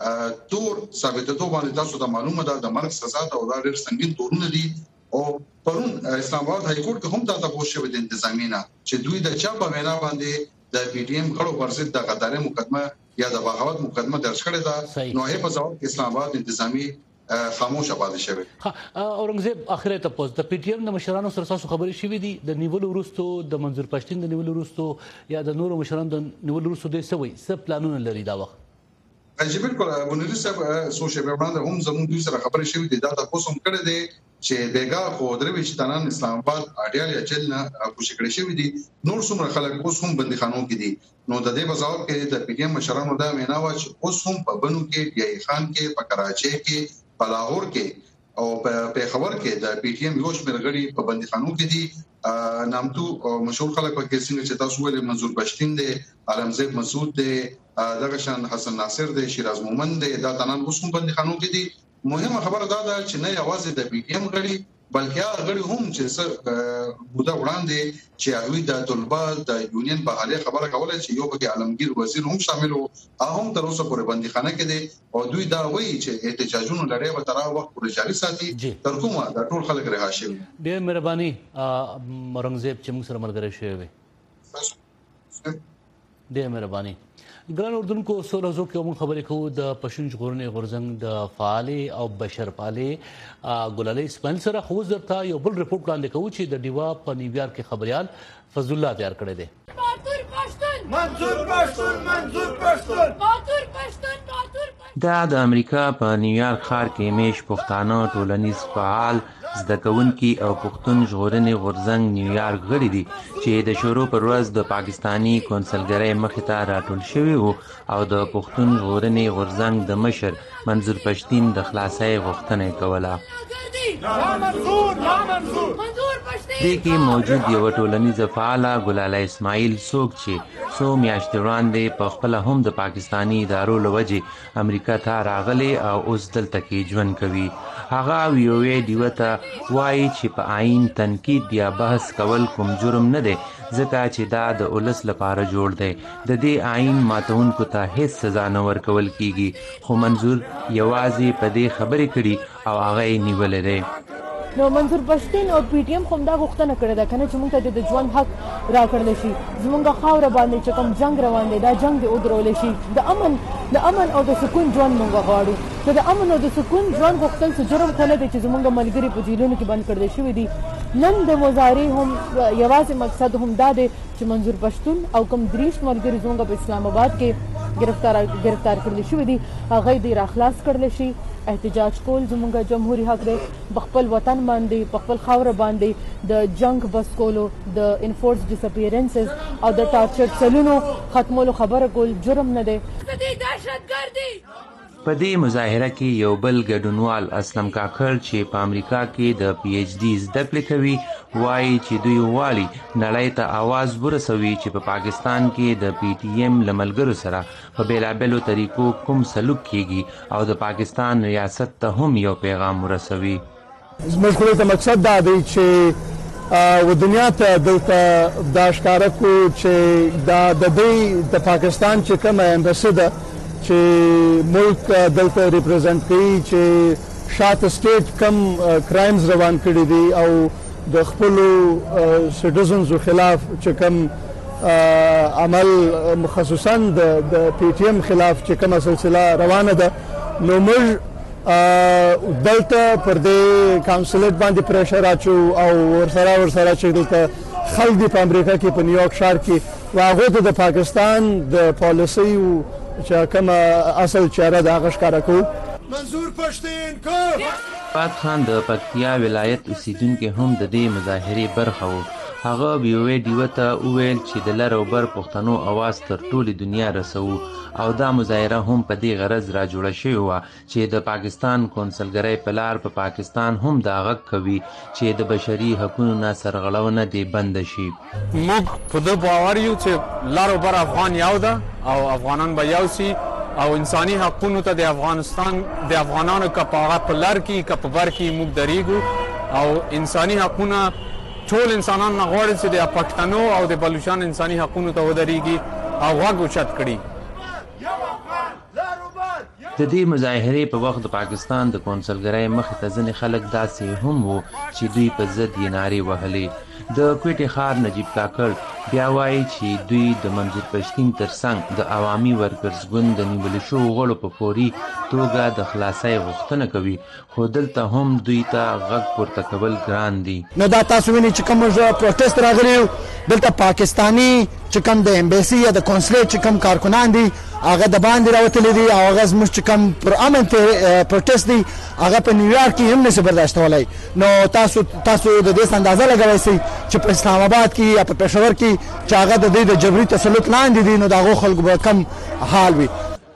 Speaker 17: تور ثابتېدو باندې تاسو ته معلومه ده د مرګ سزا او د ډېر سنگین تورونه دي او پرون اسلام آباد های کورټ هم دا تاسو شوی د انتظامینا چې دوی د چا په وینا باندې د پی ټی ایم غړو پر ضد د غدارې مقدمه یا د بغاوت مقدمه درج کړې ده نو هي په ځواب اسلام آباد انتظامی خاموش پاتې شوی
Speaker 16: اورنګزیب اخره ته پوز د پی ټی ایم د مشرانو سره تاسو خبرې شوې دي د نیولو وروسته د منظور پښتین د نیولو وروسته یا د نورو مشرانو د نیولو وروسته د سوي څه پلانونه لري دا وخت
Speaker 17: اجي بالکل ګونری صاحب سوشل میډیا هم زموږ دوی سره خبرې شوې دي دا تاسو هم کړی دی چې بیګا خو درې وشتانان اسلام آباد اډیال چل نه کوشش کړی شوی دي نور څومره خلک اوس هم بنديخانو کې دي نو د دې بځاو کې د پی ټی ایم مشرانو دا وینا و چې اوس هم په بنو کې ډی خان کې په کراچۍ کې په لاهور کې او په پیښور کې د پی ټی ایم یو شمېر غړي په بنديخانو کې دي نامتو مشهور خلک په کې څنګه چې تاسو ولې منظور پښتین دي عالمزید مسعود دي دغه شان حسن ناصر دی شیراز مومند دی دا تنان اوس هم بنديخانو کې دي مهمه خبره دا ده چې نه یوازې د پی ټی ایم غړي بلکې هغه غړي هم چې بودا وړاندې چې هغه د طلبه د یونین په حاله خبره کوله چې یو پکې عالمگیر وزیر هم شامل وو هم تر اوسه پورې بنديخانه کې دي او دوی دا وایي چې احتجاجونو لړۍ به تر وخت پورې جاري ساتي تر کومه د ټول خلک رها شي
Speaker 16: ډېر مهرباني اورنګزیب چې موږ سره ملګری شوی ډېر مهرباني ګران اردوونکو سولزو کې موږ خبرې کوو د پښتون ژغورنې غورځنګ د فعال او بشرپالې ګلالۍ اسماعیل سره خو درته یو بل رپورټ وړاندې کوو چې د ډیوا په نیویارک کې خبريال فضل الله تیار کړی دی
Speaker 18: دا د امریکا په نیویارک ښار کې میش پښتانه ټولنیز فعال زده کوونکي او پښتون ژغورنې غورځنګ نیویارک غړي دي چې د شروع پر ورځ د پاکستانی کونسلګرۍ مخې ته راټول شوي وو او د پښتون ژغورنې غورځنګ د مشر منظور پښتین د خلاصۍ غوښتنه کوله دې کې موجود یو ټولنیز فعال ګلالۍ اسماعیل څوک چې څو میاشتې وړاندې په خپله هم د پاکستانی ادارو له وجې امریکا ته راغلی او اوس دلته کې ژوند کوي هغه ویوې ډیوه ته وایي چې په آئین تنقید یا بحث کول کوم جرم نه دی ځکه چې دا د ولس لپاره جوړ دی د دې آئین ماتونکو ته هیڅ سزا نه ورکول کیږي خو منظور یوازې په دې خبرې کړي او هغه یې نیولی دی
Speaker 19: نو منظور پښتین او پی ټی ایم هم دا غوښتنه کړې ده کنه چې موږ ته د ژوند حق راکړل شي زموږ خاوره باندې چې کوم جنگ روان دی دا جنگ دې ودرول شي د امن او د سکون ژوند موږ غواړو چې د امن او د سکون ژوند غوښتل څه جرم خو نه دی چې زموږ ملګري په جیلونو کې بند کړل شوي دي نن د مظاهرې هم یوازې مقصد هم دا دی چې منظور پښتون او کوم دریش ملګري زموږ په اسلام آباد کې گرفتار کړل شوي دي هغه دې راخلاص کړل شي احتجاج کول زموږ جمهوریت حق دی په خپل وطن باندې په خپل خاوره باندې د جنگ بس کولو د انفورس ډیسپیرنسز او د ټارچر چلونو ختمولو خبره کول جرم نه دی
Speaker 18: په دې مظاهره کې یو بل ګډونوال اسلم کاکړ چې په امریکا کې د پی ایچ ډي زده کړې کوي وایي چې دوی غواړي نړۍ ته आवाज ورسوي چې په پاکستان کې د پی ټی ایم له ملګرو سره په بیلابیلو طریقو کوم سلوک کیږي او د پاکستان ریاست ته هم یو پیغام ورسوي
Speaker 20: زموږ ته مقصد دا دی چې و دنیا ته دلته دا ښکاره کړو چې دا د دوی د پاکستان چې کومه ایمبسی ده چې ملک دلته ریپرزنټ کوي چې شاته سټیټ کم کرایمز روان کړي دي او د خپلو سټیزنزو خلاف چې کم عمل خصوصا د پی ټی ایم خلاف چې کومه سلسله روانه ده نو موږ دلته پر دې کونسلیټ باندې پریشر اچو او ورسره چې دلته خلک دي په امریکا کې په نیویارک ښار کې هغه ته د پاکستان د پالیسي چې کومه اصل چهره ده هغه ښکاره کوو.
Speaker 21: منظور پښتین کو
Speaker 18: فات خان د پکتیا ولایت اوسیدونکو هم د دې مظاهرې برخه وو. هغه بیوې دیو ته وویل چې د لر او بر پښتنو اواز تر ټولې دنیا رسوو او دا مظاهره هم په دې غرض را جوړه شوې وه چې د پاکستان کونسلګرۍ په لار په پاکستان هم دا غږ کوي چې د بشري حقونو نه سرغړونه دې بنده شي.
Speaker 22: موږ په دې باور یو چې لر او بر افغان یو ده او افغانان به یو سي او انساني حقونو ته د افغانستان د افغانانو که په هغه په لر کې که په بر کې موږ درېږو او انساني حقونه ټول انسانان نه غواړي چې د پښتنو او د بلوچستان انساني حقونو ته ودرېږي او غوږ اوچت کړي.
Speaker 18: د دې مظاهرې په وخت د پاکستان د کونسلګرۍ مخې ته ځینې خلک داسې هم وو چې دوی په ضد یې نارې وهلې. د کوټې ښار نجیب کاکړ بیا وایي چې دوی د منظور پښتین ترڅنګ د عوامي ورکرز ګوند د نیول شوو غړو په فوري توګه د خلاصۍ غوښتنه کوي خو دلته هم دوی ته غږ پورته کول ګران دي.
Speaker 21: نو دا تاسو وینئ چې کوم پروټیسټ راغلی دلته پاکستاني چې کوم د ایمبیسي یا د کونسلیټ چې کوم کارکنان دي هغه د باندې راوتلي دي او هغه زموږ چې کوم پر امن پروټیسټ دي هغه په نیویارک کې هم نشي برداشتولی. نو تاسو د دې اندازه لګوئ شئ چې په اسلام آباد کې یا په پېښور کې چې هغه د دوی د جبري تسلط لاندې دي نو د هغو خلکو به کم حال وي.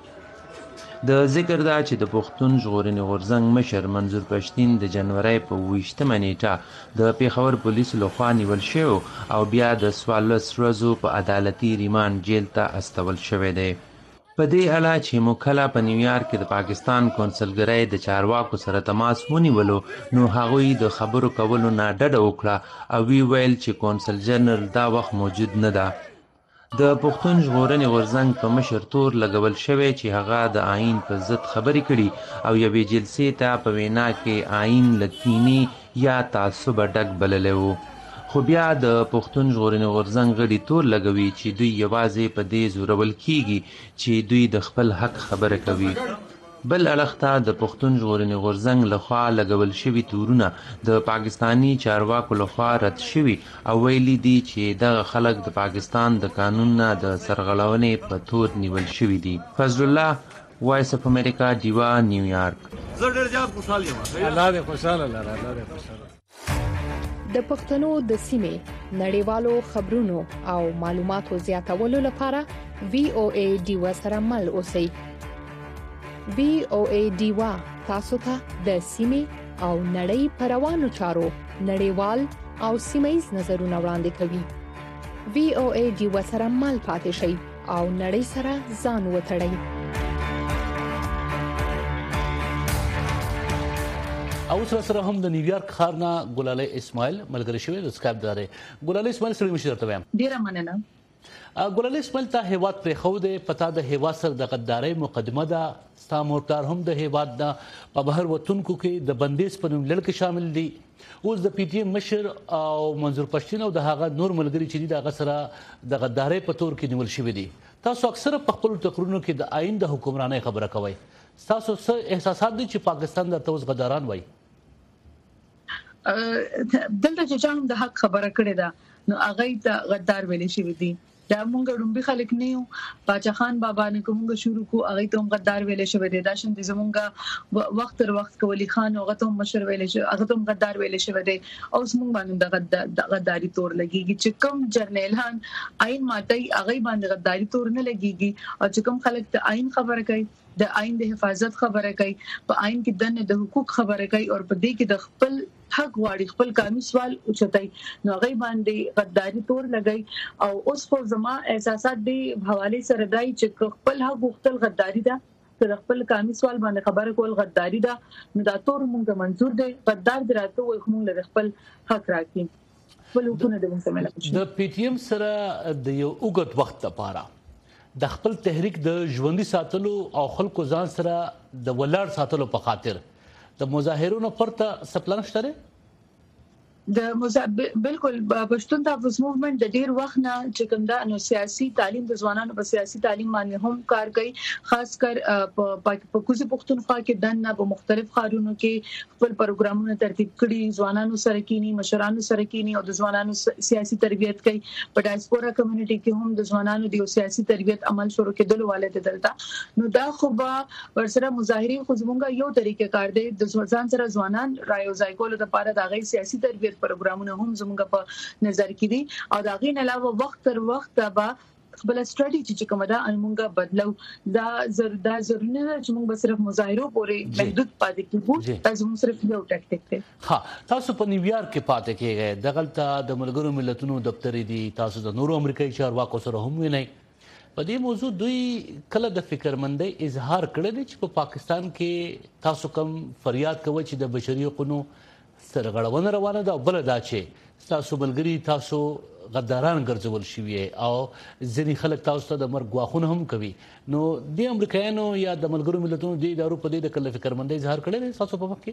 Speaker 18: د ذکر دا چې د پښتون ژغورنې غورځنګ مشر منظور پښتین د جنورۍ په 28مه نیټه د پېښور پولیسو لخوا نیول شوی او بیا د 14 ورځو په عدالتي ریمانډ جیل ته استول شوی دی. په دې اړه چې موږ کله په نیویارک کې د پاکستان کونسلګرۍ د چارواکو سره تماس ونیولو نو هغوی د خبرو کولو نه ډډه وکړه او وی ویل چې کونسل جنرال دا وخت موجود نه ده. د پښتون ژغورنې غورځنګ په مشر تور لګول شوی چې هغه د آئین په ضد خبرې کړي او یوې جلسې ته په وینا کې آئین له کینې یا تعصبه ډک بللی و. خو بیا د پښتون ژغورنې غورځنګ غړي تور لګوي چې دوی یوازې په دې زورول کیږي چې دوی د خپل حق خبره کوي. بل اړخ ته د پښتون ژغورنې غورځنګ لخوا لګول شوي تورونه د پاکستانی چارواکو لخوا رد شوي او ویلي دي چې دغه خلک د پاکستان د قانون نه د سرغړونې په تور نیول شوي دي. فضل الله، وایس اف امریکا، ډیوا، نیویارک.
Speaker 21: زه ډېر زیات خوشحال یم. الله دې خوشاله لره، الله دې خوشاله.
Speaker 13: د پښتنو د سیمې نړیوالو خبرونو او معلوماتو زیاتولو لپاره VOA ډیوا سره مل اوسئ. VOA ډیوا تاسو ته د سیمې او نړۍ پروانو چارو نړیوال او سیمایي نظرونه وړاندې کوي. VOA ډیوا سره مل پاتې شئ او نړۍ سره ځان وتړئ.
Speaker 16: او سره هم د نیویارک ښار نه ګلالۍ اسماعیل ملګری شوی د سکایپ دارې. ګلالۍ اسماعیل سره مشر ته وایم.
Speaker 23: ډیره مننه.
Speaker 16: ګلالۍ اسماعیل ته هیواد پرې خو دی پتا د هیواد سره د غدارۍ مقدمه ده ستا مورتار هم د هیواد نه په بهر وطنکو کې د بندیز په نوم لړ کې شامل دي. اوس د پی ټی ایم مشر او منظور پښتین او د هغه نور ملګری چې دي د هغه سره د غدارۍ په تور کې نیول شوي دي. تاسو اکثره په خپلو تقریرونو کې د آئین د حکمرانۍ خبره کوئ. تاسو څه احساسات دي چې پاکستان درته اوس غداران وایي؟
Speaker 23: دلته چې چا هم د حق خبره کړې ده نو هغه ته غدار ویل شوی دي. دا مونږ ډومبي خلک نه یو. باچا خان بابا نه کومه شروع کو هغه ته هم غدار ویل شوی دی. دا شند زمونږ وخت تر وخت کولی خان هغه ته هم مشر ویل شوی هغه ته هم غدار ویل شوی دی. او زمونږ باندې د غداري تور لګيږي چې کوم جرنیلان آئین ماتي هغه باندې غداري تور نه لګيږي او چې کوم خلک ته آئین خبره کوي د آئین د حفاظت خبره کوي په آئین کې دنه د حقوق خبره کوي او په دې کې د خپل حق واړي خپل قانوني سوال اوچتای نو غي باندې غداري تور لګي. او اوس خو زما احساسات دی حواله سره دای چې خپل حق غوښتل غداري ده تر خپل قانوني سوال باندې خبره کول غداري ده نو دا تور مونږ منزور دی غدار دراته وي خو مونږ له خپل حق راکې. خپل حقوقونه د موږ ملګری شي.
Speaker 16: د پی ټی ایم سره د یو اوږد وخت لپاره د خپل تحریک د ژوندۍ ساتلو او خلکو ځان سره د ولاړ ساتلو په خاطر د مظاهرونو پرته سپلان شته
Speaker 23: بالکل پښتون تحفظ موومېنټ د ډیر وخت نه چې کوم دا نو سیاسي تعلیم د ځوانانو په سیاسي تعلیم باندې هم کار کوي، خاص کر په کوزي پښتونخوا کې دنه په مختلف ښارونو کې خپل پروګرامونه ترتیب کړي، ځوانانو سره کینی، مشرانو سره کینی او د ځوانانو سیاسي تربیت کوي. په ډایسپورا کمیونټي کې هم د ځوانانو د سیاسي تربیت عمل شروع کېدل والده دلته نو دا خو به ورسره مظاهرین خو زمونږ یو طریقې کار دی د ځوان سره ځوانان رايوځای کول لپاره د غي سیاسي تربیت پروګرامونه هم زموږ په نظر کې دي او دا غي نه علاوه وخت تر وخت به خپل ستراتیجی چې کومه ده موږ بدلو. دا ضروري نه چې موږ صرف مظاهرو پورې محدود پاتې کیږو، دا زموږ صرف یو ټاکټیک دی.
Speaker 16: ها تاسو په نیویارک کې پاتې کېږئ، دغلته د ملګرو ملتونو دفتر دي، تاسو د نورو امریکایي چارواکو سره هم وینئ. په دې موضوع دوی کله د فکرمندۍ اظهار کړی دی چې په پاکستان کې تاسو کوم فریاد کوئ چې د بشري حقوقو سرغړونه روانه ده او بل دا چې تاسو ملګری تاسو غداران ګرځول شوی او ځینې خلک تاسو ته د مرګ غواخونه هم کوي، نو د امریکایانو یا د ملګرو ملتونو د ادارو په دې د کله فکرمندۍ اظهار کړی دی تاسو په وخت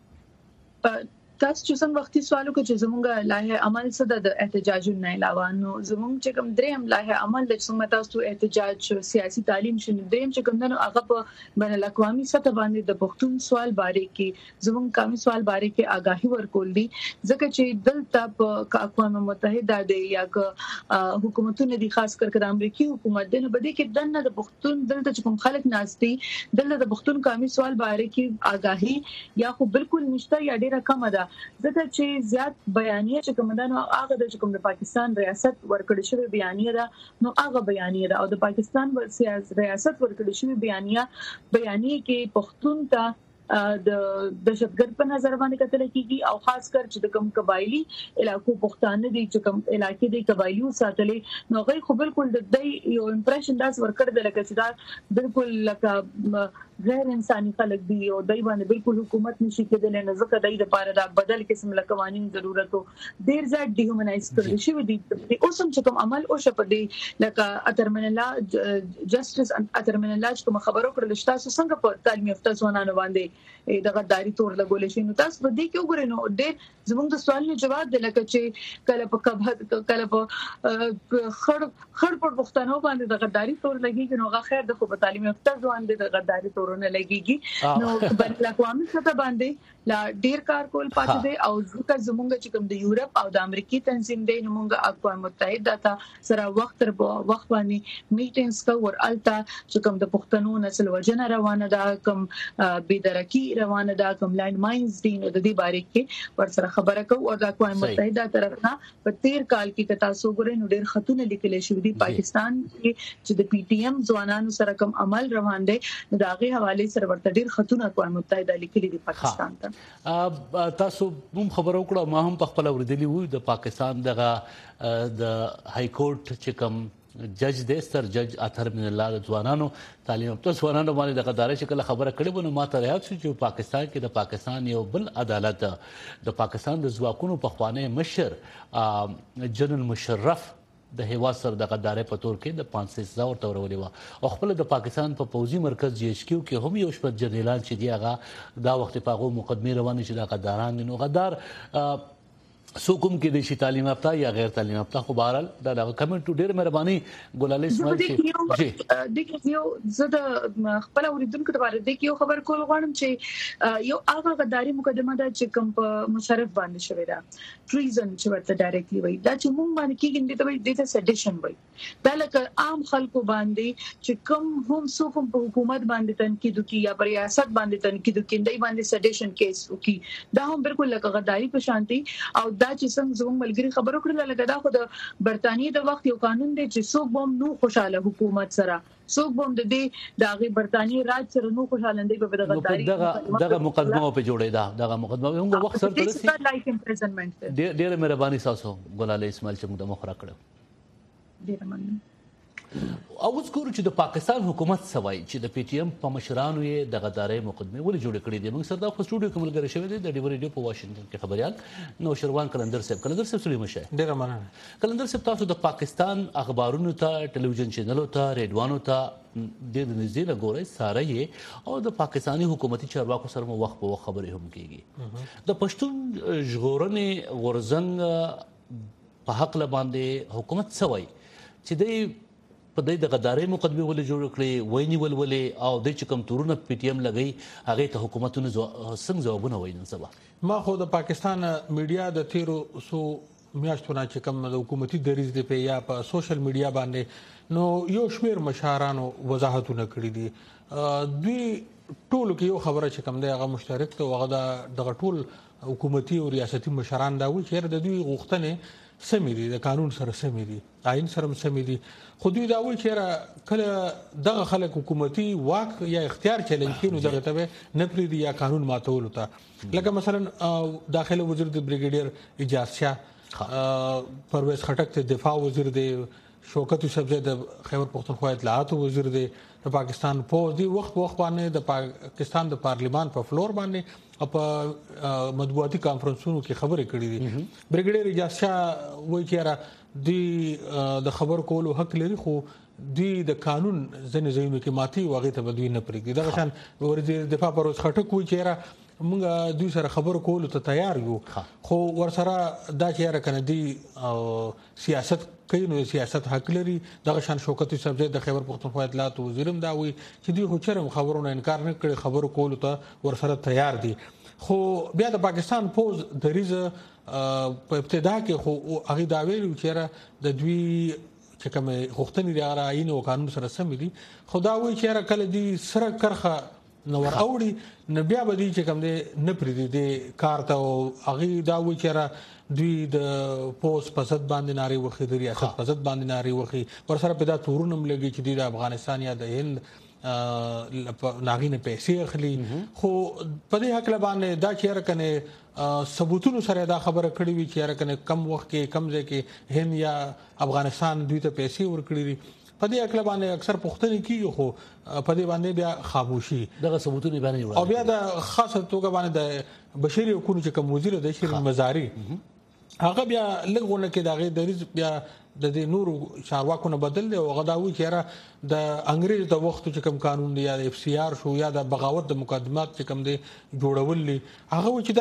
Speaker 16: کې؟
Speaker 23: تاسو چې څنګه وختي سوالو کې چې زموږ لایحه عمل څه د احتجاج نه علاوه نو زموږ چې کوم دریم لایحه عمل د څنګه تاسو احتجاج سیاسي تعلیم شنو دریم چې کوم نو هغه په بین الاقوامي سطح باندې د پښتون سوال باره کې زموږ قومي سوال باره کې آگاهي ورکول دي، ځکه چې دلته په اقوام متحده د یا حکومتونو دي خاص کر د امریکای حکومت د نه بده کې دنه د پښتون دلته چې کوم خلک ناشتي دلته د پښتون قومي سوال باره کې آگاهي یا خو بالکل نشته یا ډیره کم ده، ځکه چې زیات بیانیه چې کوم دنو هغه د کوم د پاکستان ریاست ورکړی شوی بیانیه ده نو هغه بیانیه ده او د پاکستان ریاست ورکړی شوی بیانیه کې پښتون ته د دهشتګرد په نظر باندې کتل کیږي او خاص کر چې د کوم قبایلی علاقو پښتانه دي چې کوم علاقې دي قبایلیو ساتلې نو غي خو بالکل د دې یو امپریشن داس ورکړ د لکه چې دا بالکل لکه غیر انساني خلک دي او دای باندې بالکل حکومت نشي کېدل نه ځکه دای د پاره د بدل قسم له قوانين ضرورت ډیر زیات ډیهومنایز کړل شوی دي. اوس هم چې کوم عمل او شپدي لکه اترمن الله جسټس اترمن الله کوم خبرو کړل تاسو څنګه په تعلیم یافته ځوانانو باندې د غداري تور لګول شي نو تاسو په دې کې وګورئ نو ډېر زموږ د سوالونو جواب دی لکه چې کله په کله په خړ په پښتنو باندې د غداري تور لګيږي نو غا خیر د خو په تعلیم یافته ځوان د غداري تورونه لګيږي نو بین الاقوامي سطح باندې لا ډیر کار کول پاتې دي او ځکه زموږ چې کوم د یورپ او د امریکای تنظیم دی نو موږ اقوام متحده ته سره وخت تر وخت باندې میټینګز کوو الته چې کوم د پښتنو نسل وجنه روانه ده کوم بيدرکی روانه ده کوم لینډ ماینز دي نو د دې باره کې ورسره خبره کوو او د اقوام متحده طرفنا په 13 کال کې تاسو ګورئ نو ډیر خطونه لیکل شوی دي پاکستان کې چې د پی ټی ایم ځوانانو سره کوم عمل روان دي نو دا غي حواله سره ورته ډیر خطونه اقوام متحده لیکلي دي پاکستان ته.
Speaker 16: تاسو هم خبرو کړو ما هم په خپل اوریدلی وو د پاکستان دغه د های کورټ چې کوم جج دی سر جج اطهر من الله د ځوانانو تعلیم یافته ځوانانو باندې د غداري شکل خبره کړې ونه ماته یاد شو چې پاکستان کې د پاکستان یو بل عدالت د پاکستان د ځواکونو په خوانه مشر جنرال مشرف د هوا سر د غداري په تور کې د 500 ورته ورولې و او خپل د پاکستان په پوزي مرکز جی ایچ کیو کې هم یو شپږ جنرالان چې دی هغه دا وخت په هغه مقدمه روانه چې د غداران نو غدار سوکم کې د شي تعلیم یافته یا غیر تعلیم یافته خو بهرال دا کمنټ ډیر مهرباني ګلال اسماعیل
Speaker 23: جی د یو زده خپل اوریدونکو لپاره د یو خبر کول غواړم چې یو هغه غداري مقدمه ده چې کوم په مشرف باندې شوې ده ټریزن چې ورته ډایرکټلی وایي دا چې موږ باندې کېږي د سډیشن وایي دا لکه عام خلکو باندې چې کوم هم څوک په حکومت باندې تنقید کوي یا پر ریاست باندې تنقید کوي دای باندې سډیشن کیس وکي دا هم بالکل لکه غداري په شانتي او دا چې څنګه زموږ ملګری خبرو کړل لکه دا خو د برتانیې د وخت یو قانون دی چې څوک بم نو خوشاله حکومت سره څوک بم د دې دغه برتانیې راج سره نو خوشاله دی په غداري
Speaker 16: دغه مقدمه په جوړې ده دغه مقدمه موږ وخت سره ترسي
Speaker 23: لایک امپریزنمنت
Speaker 16: ډېر مهرباني تاسو ګلال اسماعیل چې موږ مخ را کړو
Speaker 23: ډېر مننه.
Speaker 16: او اوس ګورو چې د پاکستان حکومت سوای چې د پی ټی ایم په مشرانو یې د غدارۍ مقدمه ولې جوړ کړې دي. موږ سره دا په سټوډیو کې ملګری شوی دی د ډیور ریډیو په واشنگټن کې خبريال نوشروان کلندر صاحب سلیم شه.
Speaker 22: ډیر مننه
Speaker 16: کلندر صاحب، تاسو د پاکستان اخبارونو ته، ټلویزیون چینلونو ته، ریډیوانو ته ډیر نږدې لګورئ، ساره او د پاکستاني حکومتي چارواکو سره مو وخت په وخت خبرې هم کیږي. د پښتون ژغورنې غورځنګ په حق باندې حکومت سوای چې په دې د غدارۍ مقدمه ولې جوړ کړې، ویني ولولې او د چې کوم تورونه پی ټی ایم لګي هغه ته حکومتونو څنګه ځوابونه وایي نن سبا؟
Speaker 22: ما خو د پاکستان میډیا د تیرو سو میاشتونه چې کوم د حکومتي دریځ دی په یا په سوشل میډیا باندې نو یو شمیر مشارانو وضاحتونه کړی دي. دوی ټول کې یو خبره چې کوم دی هغه مشترک ته هغه د ټول حکومتي او ریاستي مشران دا وایي چې د دوی غوښتنې سمې دي، د قانون سره سمې دي، آئین سره سمې دي. خو دوی دا وایي چې کله دغه خلک حکومتي واک یا اختیار چلنج کوي نو دغه ته نه پریږدي یا قانون ماتول ته. لکه مثلا داخله وزیر د بریګیډیر اجاز شاه، پرویز خټک ته دفاع وزیر دی، شوکت یوسفزئی د خیبر پختونخوا اطلاعات وزیر دی، د پاکستان پوز دی وخت باندې د پاکستان د پارلیمان په فلور باندې په مطبوعاتي کانفرنسونو کې خبرې کړې دي. بریګیډیر اجاز شاه وایي چې دی د خبر کولو حق لري، خو دوی د قانون ځینې ځایونو کې ماتي او هغې ته به دوی نه پرېږدي. دغه شان وزیر دفاع پرویز خټک وایي چې موږ دوی سره خبرو کولو ته تیار یو، خو ورسره دا چې کنه دی سیاست کوي نو سیاست حق لري. دغه شان شوکت یوسفزئی د خیبر پختونخوا اطلاعات وزیر هم دا وایي چې دوی خو چرم خبرونه انکار نه کړي، خبرو کولو ته ورسره تیار دي. خو بیا د پاکستان پوز دریځ په ابتدا کې خو هغه دا ویلو چې د دوی چې کوم غوښتنې لري هغه آئین او قانون سره سم دي، خو دا وایي چې کله دی سره کرخه نور اوړي نه بیا به دي چې کوم دی نه پریږدي د کار ته. او هغه دا وایي چې دوی د پوز په ضد باندې نارې وخی، د ریاست په ضد باندې نارې وخی، ورسره پیدا تورونه هم لګي چې د افغانستان یا د هند ناغینه پیسې اخلي. خو په دې حق باندې دا چې کنه ثبوتونو سره دا خبره کړې وي چې کنه کم وخت کې کم ځای کې هند یا افغانستان دوی ته پیسې ورکړي دي. په دې حق باندې اکثر پوښتنې کیږي، خو په دې باندې بیا خاموشي
Speaker 16: دغه ثبوتونه باندې
Speaker 22: او بیا د خاصه توګه باندې د بشري حقوقو چې کوم وزیر د شیرین مزاری هغه بیا لږونه کې دغه دریز بیا د نورو چارواکو نه بدل دی او غداوي چې د انګريز د وخت چې کوم قانون دی یا اف سی آر شو یا د بغاوت د مقدمات چې کوم دی جوړول دي هغه چې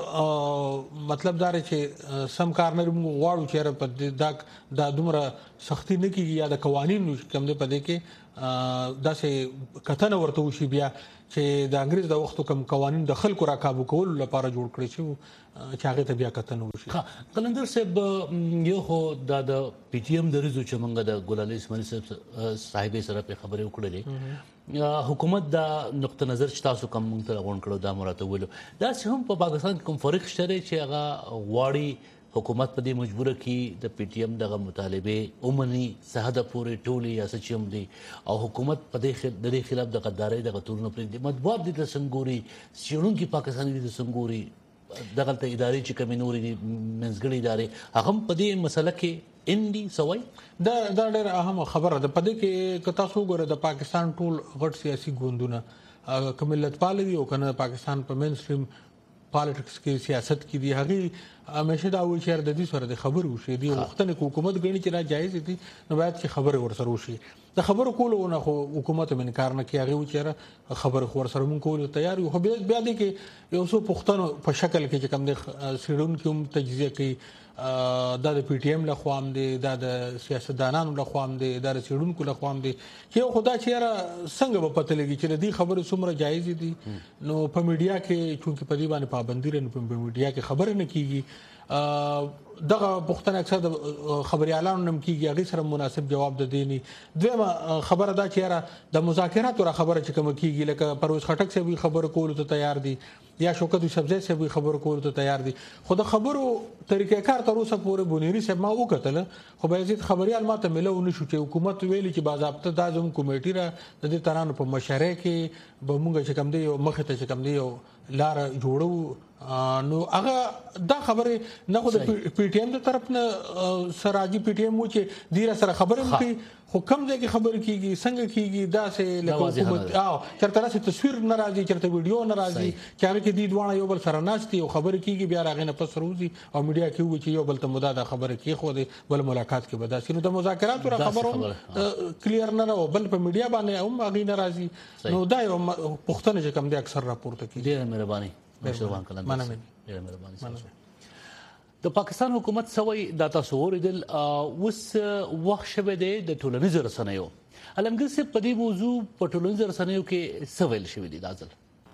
Speaker 22: دا مطلب دار چې سم کار نه غواړو چې په د دومره سختی نه کیږي یا د قوانینو کوم دی په دې کې داسې کتنه ورته وشي بیا چې د انګريز د وخت کوم قوانین د خلکو را کابو کول لپاره جوړ کړی شو چې هغه ته بیا کتنه وشي.
Speaker 16: کلندر صاحب یو خو د پی ټی ایم دریزو چې موږ د ګل علي اسماعیل صاحب سره په خبرې وکړلې حکومت دا نقطه نظر چې تاسو کوم موږ ته غونډ کړو دا مرته ویلو دا چې هم په پاکستان کوم فرق شته چې هغه واړی حکومت په دې مجبوره کی د پی ټی ایم دغه مطالبه اومني سهده پورې ټولي یا سچم دي او حکومت په دې خلاف د غدارۍ د غتورونو پر دې مطبوعات دي د سنگوري سیړون کې پاکستاني دي د سنگوري دغه ته ادارې چې کمی نوري دي منځګړي ادارې هغه په دې مسله کې اندي سوي
Speaker 22: دا ډېر اهم خبره ده. په دې کې که تاسو ګوره د پاکستان ټول غټ سیاسي ګوندونه کملت پالي او کنه پاکستان په مین سټریم پالیټکس کې سیاست کې دی هغه همیشه دا وایي چې د دې سره د خبرو شي دی وختونه حکومت غني چې را جایز دي نو باید چې خبره ورسره وشي. د خبرو کولو نه خو حکومت من کار نه کوي هغه چې خبره خور سره مونږ کول تیار یو خو بیا دي کې یو څو پښتنو په شکل کې چې کوم د سیډون کې هم تجزیه کوي د پی ټی ایم له خوام دي د سیاستدانانو له خوام دي د سیډونکو له خوام دي چې خدا چې څنګه په پته لګي چې د دې خبره څومره جایز دي نو په میډیا کې چونکه په دې باندې پابندي لري په میډیا کې خبره نه کیږي. دغه پښتنه اکثر د خبريالانو نم کیږي هغه سره مناسب جواب د دیني. دویمه خبره دا چې د مذاکرات او خبره چې کوم کیږي لکه پرویز خټک سے وی خبر کول ته تیار دي یا شوکت یوسفزئی سے وی خبر کول ته تیار دي. خو د خبرو طریقې کار تر اوسه پورې بونیری سے ما وکتل خو به زید خبريال ماته ملو نشو چې حکومت ویلي چې باضابطه د زم کمیټې را د دې ترانو په مشره کې به مونږ چې کوم دی مخه ته چې کوم دی
Speaker 3: لار جوړو نو هغه دا خبره نه خو د پی ټی ایم د طرف نه سراجي پی ټی ایم و چې ډیره سره خبره کوي خو کم ځای کې خبر کیږي څنګه کیږي دا سه لکه حکومت چرته راځي تصویر ناراضي چرته ویډیو ناراضي چې هغه کې د دوه یو بل سره ناشتي او خبر کیږي بیا راغنه پس روزي او میډیا کې وي چې یو بل ته مداده خبره کوي خو د بل ملاقات کې بدا شنو د مذاکرات را خبرو کلیر نه او بل په میډیا باندې هم هغه ناراضي نو دا یو پښتنه چې کم دي اکثر راپورته کوي
Speaker 16: ډیره مهرباني مشروان کلند ډیره مهرباني د پاکستان حکومت سوي د تاسو اوریدل وس وخت شوه د ټولنیزو رسنیو علمګر صاحب په دې موضوع په ټولنیزو رسنیو کې سویل شوی دی دازل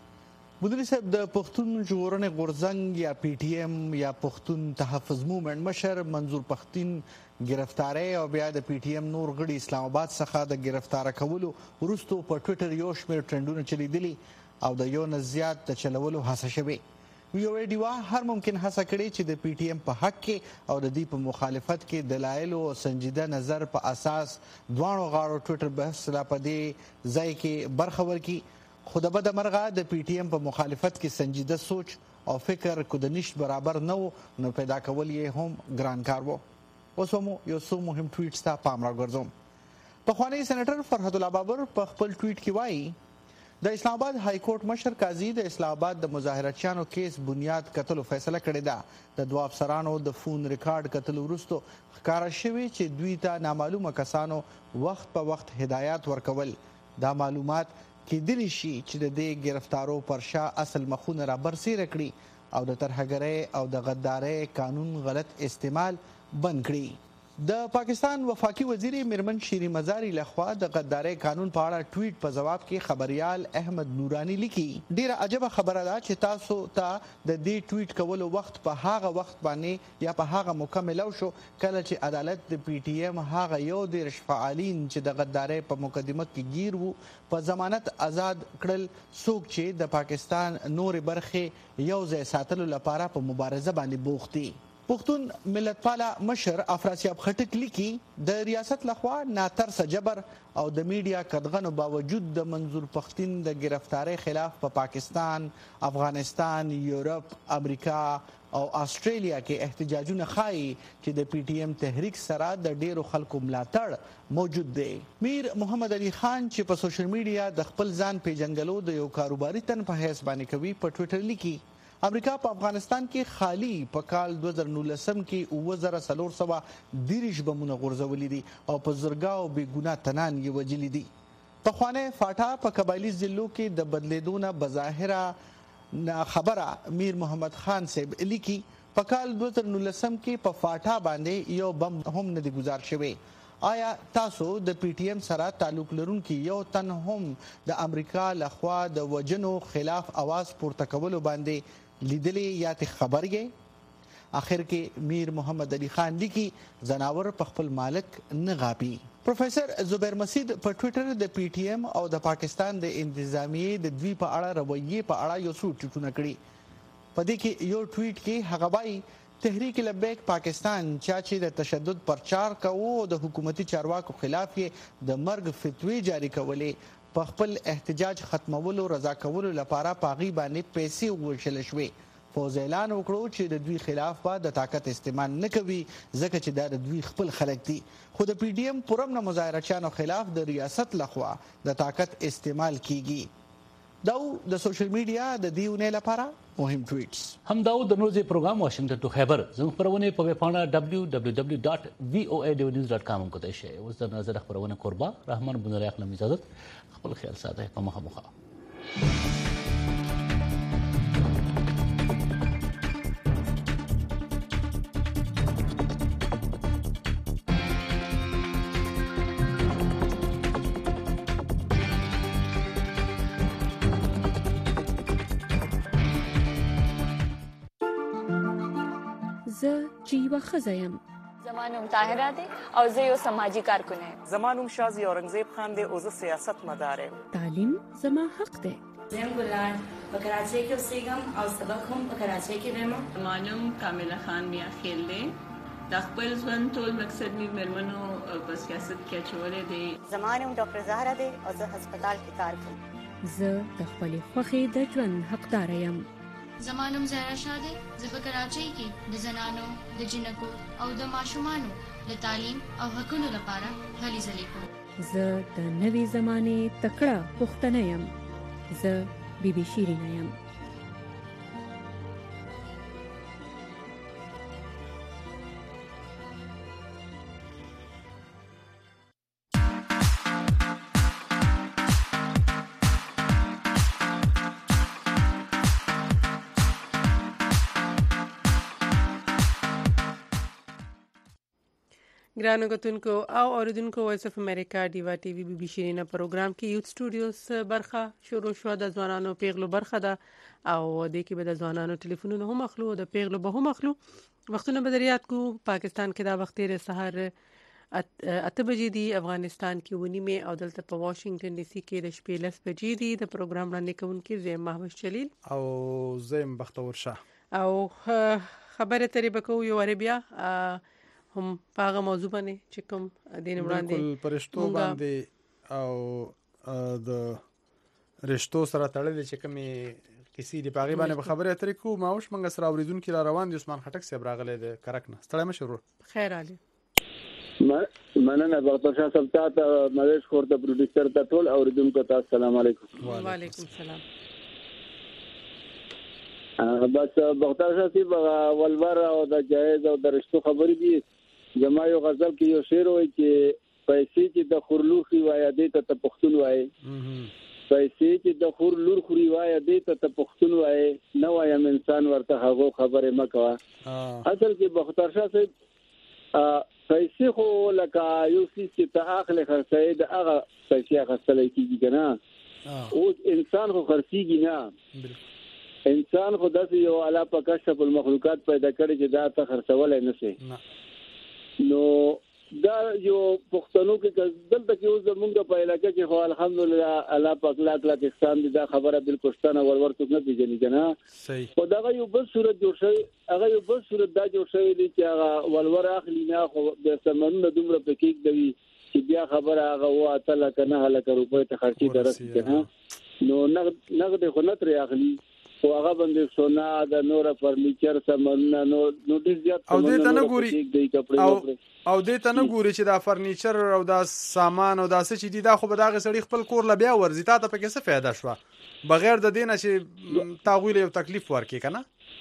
Speaker 4: مديري صاحب د پښتون ژغورنې غورځنګ یا پی ټی ایم یا پښتون تحفظ موومېنټ مشر منظور پښتين گرفتاری او بیا د پی ټی ایم نور غړي اسلام آباد څخه د گرفتار کولو ورستو په ټوئیټر یو شمېر ټرندونه چلیدلي او د یو نه زیات د چلولو هڅه شوه ویو ډیوا هر ممکن هڅه کړې چې د پی ټی ایم په حق کې او د دې په مخالفت کې دلایل او سنجیده نظر په اساس دوانو غاړو ټوئیټر بحث لا پدې ځای کې برخه ورکي خود به د مرغه د پی ټی ایم په مخالفت کې سنجیده سوچ او فکر کو د نشټ برابر نو پیدا کول یې هم ګران کار وو اوس مو یو څو مهم ټویټس ته پام راګرځوم پخوانی سېنیټر فرحت الله بابر په خپل ټویټ کې وایي د اسلام آباد های کورټ مشر قاضي د اسلام آباد د مظاهرچیانو کیس بنیاد قتل فیصله کړې ده د دوه افسرانو د فون ریکارډ قتل وروسته ښکارا شوی چې دوی ته نامعلومه کسانو وخت په وخت هدایت ورکول دا معلومات کېدلی شي چې د دې گرفتارو پر شا اصل مخونه را برسېره کړي او د ترهګرۍ او د غدارۍ قانون غلط استعمال بند کړي د پاکستان وفاقي وزیر میرمن شیرین مزاری لخوا د غدارۍ قانون په اړه ټویټ په جواب کې خبريال احمد نورانی لیکي ډیره عجبه خبره ده چې تاسو ته د دې ټویټ کولو وخت په هغه وخت باندې یا په هغه مکمل شو کله چې عدالت د پی ټی ایم هغه یو د فعالین چې د غدارۍ په مقدمه کې گیر وو په ضمانت آزاد کړل څوک چې د پاکستان نور برخه یو ځای ساتلو لپاره په مبارزه باندې بوخت دي پښتون ملتپاله مشر افراسیاب خټک لیکي د ریاست لخوا ناترس جبر او د میډیا قدغنو باوجود د منظور پښتين د گرفتاری خلاف په پاکستان، افغانستان، یورپ، امریکا او استرالیا کې احتجاجونه خایي چې د پی ټی ایم تحریک سره د ډیرو خلکو ملاتړ موجود دی. میر محمد علي خان چې په سوشل میډیا د خپل ځان پیژنګلو د یو کاروباري تن په حیث باندې کوي په ټوئیټر لیکي امریکا په افغانستان کې خالی په کال 2019 کې 2430 بمونه غورځولي دي او په زرګاو بې ګناه تنان یې وجلي دي. پخوانی فاټا په قبایلی ضلعو کې د بدلیدونه بظاهره خبره میر محمد خان صاحب لیکي په کال 2019 کې په فاټا باندې یو بم هم نه دی گزار شوی. آیا تاسو د پی ټی ایم سره تعلق لرونکي یو تن هم د امریکا لخوا د وجنو خلاف आवाज پورته کولو باندې لیدلی یا ته خبر یې؟ اخر کې میر محمد علي خان لیکي زناور په خپل مالک نه غاپي. پروفیسر زبیر مسید په ټوئیټر د پی ټی ایم او د پاکستان د انتظامیه د دوی په اړه رویه په اړه یو څو ټویټونه کړي. په دې کې یو ټویټ کې هغه وایي تحریک لبیک پاکستان چې د تشدد پرچار کوو او د حکومتي چارواکو خلاف یې د مرګ فتوی جاری کولې په خپل احتجاج ختمولو رضا کولو لپاره پاغي باندې پیسې وشل شوې. فوز اعلان وکړو چې د دوی خلاف به د طاقت استعمال نه کوي ځکه چې دا د دوی خپل خلک دي. خو د پی ډی ایم پرم نه مظاهرچیانو خلاف د ریاست لخوا د طاقت استعمال کیږي. دا د سوشل میډیا د دیونه لپاره مهم ټویټس.
Speaker 16: هم دا د نوځي پروګرام واشنگټن ټو خیبر زموږ خبرونه په ویب پاڼه www.voanews.com کوته شي. اوس د نظر خبرونه قربا رحمان بن ریاخ لم اجازه خپل خیال ساته په مخه مخه.
Speaker 5: زه چې یوه ښځه یم.
Speaker 24: زما نوم طاهره دی او زه یو سماجي کارکونه یم.
Speaker 25: زما نوم شازي اورنګزیب خان دی او زه سیاست مدار یم.
Speaker 5: تعلیم زما حق دی.
Speaker 26: زم ګلان په کراچۍ کې اوسېږم او سبق هم په کراچۍ کې وایم.
Speaker 27: زما نوم کامله خان میا خیل دی. د خپل ژوند ټول مقصد مې مېرمنو په سیاست کې اچولی دی.
Speaker 28: زما نوم ډاکټر زهره دی او زه هسپتال کې کار کوم.
Speaker 5: زه د خپلې خوښې د ژوند حقدار یم.
Speaker 6: زما نوم زهرا شاه دی. زه په کراچۍ کې د زنانو، د جنکو او د ماشومانو د تعلیم او حقونو لپاره هلې ځلې کوم.
Speaker 5: زه د نوې زمانې تکړه پښتنه یم. زه بیبي شیرینه یم.
Speaker 1: ګرانو کتونکو او اوریدونکو وایس اف امریکا ډیوا ټي وی بي بي شیرینه پروګرام کې یوت سټوډیوز برخه شروع شو د ځوانانو پیغلو برخه ده او د کې به د ځوانانو ټلیفونونه هم اخلو د پیغلو به هم اخلو. وختونه بدریات کو پاکستان کې دا وخت ډېر سحر 8 بجې دی، افغانستان کې 9 او دلته په واشنگټن ډي سي کې د شپې 10 بجې دی. د پروګرام وړاندې کوونکی زم محمد جلیل
Speaker 2: او زم بختور شاه
Speaker 1: او خبره ترې بکو یو عربیا هم پاغه موضوع باندې چې کوم دین وړاندې
Speaker 2: بالکل پرشتو باندې او د رشتو سره تړلې چې کومې کسی دی پاغه باندې خبره اترې کو ماوش منګ سره اوریدونکو را روان دي عثمان خټک صاحب راغله د کرکنه ستړی مشرور
Speaker 1: خیر علي
Speaker 7: مننه بختور شاه صاحب ته مدیش خور ته پروډوسر ته ټول اوریدونکو ته السلام علیکم.
Speaker 1: وعلیکم السلام.
Speaker 7: بس بختور شاه صاحب ولور او د جایز او د رشتو خبرې دي. زما یو غزل کې یو شعر وایي چې پیسې چې د خورلوخي وایي دې ته پښتون وایي، پیسې چې د خورلور خوري وایي دې ته پښتون وایي، نه وایم انسان ورته هغه خبره مکوه. اصل کې بختور شاه صاحب پیسې خو لکه یو چې ته اخلي خرڅې د هغه پیسې خرڅلې کیږي کنه، اوس انسان خو خرڅيږي نه. انسان خو داسې یو اعلی په کشف المخلوقات پیدا کړی چې دا ته خرڅولای نه شي. نو دا یو پښتنو کې دلته کې اوس زمونږ په علاقې کې خو الحمدلله الله پاک لا احسان دي. دا خبره بالکل ستانه ورته نه پیژني کنه.
Speaker 2: صحیح.
Speaker 7: خو دا یو بل صورت جوړ شوی، هغه یو بل صورت دا جوړ شوی دی چې هغه ولور اخلي نه خو د سمنونو دومره پکې دی چې بیا خبره هغه واته لکه نه لکه روپۍ ته خرچي درسي کنه. نو نغد خو نه تر اخلي او هغه باندې سونا د نور فرنیچر سمنه نو ډیر زیات
Speaker 2: او دې ته نه ګوري او دې ته نه ګوري چې دا فرنیچر او دا سامان او دا څه چې دي دا خو به دا غسړي خپل کور لا بیا ورزي تا ته پکې څه फायदा شو بغیر د دینه چې تاغویل یو تکلیف ورکې کنه.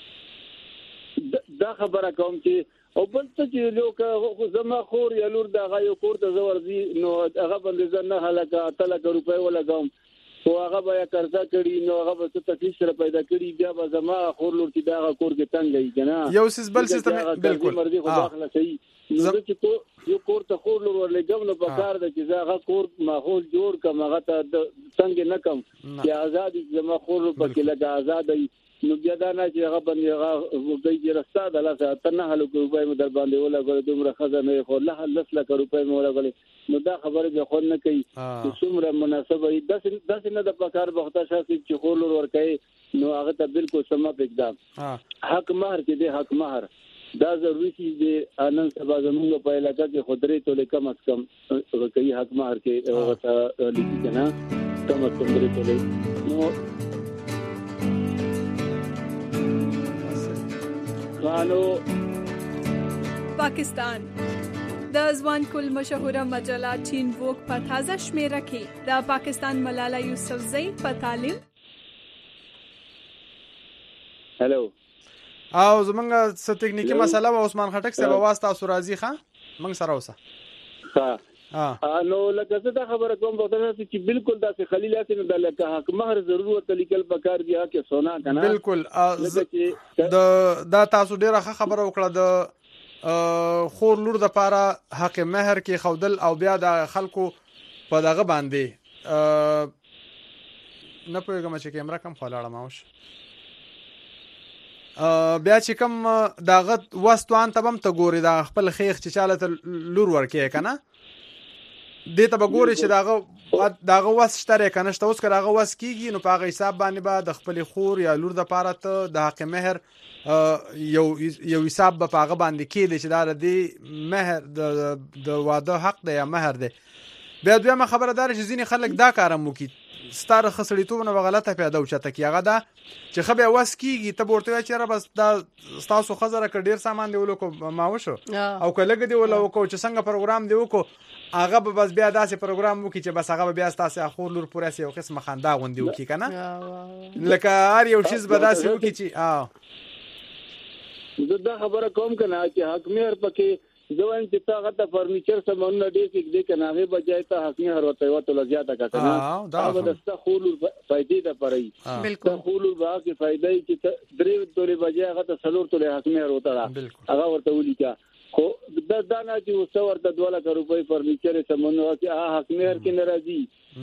Speaker 7: دا خبره کوم چې او بل څه چې لوکه خو زما خور یا لور دا غو کور ته زورځي نو هغه باندې ځنه هلکه 3 روپۍ ولګم خو هغه بیا قرضه کړي نو هغه به څه تکلیف سره پیدا کړي بیا به زما خور لور چې دا کور کې تنګي کنه
Speaker 2: یو سیس بل سیستم بالکل
Speaker 7: مرضی خو داخله صحیح نو چې یو کور ته خور لور ورلګم نو په کار د چې هغه کور ماحول جوړ کم هغه ته څنګه نه کم چې آزاد زما خور په کې لګا آزاد نو بیا دا نه چې هغه باندې هغه وګړي رستا د لاسه تنه هلو روپۍ مدر باندې ولا غوړ دومره خزانه خو له 10 لک روپۍ مولا غلي نو دا خبره به خو نه کوي چې څومره مناسبه داس نه د پکار بخته شاسي چې خور ور کوي نو هغه ته بالکل سم اقدام حق مہر کې دی حق مہر دا ضروري دی انن سبا زموږ په علاقې کې خدري تولې کم از کم کوي حق مہر کې هغه لیکي کنه کم از کم درې تولې نو
Speaker 8: پاکستان د ځوان کل مشهوره مجله چین ووک په تازه شمیره کې د پاکستان ملاله یوسفزئی په تعلیم
Speaker 7: هلو
Speaker 2: او زمونږ څه ټکنیکی مسله و عثمان خټک صاحب واسطه تاسو راضی ښه موږ سره اوسه
Speaker 7: ها نو لکه څه دا خبره کوم په تاسو چې بالکل داسې خلیل اسې نه د لکه حق مہر ضرورت لیکل پکار دی چې سونا کنه
Speaker 2: بالکل دا تاسو ډیره خبره وکړه د خور لور د پاره حق مہر کې خودل او بیا د خلکو په دغه باندې نه پوهیږم چې کیمرا کم خلاړه ماوش بیا چې کم داغه وستوان تبم ته ګوري دا خپل خیخ چې چاله لور ورکې کنه دې ته بګوري چې داغه وسشتره کنه شته اوس کړه وس کیږي نو په هغه حساب باندې به د خپل خور یا لور د پاره ته د حق مہر یو حساب په هغه باندې کېږي چې دا د مہر د واده حق دی یا مہر دی بیا دویمه خبره دار چې ځینې خلک دا کارم وکي ستاره خسړیتونه غلطه پیدا او چاته کی هغه دا چې خبره واس کیږي ته ورته چې را بس دا تاسو خزره ک ډیر سامان دی ولکو ما وشو او کله دی ولکو چې څنګه پروګرام دی وکړو هغه به بس بیا داسې پروګرام وکړي چې بس هغه بیا تاسو اخور لور پورې یو قسم خندا غوندي وکړي کنه لکه هر یو شی به داسې وکړي چې
Speaker 7: دا خبره کوم کنه چې حکمیر پکې ځوان چې تا غته فرنیچر سمونه ډېر کې دې کنه هغه بجای ته حکمیر ورته وته لزیاته کا کنه دا د استخول فائدې ده پرې بالکل خول با کې فائدې چې درې تولې بجای هغه ته سلور تولې حکمیر وته هغه ورته ولیکا خو دا نه چې وسو ورته 2 لک روپۍ فرنیچر سمونه چې حکمیر کې ناراضي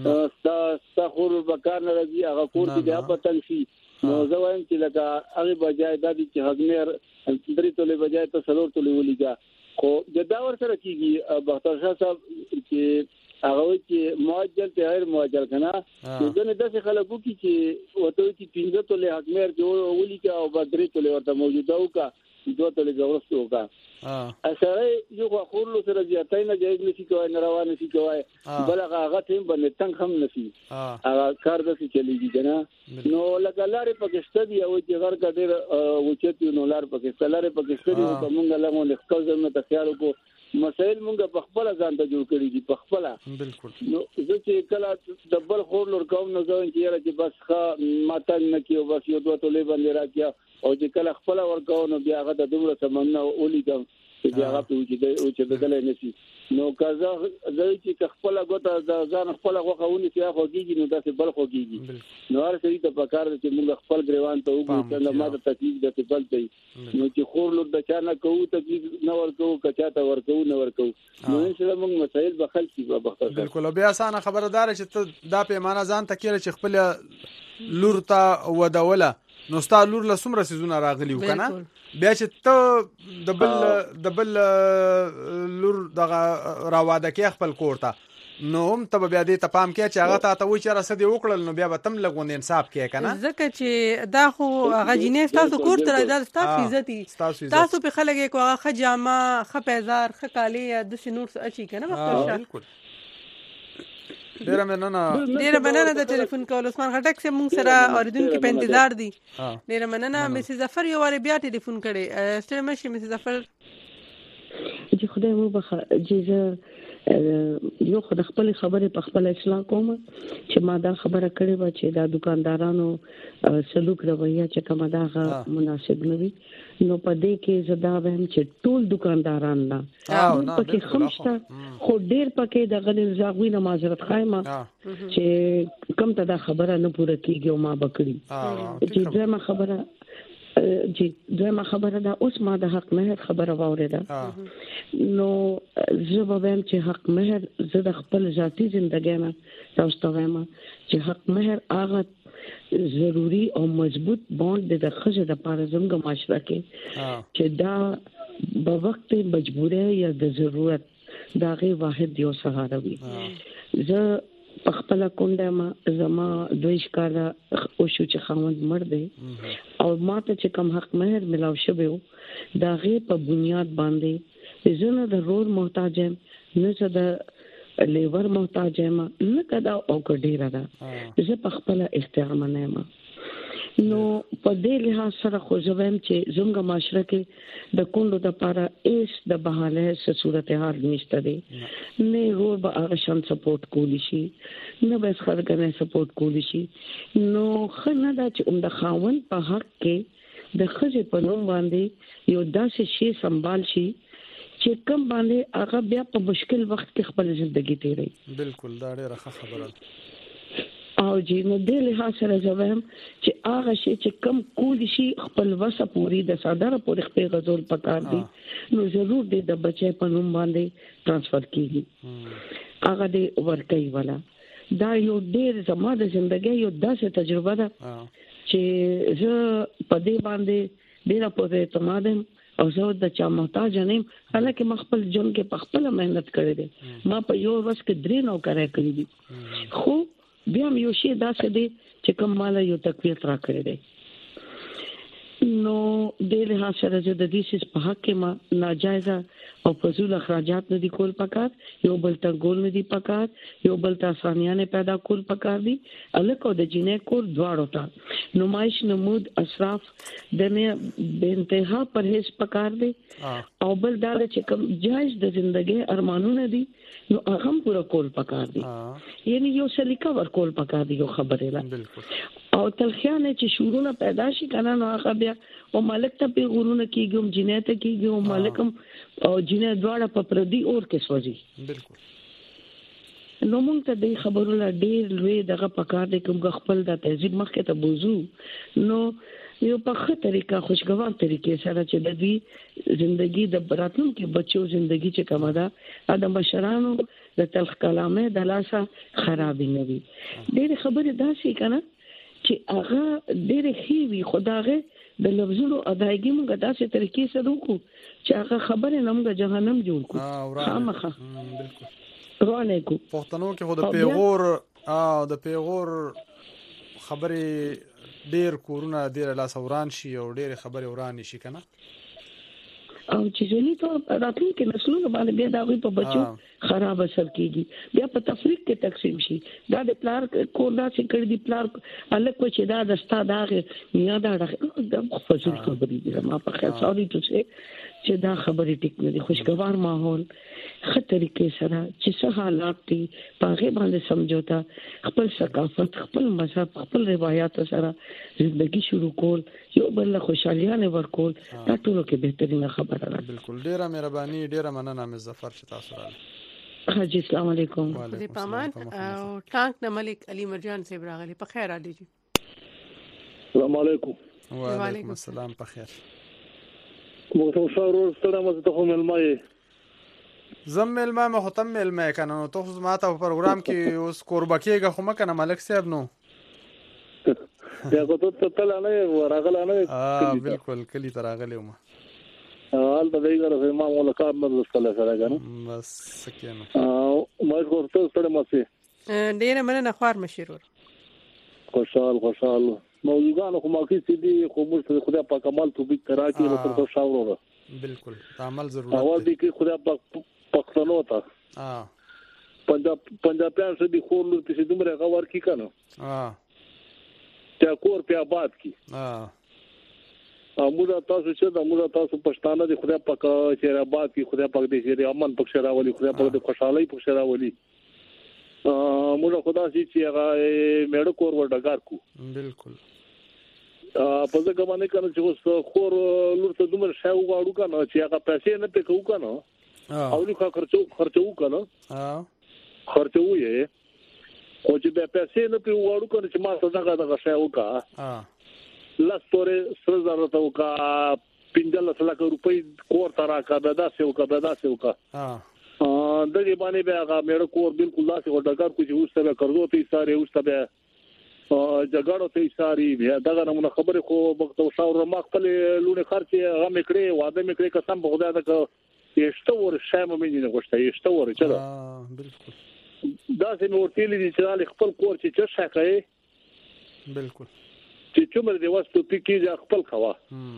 Speaker 7: استخول بکار ناراضي هغه کور کې د پتن شي نو ځوان چې لکه هغه بجای د دې چې حکمیر درې تولې بجای ته سلور تولې ولیکا خو دا ور سره کیږي بختر شاه صاحب چې هغه چې معجل ته غیر معجل کنه ځنه داسې خلکو چې وته چې 15 تولې حکمیر کې ولي کې او بدري تولې ورته موجوده وکا 2 تولې ضرورت وکا اثر یو خورلو سره زیاتای نه جایز نشي کوي نه روان نشي کوي بل هغه ټیم باندې تنگ هم نشي هغه کار داسې چلیږي کنه نو لکه لارې پاکستان دی او چې غر کا ډیر وچت نو لار پاکستان لارې پاکستان دی کومه لغون خپل ځم ته خیال کو مسائل مونږ په خپل ځان ته جوړ کړی دي په خپل بالکل نو چې کله دبل خورلو کوم نه ځوان چې بس ښه ماته نه کیو بس یو 2 تولې باندې راکیا او چې کله خپل ورکاو نو بیا هغه د دومره سمنه اولیدم چې هغه په چې بدلې نشي نو کزه چې خپل غوته ځان خپل غوښونی چې هغه کیږي نو داسې بل خو کیږي نو هر څه ته پکار دي چې موږ خپل ګریوان ته وګورو چې ماته تکلیف د بل دی نو چې خورلو د چا نه کوو تکلیف نه ورکو کچا ته ورکو نه ورکو نو ان شاء الله موږ مسائل به حل شي به بختر
Speaker 2: بالکل بیا اسانه خبردار چې دا پیمانه ځان تکیره چې خپل لور ته ودوله نو ستا لور له څومره سيزونه راغلی وکنه بیا چې ته د بل لور دغه راواده کې خپل کوړه نو هم ته بیا دې ته پام کې چې هغه ته وی چې رسدي وکړل نو بیا به تم لګون انصاف کې کنه
Speaker 1: ځکه چې دا خو هغه جنې تاسو کوړه راځي تاسو عزتي تاسو په خلګي کو هغه خجامه خپېزار خکالي د شنور اچي کنه بالکل ډیر مننه د ټلیفون کول عثمان خټک سه مونږ سره اوریدونکو په انتظار دي ډیر مننه مسز ظفر یو واره بیا ټلیفون کړي ستړي مشي مسز ظفر
Speaker 9: چې خدای مو بخ جزا یو خدای خپل خبره په خپل اصلاح کوم چې ما دا خبره کړې و چې دا دکاندارانو سلوک رویه چې کومه دا مناسب نه وي نو په دې کې زدا وهم چې ټول دکانداران نه پکې خمسته خو ډېر پکې د غلل زاغوی نه معذرت خایمه چې کم ته دا خبره نه پوره کیږي او ما بکړي چې دغه خبره دا اوس ما د حق مهر خبره واورېده نو زه به هم چې حق مهر زه د خپل ذاتی ژوندۍ نه تاسو ته وایم چې حق مهر هغه ضروری او مضبوط بوند د خځه د پاره زموږ معاشره کې چې دا په وخت مجبوره یا د ضرورت دا غي واحد یو سهاره وي زه په خپل کونډه ما زما دویش کاله او شو چې خاوند مړ دی او ماته چې کم حق مهر ملاو شوی دا غي په بنیاد باندې زنه د رور محتاج نه څه د لیور محتاج ما نه کدا او ګډیره ده زه په خپل اختیار منه ما نو په دې لحاظ سره خو زویم چې زموږ معاشره کې د کونډو د لپاره ایس د بهاله څه صورتحال نشته دي نه رور به هغه شان سپورټ کولی شي نه به خلګنه سپورټ کولی شي نو خنه دا چې د خاوند په حق کې د خځې په نوم باندې یو داسې شی سنبال شي چې کوم باندې هغه بیا په مشکل وخت کې خپل ژوندۍ تیري
Speaker 2: بالکل دا ډېره ښه خبره
Speaker 9: او چې نو د له سره زویم چې هغه شی چې کم کولی شي خپل وسه پوری د صدر پورې خپل غزول پکار دي نو ضرور دې د بچي په نوم باندې ترانسفر کیږي هغه دې ورکوي ولا دا یو ډېر زما د ژوندۍ یو داسې تجربه ده چې زه په دې باندې ډېر په اعتماد او زه د چا محتاج نه یم حالکه ما خپل جون کې په خپل مهنت کړې ده ما په یو ورځ کې 3 نوکرې کړې دي خو بیا یو شی داسې دی چې کوم مال یو تقویت را کړی دی نو د له سره د دې سیس په حق کې ما ناجایزه او فضول اخراجات نه دي کول پکار یو بل ته ګول نه دي پکار یو بل ته آسانیاں پیدا کول پکار دي الکو د جنې کول دواړو ته نمائش نمود اسراف د نه به انتها پرهیز پکار دي او بل دا چې کوم جایز د ژوندۍ ارمانونه دي نو هغه پورا کول پکار دي یعنی یو سلیقه ور کول پکار دي یو خبره ده او تلخیانه چې شورونه پیدا شي کنه نو هغه بیا او مالک ته په غرونه کېږم جنې ته کېږم مالکم او جنې دواړه په پردي اور کې سوځي
Speaker 2: بالکل
Speaker 9: نو مونږ ته د خبرو لا ډېر لوی دغه پکار دي کوم خپل د تهذیب مخکې ته بوزو نو یو په ښه طریقه خوشګوار طریقې سره چې د دې ژوندۍ د راتلونکو بچو ژوندۍ چې کومه ده د مشرانو د تلخ کلامه د لاسه خراب نه وي ډېر خبره داسې کنه چې هغه ډېر خېوي خدای د لفظونو ادایګي موږ داسې طریقې سره وکړو چې هغه خبره نمګ جهنم جوړ کو خامخه
Speaker 2: بالکل
Speaker 9: روانه کو
Speaker 2: پښتنو کې خو د پیغور خبره ډېر کورونه ډېر لاس وران شي او ډېر خبره وران شي کنه
Speaker 9: او چې ځینې ته راتلونکي نسلونه باندې بیا دا غوي په بچو خراب اثر کیږي بیا په تفریق کې تقسیم شي دا د پلار کور دا چې کړی دی پلار الګ کو چې دا د ستا داغه یا دا د فزول خبرې دي ما په خیال سوري ته چې دا خبرې ټیک نه دي خوشګوار ماحول ښه طریقې سره چې څه حالات دي پاغه باندې سمجھوتا خپل ثقافت خپل مذهب خپل روایت سره ژوندۍ شروع کول یو بل خوشالیانه ورکول دا ټول کې بهترینه خبره ده
Speaker 2: بالکل ډیره مهرباني ډیره مننه مې ظفر چې تاسو راغلی
Speaker 9: حاجی السلام علیکم
Speaker 1: دې پامان او ټانک د ملک علي مرجان صاحب راغلی په خیر علي جی
Speaker 10: السلام علیکم
Speaker 2: وعلیکم السلام په خیر
Speaker 10: مو څو ستړم ته هم ملمای
Speaker 2: زم ملما مه ختم ملما کنه نو ته ما ته په پروګرام کې اوس قربکیګه خو مکنه ملک صاحب نو
Speaker 10: یا کو ته تل نه راغله نه
Speaker 2: بالکل کلی تراغله ما
Speaker 10: حال د دې غره ما ملاقات نه وسله سره کنه
Speaker 2: بس سکینه
Speaker 10: ما ورته ستړم سي
Speaker 1: ډیر مننه خوار مشرور
Speaker 10: خوشحال موجودانو خو ما کې سيدي خو موږ خدای په کمال توفیق راکړي نو تر شاوره
Speaker 2: بالکل عمل ضرورت
Speaker 10: اول دي کې خدای پښتنو ته پنجابیان څه دي خور لور چې دومره غوړ کی کنه چا کور په آباد کی موږ تاسو چې موږ تاسو پښتانه دي خدای پاک چې آباد کی خدای پاک دې چې امن پکښ راولي خدای پاک دې خوشحالي پکښ راولي موږ خدا سي چې هغه میړه کور ورډګار کو
Speaker 2: بالکل
Speaker 10: په ځکه باندې کنه چې اوس خور لور ته دومره شاو غاړو کنه چې هغه پیسې نه پکو کنه او لکه خرچو کنه خرچو یې او چې به پیسې نه پکو غاړو کنه چې ما څنګه دا شاو کا لاستوره سره زړه کا 15 لک روپۍ کور ترا کا بدا سیو کا دغه باندې به هغه مېړه کور بالکل داسې وډګار کو چې اوس ته قرضو ته ساره اوس ته جګړو ته ساری بیا دغه نمونه خبره خو وخت او شاور ما خپل لونه خرچ هغه میکړي واده میکړي قسم په خدای دا یشته ور شامه مې نه غوښته یشته ور چلا
Speaker 2: بالکل
Speaker 10: دا سه ورته لري چې خپل کور چې څه شکای
Speaker 2: بالکل
Speaker 10: چې څومره دی واسطو پکې خپل خوا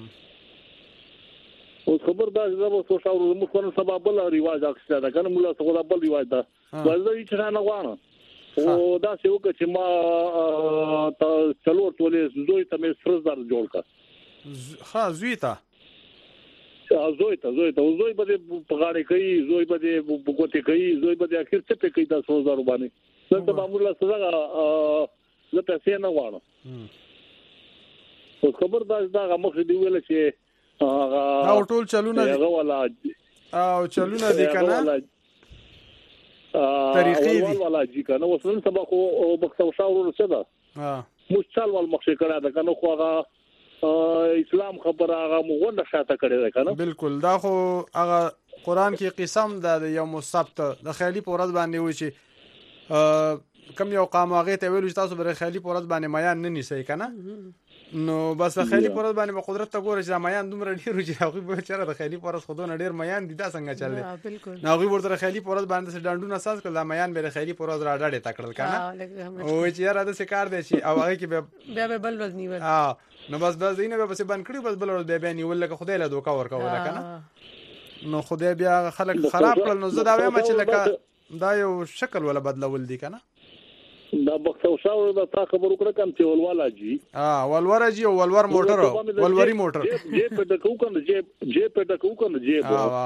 Speaker 10: او خبر دا زما څو شاور مو خو سبب بل ریواج اخیسته دا کنه مولا څه بل ریواج دا ولې چې نه غواړم او دا څه وکړه چې ما څلور ټولې زوی ته مې سرزدار جوړ کړ
Speaker 2: زوی ته
Speaker 10: زوی به په غاړه کوي زوی به په کوټه کوي زوی به اخر څه په کوي تاسو زرو باندې څنګه معمولا څنګه زه پیسې نه غواړم او خبر دا مخ دی ویل چې
Speaker 2: او ټول چلونه دي او چلونه دي کنه طریقې دي
Speaker 10: ولا جی کنه وسن سبا خو بخښو شاور څه ده مشتل ول مخشه کړه ده کنه خو هغه اسلام خبره هغه مغونه شاته کړي ده کنه
Speaker 2: بالکل دا خو هغه قران کې قسم ده یوم السبت د خیالي پورز باندې وي چې کم یو قام هغه ته ویل چې تاسو بر خیالي پورز باندې میان نه نیسئ کنه نو بس خیلی پرز باندې په قدرت ته ګوره چې میان دومره ډیر چې هغه به چېرې د خیلی پرز خودونه ډیر میان دي دا څنګه چل دی
Speaker 1: بالکل
Speaker 2: نو هغه ورته خیلی پرز باندې ډانډونه اساس کړل دا میان به خیلی پرز را ډاډه تکړل کنه او چې یاره د سکار دی چې او هغه کې
Speaker 1: بیا به بل ورځ نیول
Speaker 2: نو بس دینه به بس باندې کړی بس بل ورځ بیا نیول لکه خدای له دوکا ورکول کنه نو خدای بیا خلک خراب کړل نو زه دا وایم چې لکه دا یو شکل ولا بدلول دي کنه
Speaker 10: دا بخښو شاو دا تا خبرو کړه کوم چې ولوالا جی
Speaker 2: ولور جی او ولور موټر ولوري موټر
Speaker 10: جی په دکو کنه جی په دکو کنه جی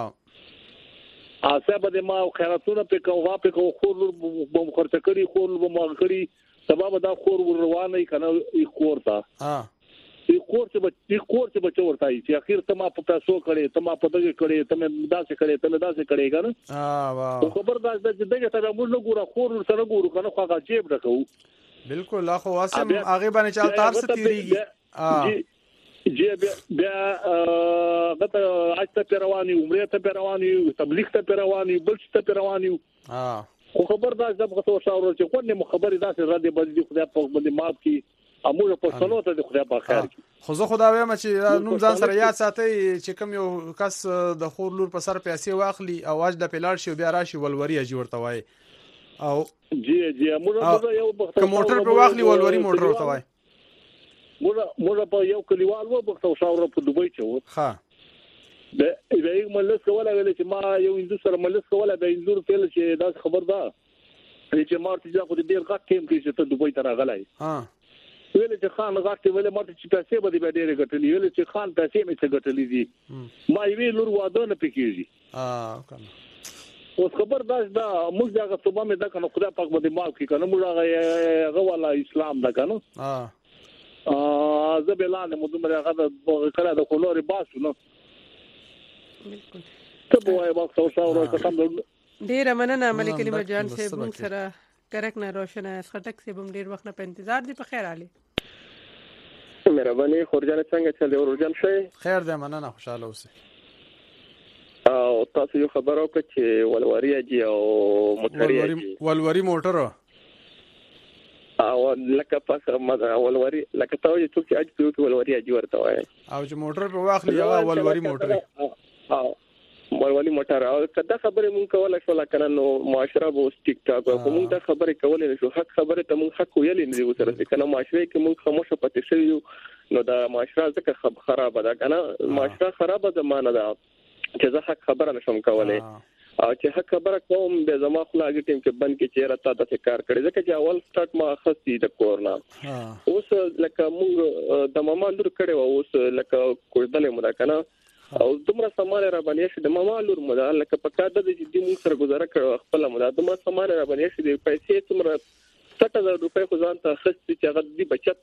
Speaker 10: اسه به ما خیراتونه په کوه په کوه خور بم خرڅ کړي خور بم کړي سبب دا خور روانه کنه ای خور تا ای خور چې بچو ورتای چې اخر ته ما په تاسو کړي ته ما په دغه کړي ته داسې کړي ته داسې کړي کنه خبر دا چې دغه ته موږ نه ګورو خور سره ګورو کنه خو هغه جیب ډکو
Speaker 2: بالکل لا خو واسم هغه باندې چل تار څه تیریږي
Speaker 10: جی بیا غته اجته پیروانی عمره ته پیروانی تبلیغ ته پیروانی بل څه ته پیروانی خو خبر دا چې بغه شاور چې کو نه خبرې دا چې رد بدلی خدای په باندې ماف کی امور په سنو ته خدای په خیر کی
Speaker 2: خو زه خدا وایم چې نوم ځان سره یاد ساتي چې کوم یو کس د خور لور په سر پیسې واخلي او واج د پلاړ شي بیا راشي ولوري اجي ورته وای او
Speaker 10: جی امور یو
Speaker 2: موټر په واخلي ولوري موټر ورته وای
Speaker 10: موږ په یو کلیوال وو بغتو شاور په دوبۍ چې و
Speaker 2: ها
Speaker 10: د یو ملس کوله ویل چې ما یو انځور سره ملس کوله د انځور تل چې دا خبر ده چې مارته ځکه د ډیر غټ ټیم کې چې ته دوبۍ ته راغلای ویل چې خان غاټي ویل ماته چې پیسې به دې ډېرې ګټلې ویل چې خان پیسې مې څه ګټلې دي ما وی لور واده نه پکېږي
Speaker 2: کنه
Speaker 10: اوس خبر دا موږ دا څه باندې دا کنه خدای پاک باندې معاف کړي کنه موږ هغه والا اسلام دا کنه زه بلانه مو دومره هغه کله د کولوري باسو نو
Speaker 1: بالکل
Speaker 10: ته به وای بخښو شاور ته کوم
Speaker 1: ډیر مننه ملک کلمه جان صاحب موږ سره کرک نه روشنه خټک صاحب هم ډیر وخت نه په انتظار دي په خیر علي
Speaker 11: مهرباني خورجان څنګه چل دی ورجان شي
Speaker 2: خیر دی مننه خوشاله اوسئ
Speaker 11: او تاسو یو خبرو کې چې ولوري اجي او موټر
Speaker 2: ولوري موټر
Speaker 11: او لکه پس ولوري لکه تاسو چې اجي په ولوري اجي ورته وای
Speaker 2: او چې موټر په واخلي هغه ولوري موټر
Speaker 11: او ولوري موټر او کدا خبره مونږ کوله شو لکه نو معاشره بو ټیک ټاک او مونږ دا خبره کولې نشو حق خبره ته مونږ حق ویلې نه دی سره کنه معاشره کې مونږ خاموشه پاتې شو نو دا معاشره ځکه خراب ده کنه معاشره خراب زمانه ده چې زه حق خبره نشم کولای او چې حق خبره کوم به زما خلاګ ټیم کې بند کې چیرې تا د کار کړی ځکه چې اول سٹارټ ما خستی د کورنا اوس لکه مونږ د ماما لور کړي اوس لکه کوړدلې مو دا کنه او دومره سامان را باندې شي د ماما لور مو دا لکه پکا د دې موږ سره گزاره کړو خپل مو دا دومره سامان را باندې شي د پیسې څومره 60000 روپۍ خو ځان ته خستی چې هغه دې بچت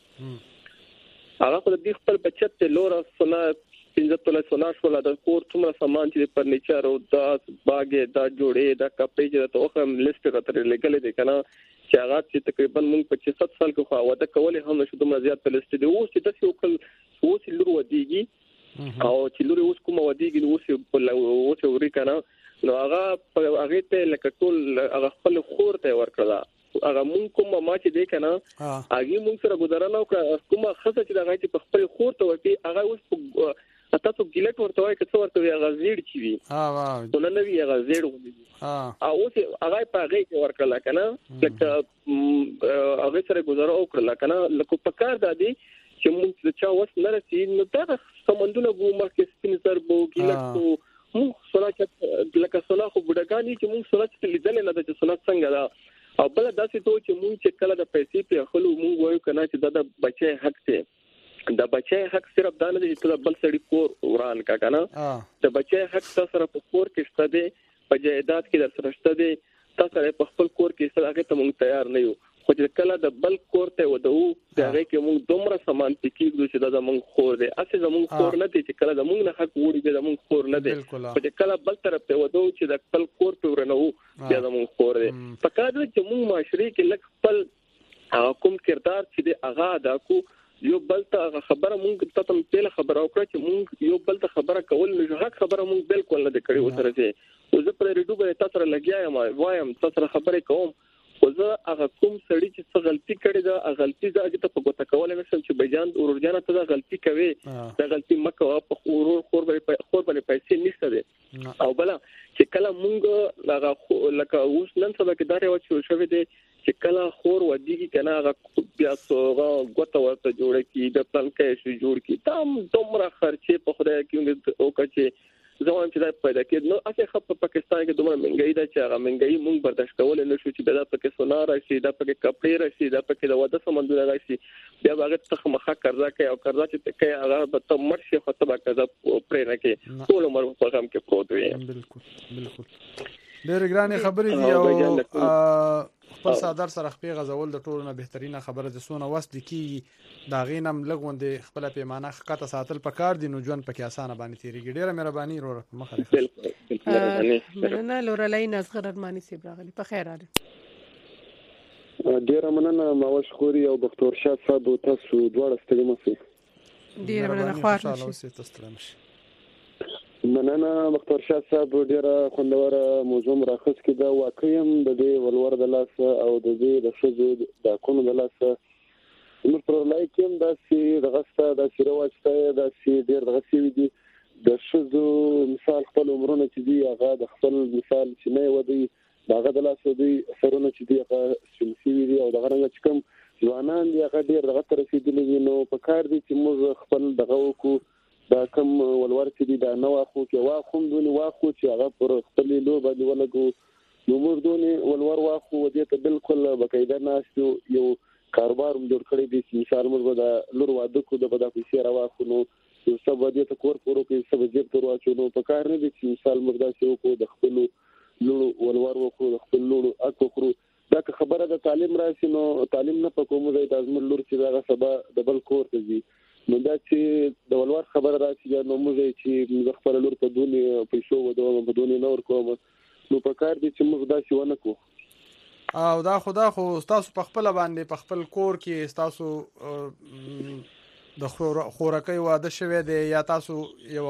Speaker 11: ته هغه خو دې خپل بچت ته لور سنا 15 سنا شو د کور څومره سامان چې فرنیچر او دا باغې دا جوړې دا کپړې چې ته خو لیست راته لګلې دي کنه چې هغه چې تقریبا موږ په 6 سال کې خو واده کولې هم نشو دومره زیات په لیست دي اوس چې د یو کل اوس لور ودیږي او چې لور اوس کوم ودیږي اوس وري کنه نو هغه ته لکه ټول هغه خپل خور ته ورکړه هغه مونږ کوم ما چې دی کنه هغه مونږ سره گزاره نو کومه خاصه چې هغه چې خپل خور ته ورکړي هغه اوس تاسو ګیلټ ورته وای کڅ ورته هغه زیړ چی وی نو نه وی هغه زیړ ودی او اوس هغه په هغه کې ورکړه کنه لکه هغه سره گزاره وکړه کنه لکه پکار دادی چې موږ چا وس نه رسي نو دا سمندونه بو مخکې سپین سر بو ګیلټ موږ سره لکه سنا خو بډګانی چې موږ سره لیدل نه د سنا څنګه دا او بل داسې ته چې موږ چې کله د پیسې په خلو موږ وایو کنه چې دا بچي حق ته د بچي حق صرف دا نه دی چې بل سړی کور وران کا کنه د بچي حق سره په کور کې شته دی په جایداد کې در سره شته دی تاسو په خپل کور کې سره هغه ته موږ تیار نه یو خو چې کله د بل کور ته ودو دا هغه کې موږ دومره سامان پکېږو چې دا موږ خور دی اصل موږ خور نه دي چې کله د موږ نه حق وړي دا موږ خور نه دي خو چې کله بل طرف ته ودو چې د خپل کور په ورنو دا موږ خور دی فکر دې چې موږ معاشري کې لک خپل کوم کردار چې د اغا دا کو یو بل ته خبره مونږ ته تم پیله خبره وکړه چې مونږ یو بل ته خبره کول نه حق خبره مونږ بالکل نه کړی و سره چې زه پر ریډیو باندې تاسو سره لګیایم وایم تاسو سره خبرې کوم خو زه هغه کوم سړی چې څه غلطي کړې ده هغه غلطي زه هغه ته په ګوته کول نه شم چې بجان ورورجانه ته دا غلطي کوي دا غلطي مکه په خور باندې پیسې نشته ده او بل چې کله مونږ لکه اوس نن سبا کې دا ریواج شوی دی چې کله خور ودیږي کنه هغه بیا څوغه ګوته ورته جوړه کی د پلان کې شو جوړ کی تام دومره خرچې په خدای کې او کچې زموږ چې دا پیدا کېد نو اته خپ په پاکستان کې دومره مهنګي ده چې هغه مهنګي مونږ برداشت کول نه شو چې دا پکې سونار راشي دا پکې کپړې راشي دا پکې د واده سمندونه راشي بیا هغه څخه مخه قرضه کوي او قرضه چې کوي هغه به تم مرشي خو ته به قرضه پرې نه کوي ټول عمر په غم کې پروت وي
Speaker 2: بالکل ډېر ګرانې خبرې دي او خپل صدر سره خپل غزول د ټولو نه بهترینه خبره د سونه وسد کی دا غینم لګوندې خپل پیمانه خطه ساتل پکار دي نو ژوند پکې اسانه باندې تیریږي ډیره مهرباني وروره مخه
Speaker 1: مننه لورلای نصغر ارمانی سی براغلی په خیر اله
Speaker 12: ډیره مننه ماوش خوري او دکتور شاه صاحب تاسو دواړه ستړي مشه
Speaker 1: ډیره مننه خوار
Speaker 2: نشي
Speaker 12: مننه دکتور شاه صاحب ډیره خوندوره موضوع راخص کې دا واقعي د دې ولور د لاس او د دې د شذو د کونو د لاس نو پر لایکم دا سی دغسته د سیرواشته د سی ډیر دغه سی دي د شذو مثال خپل عمرونه چې دی هغه د خپل مثال چې نه ودی داغه د لاس دی سرونه چې دی هغه شمسي دی او دغه رنګ چې کوم ځوانان دی هغه ډیر دغه تر رسیدلی نو په کار دي چې موږ خپل دغه کو دا کوم ولور چې دی دا نو واخو کې واخوم دونی واخو چې هغه پر خپل لور باندې ولګو نو موږ دونی ولور واخو ودې ته بالکل بقاعده ناس یو کاروبار جوړ کړی دی چې مثال موږ د لور واده کو د بدا پیسې راواخو نو یو څه ودې ته کور پورو کې څه وجب تر واچو نو په کار نه دي چې مثال موږ دا شو کو د خپل لور ولور وکړو د خپل لور اکو دا خبره د تعلیم راشي نو تعلیم نه پکوم د ازمن لور چې دا سبا د بل کور ته ځي نو دا چې د ولور خبره راشي نو موږ چې خپل لور په دونی پیسو ودو په دونی نور کوم نو په کار دي چې موږ دا شي ونه کو
Speaker 2: او دا خدا خو تاسو په خپل باندې په خپل کور کې تاسو د خورکۍ واده شوه دی یا تاسو یو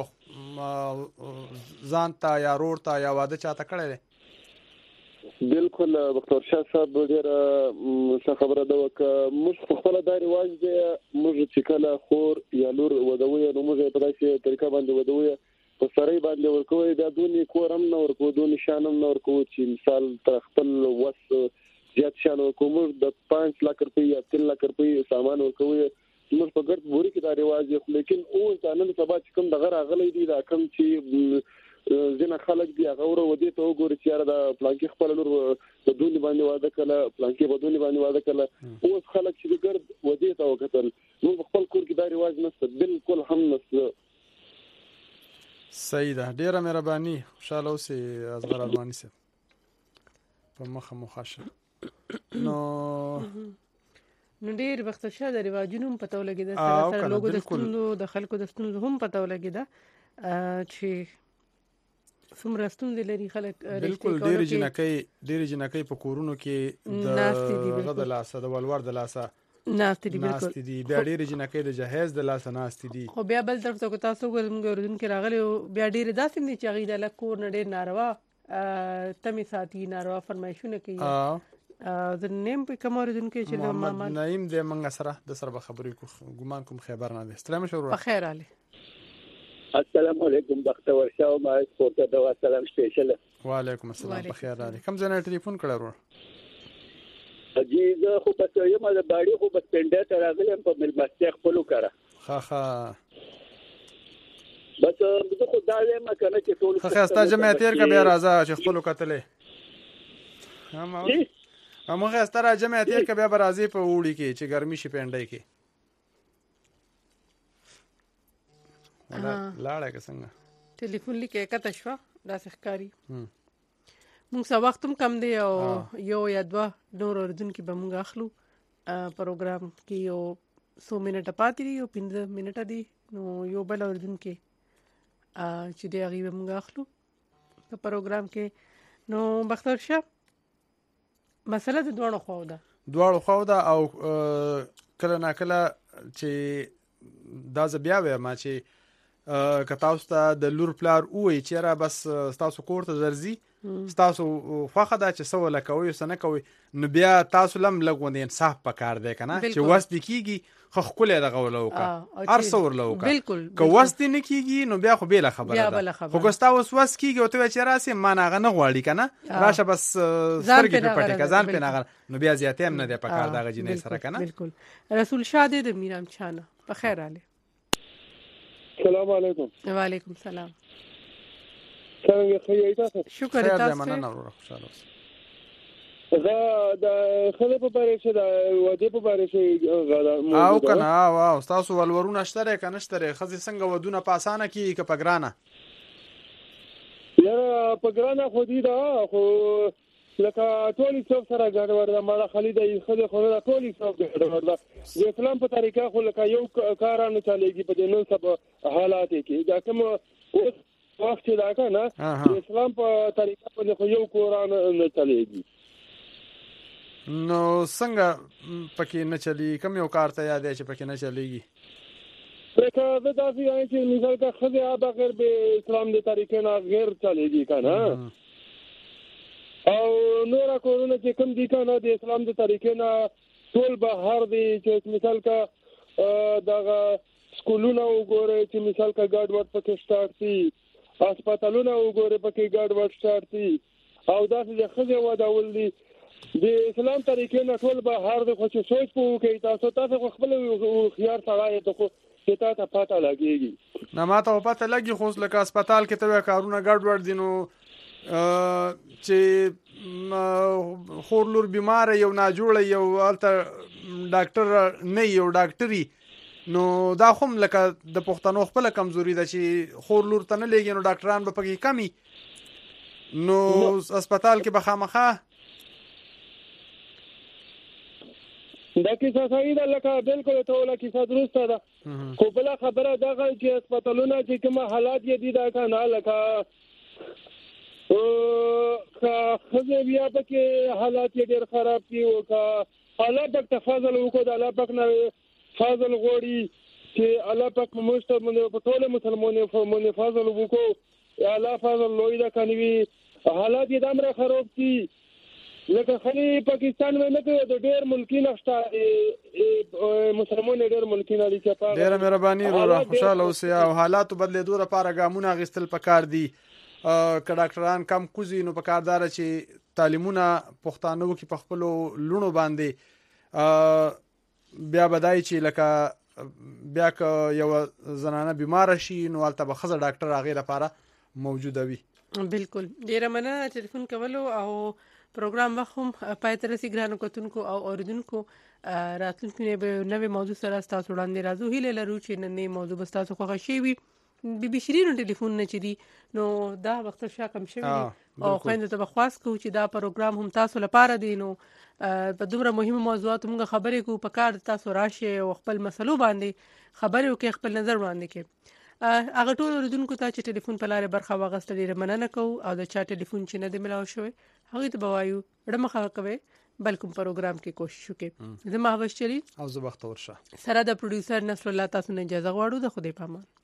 Speaker 2: ځان ته یا رور ته یا واده چاته کړی دی
Speaker 12: بالکل دکتور شاه صاحب ډیره خبره ده وکړه موږ خپل دا رواج دی موږ چې کله خور یا لور ودوي نو موږ په داسې طریقه باندې ودوي په سړی باندې ورکوي دا دونی کورم نه ورکو دونی شانم نه ورکو چې مثال تر خپل وس زیات شان ورکو د 5 لک روپۍ یا 3 لک روپۍ سامان ورکوي موږ په ګرد بوري کې دا رواج دی لیکن او ځانل سبا چې کوم دغه راغلی دی دا کوم چې ځنه خلک دی هغه ور ودی ته وګوري چې دا پلانکی خپل لور د دونی باندې واده کړه پلانکی په دونی باندې واده کړه اوس خلک چې ګرد ودی ته وکتل موږ خپل کور کې دا رواج نشته بالکل هم نشته
Speaker 2: سیده ډیره مهرباني خوشاله اوسئ ازغر ارمانی سه په مخه مخاشه نو
Speaker 1: ډیر وخت شاده د رواجونو پته ولګی دا سره لوګو د ستونو د خلکو د ستونو هم پته ولګی دا چې څومره ستونې لري خلک
Speaker 2: بالکل ډیر جنکۍ په کورونو کې د لاسه د ولور د لاسه
Speaker 1: ناشتي دي بالکل
Speaker 2: ناشتي دي بیا ډېر جنکې د جهیز د لاس ناشتي دي
Speaker 1: خو بیا بل طرف ته تاسو ګورون کې راغلي بیا ډېر داسې دي چې غي د لکور نه ډېر ناروا تمي ساتي ناروا فرمایشونه کوي د نیم په کوموردون کې چې
Speaker 2: محمد نعیم د منګ سره د سره خبرې کو ګمان کوم خبر نه ده سلام شروع
Speaker 1: په خیر علي
Speaker 14: السلام علیکم بختور شاه ما سپورت د سلام سپیشل
Speaker 2: وعلیکم السلام په خیر علي کوم ځای ټلیفون کړو
Speaker 14: اجازه خو په یوه د باډي خو په پنده ته راغلم په ملمستیا خپل وکړه
Speaker 2: ها
Speaker 14: بس زه خو دا یم کنه چې ټول
Speaker 2: خو استا جمع تیر کا بیا راځه چې خپل وکتلې همغه استا را جمع تیر کا بیا راځي په وړي کې چې ګرمي شي پندای کې لاړه که څنګه
Speaker 1: ټلیفون لیکه کته شو دا ښکاری موږ څه وخت کم دی او یو یا دوه نور اردن کې به موږ اخلو پروګرام کې یو 100 منټه پاتې دی او 15 منټه دی نو یو بل اردن کې چې دی هغه به موږ اخلو په پروګرام کې نو بختور شه مسله د
Speaker 2: دوړو خو ده او کله نا کله چې دا بیا ما چې کتاوسته د لور پلار وې چې را بس تاسو کور ته ورځي تاسو خوخه دا چې سوال کوي سنه کوي نو بیا تاسو لم لګوند انصاف پکار دی کنه چې وست کیږي خو خپل د غولو کا هر څور لوکا
Speaker 1: بالکل
Speaker 2: کو وست نه کیږي نو بیا خو بیل خبره ده خو ګستا وس کیږي او ته چې راسي مانغه نه غواړي کنه راشه بس سرګي په پټه کزان په نغه نو بیا زیاته هم نه دی پکار دا غجنې سره کنه
Speaker 1: بالکل رسول شاه د میرام چانه په خیر علي
Speaker 13: السلام علیکم
Speaker 1: وعلیکم السلام
Speaker 13: څنګه خیریت تاسو
Speaker 1: شکر تاسو
Speaker 2: مننه ورو خوشاله
Speaker 13: دا خله په باره شه دا وده په باره شه غلا
Speaker 2: او کنه او تاسو ولورونه شته کنه شته خزي څنګه ودونه پاسانه کی ک پګرانه
Speaker 13: یاره پګرانه خو دي دا خو لکه ټولي څوک سره ګډوډ دا مړه خالد یې خله خو دا ټولي څوک ګډوډ دا د اسلام په طریقه خو لکه یو کارانه چلےږي په دې نن سبا حالات کې دا کوم وخت دا کنه د اسلام په طریقه په خو یو قرآن نه چلےږي
Speaker 2: نو څنګه پکې نه چلی کوم یو کار ته یاد چې پکې نه چلیږي
Speaker 13: پرکا د داسې یعنی چې مثال کا خزه بغیر به اسلام د طریقې نه غیر چلےږي کنه او نور کورونه چې کوم دي کنه د اسلام د طریقې نه ټول بهر دي چې مثال کا دغه سکولونه وګوره چې مثال کا ګاډ ورت پکې سٹارټ دي هسپتالونه وګوره پکې ګاډ ورت سٹارټ دي او داسې خزه وداول دي د اسلام طریقې نه ټول بهر دي خو چې سوچ پوه کوي تاسو خپل خيار سره ته خو چې تاسو پته لګيږي
Speaker 2: نه ماته پته لګي خو لکه هسپتال کې ته کارونه ګاډ ورت دي نو چې خور لور بیمار یو ناجوړ یو الته ډاکټر نه یو ډاکټري نو دا هم لکه د پښتنو خپل کمزوري ده چې خور لور ته نه لګي نو ډاکټران به پکې کمی نو هسپتال کې به خامخه
Speaker 13: دا کیسه صحیح ده لکه بالکل ته ولا کیسه درسته ده خو بل خبره دا چې هسپتالونه چې کوم حالات یې دي دا کنه لکه خزه بیا پکې حالات یې ډېر خراب دي او کا الله پاک تفضل وکړه د الله پاک نه فضل غوړي چې الله پاک مستمنه په ټول مسلمانانو فضل وکړو الله فضل لوی دا کني حالات یې دمره خراب دي لکه خلی پاکستان میں نه د ډېر ملکی نشته مسلمانانو ډېر ملکی نه دي چې په
Speaker 2: ډېر مهرباني ورو خوشاله اوسه او حالات بدلیدو لپاره ګامونه غستل پکار دي ک ډاکټران کم کوزي نو پکاردار چې تعلیمونه پښتانه کې په خپل لونو باندې بیا بدای چې لکه بیا ک یو زنانه بیمار شي نو البته به خزه ډاکټر هغه لپاره موجود وي
Speaker 1: بالکل ډیر مننه ټلیفون کولو او پروګرام وخم پای تر سي ګرانو کوتونکو او اوریدونکو راتلونکي به نوې موضوع سره تاسو وړاندې راځو هیله لرو چې نن موضوع به تاسو خوښ شي وي بي شيرين ټلیفون نه چدي نو دا وخت شاکم شوی او خويند ته بخواس کو چې دا پروګرام هم تاسو لپاره دی نو په دومره مهمه موضوعات موږ خبرې کو په کار تاسو راشه او خپل مسلو باندې خبرې وکړي خپل نظر وړاندې کړي هغه ټول اوریدونکو ته چې ټلیفون په لاره برخه واغستل لري مننه کو او د چا ټلیفون چې نه دی ملاو شوی هغه ته بوایو ډمخه کوي بلکې پروګرام کې کوشش وکړي زما هوښ چلی
Speaker 2: او زه بختور شه
Speaker 1: سره د پروډوسر نصر الله تاسو نه اجازه غواړو د خوده پامان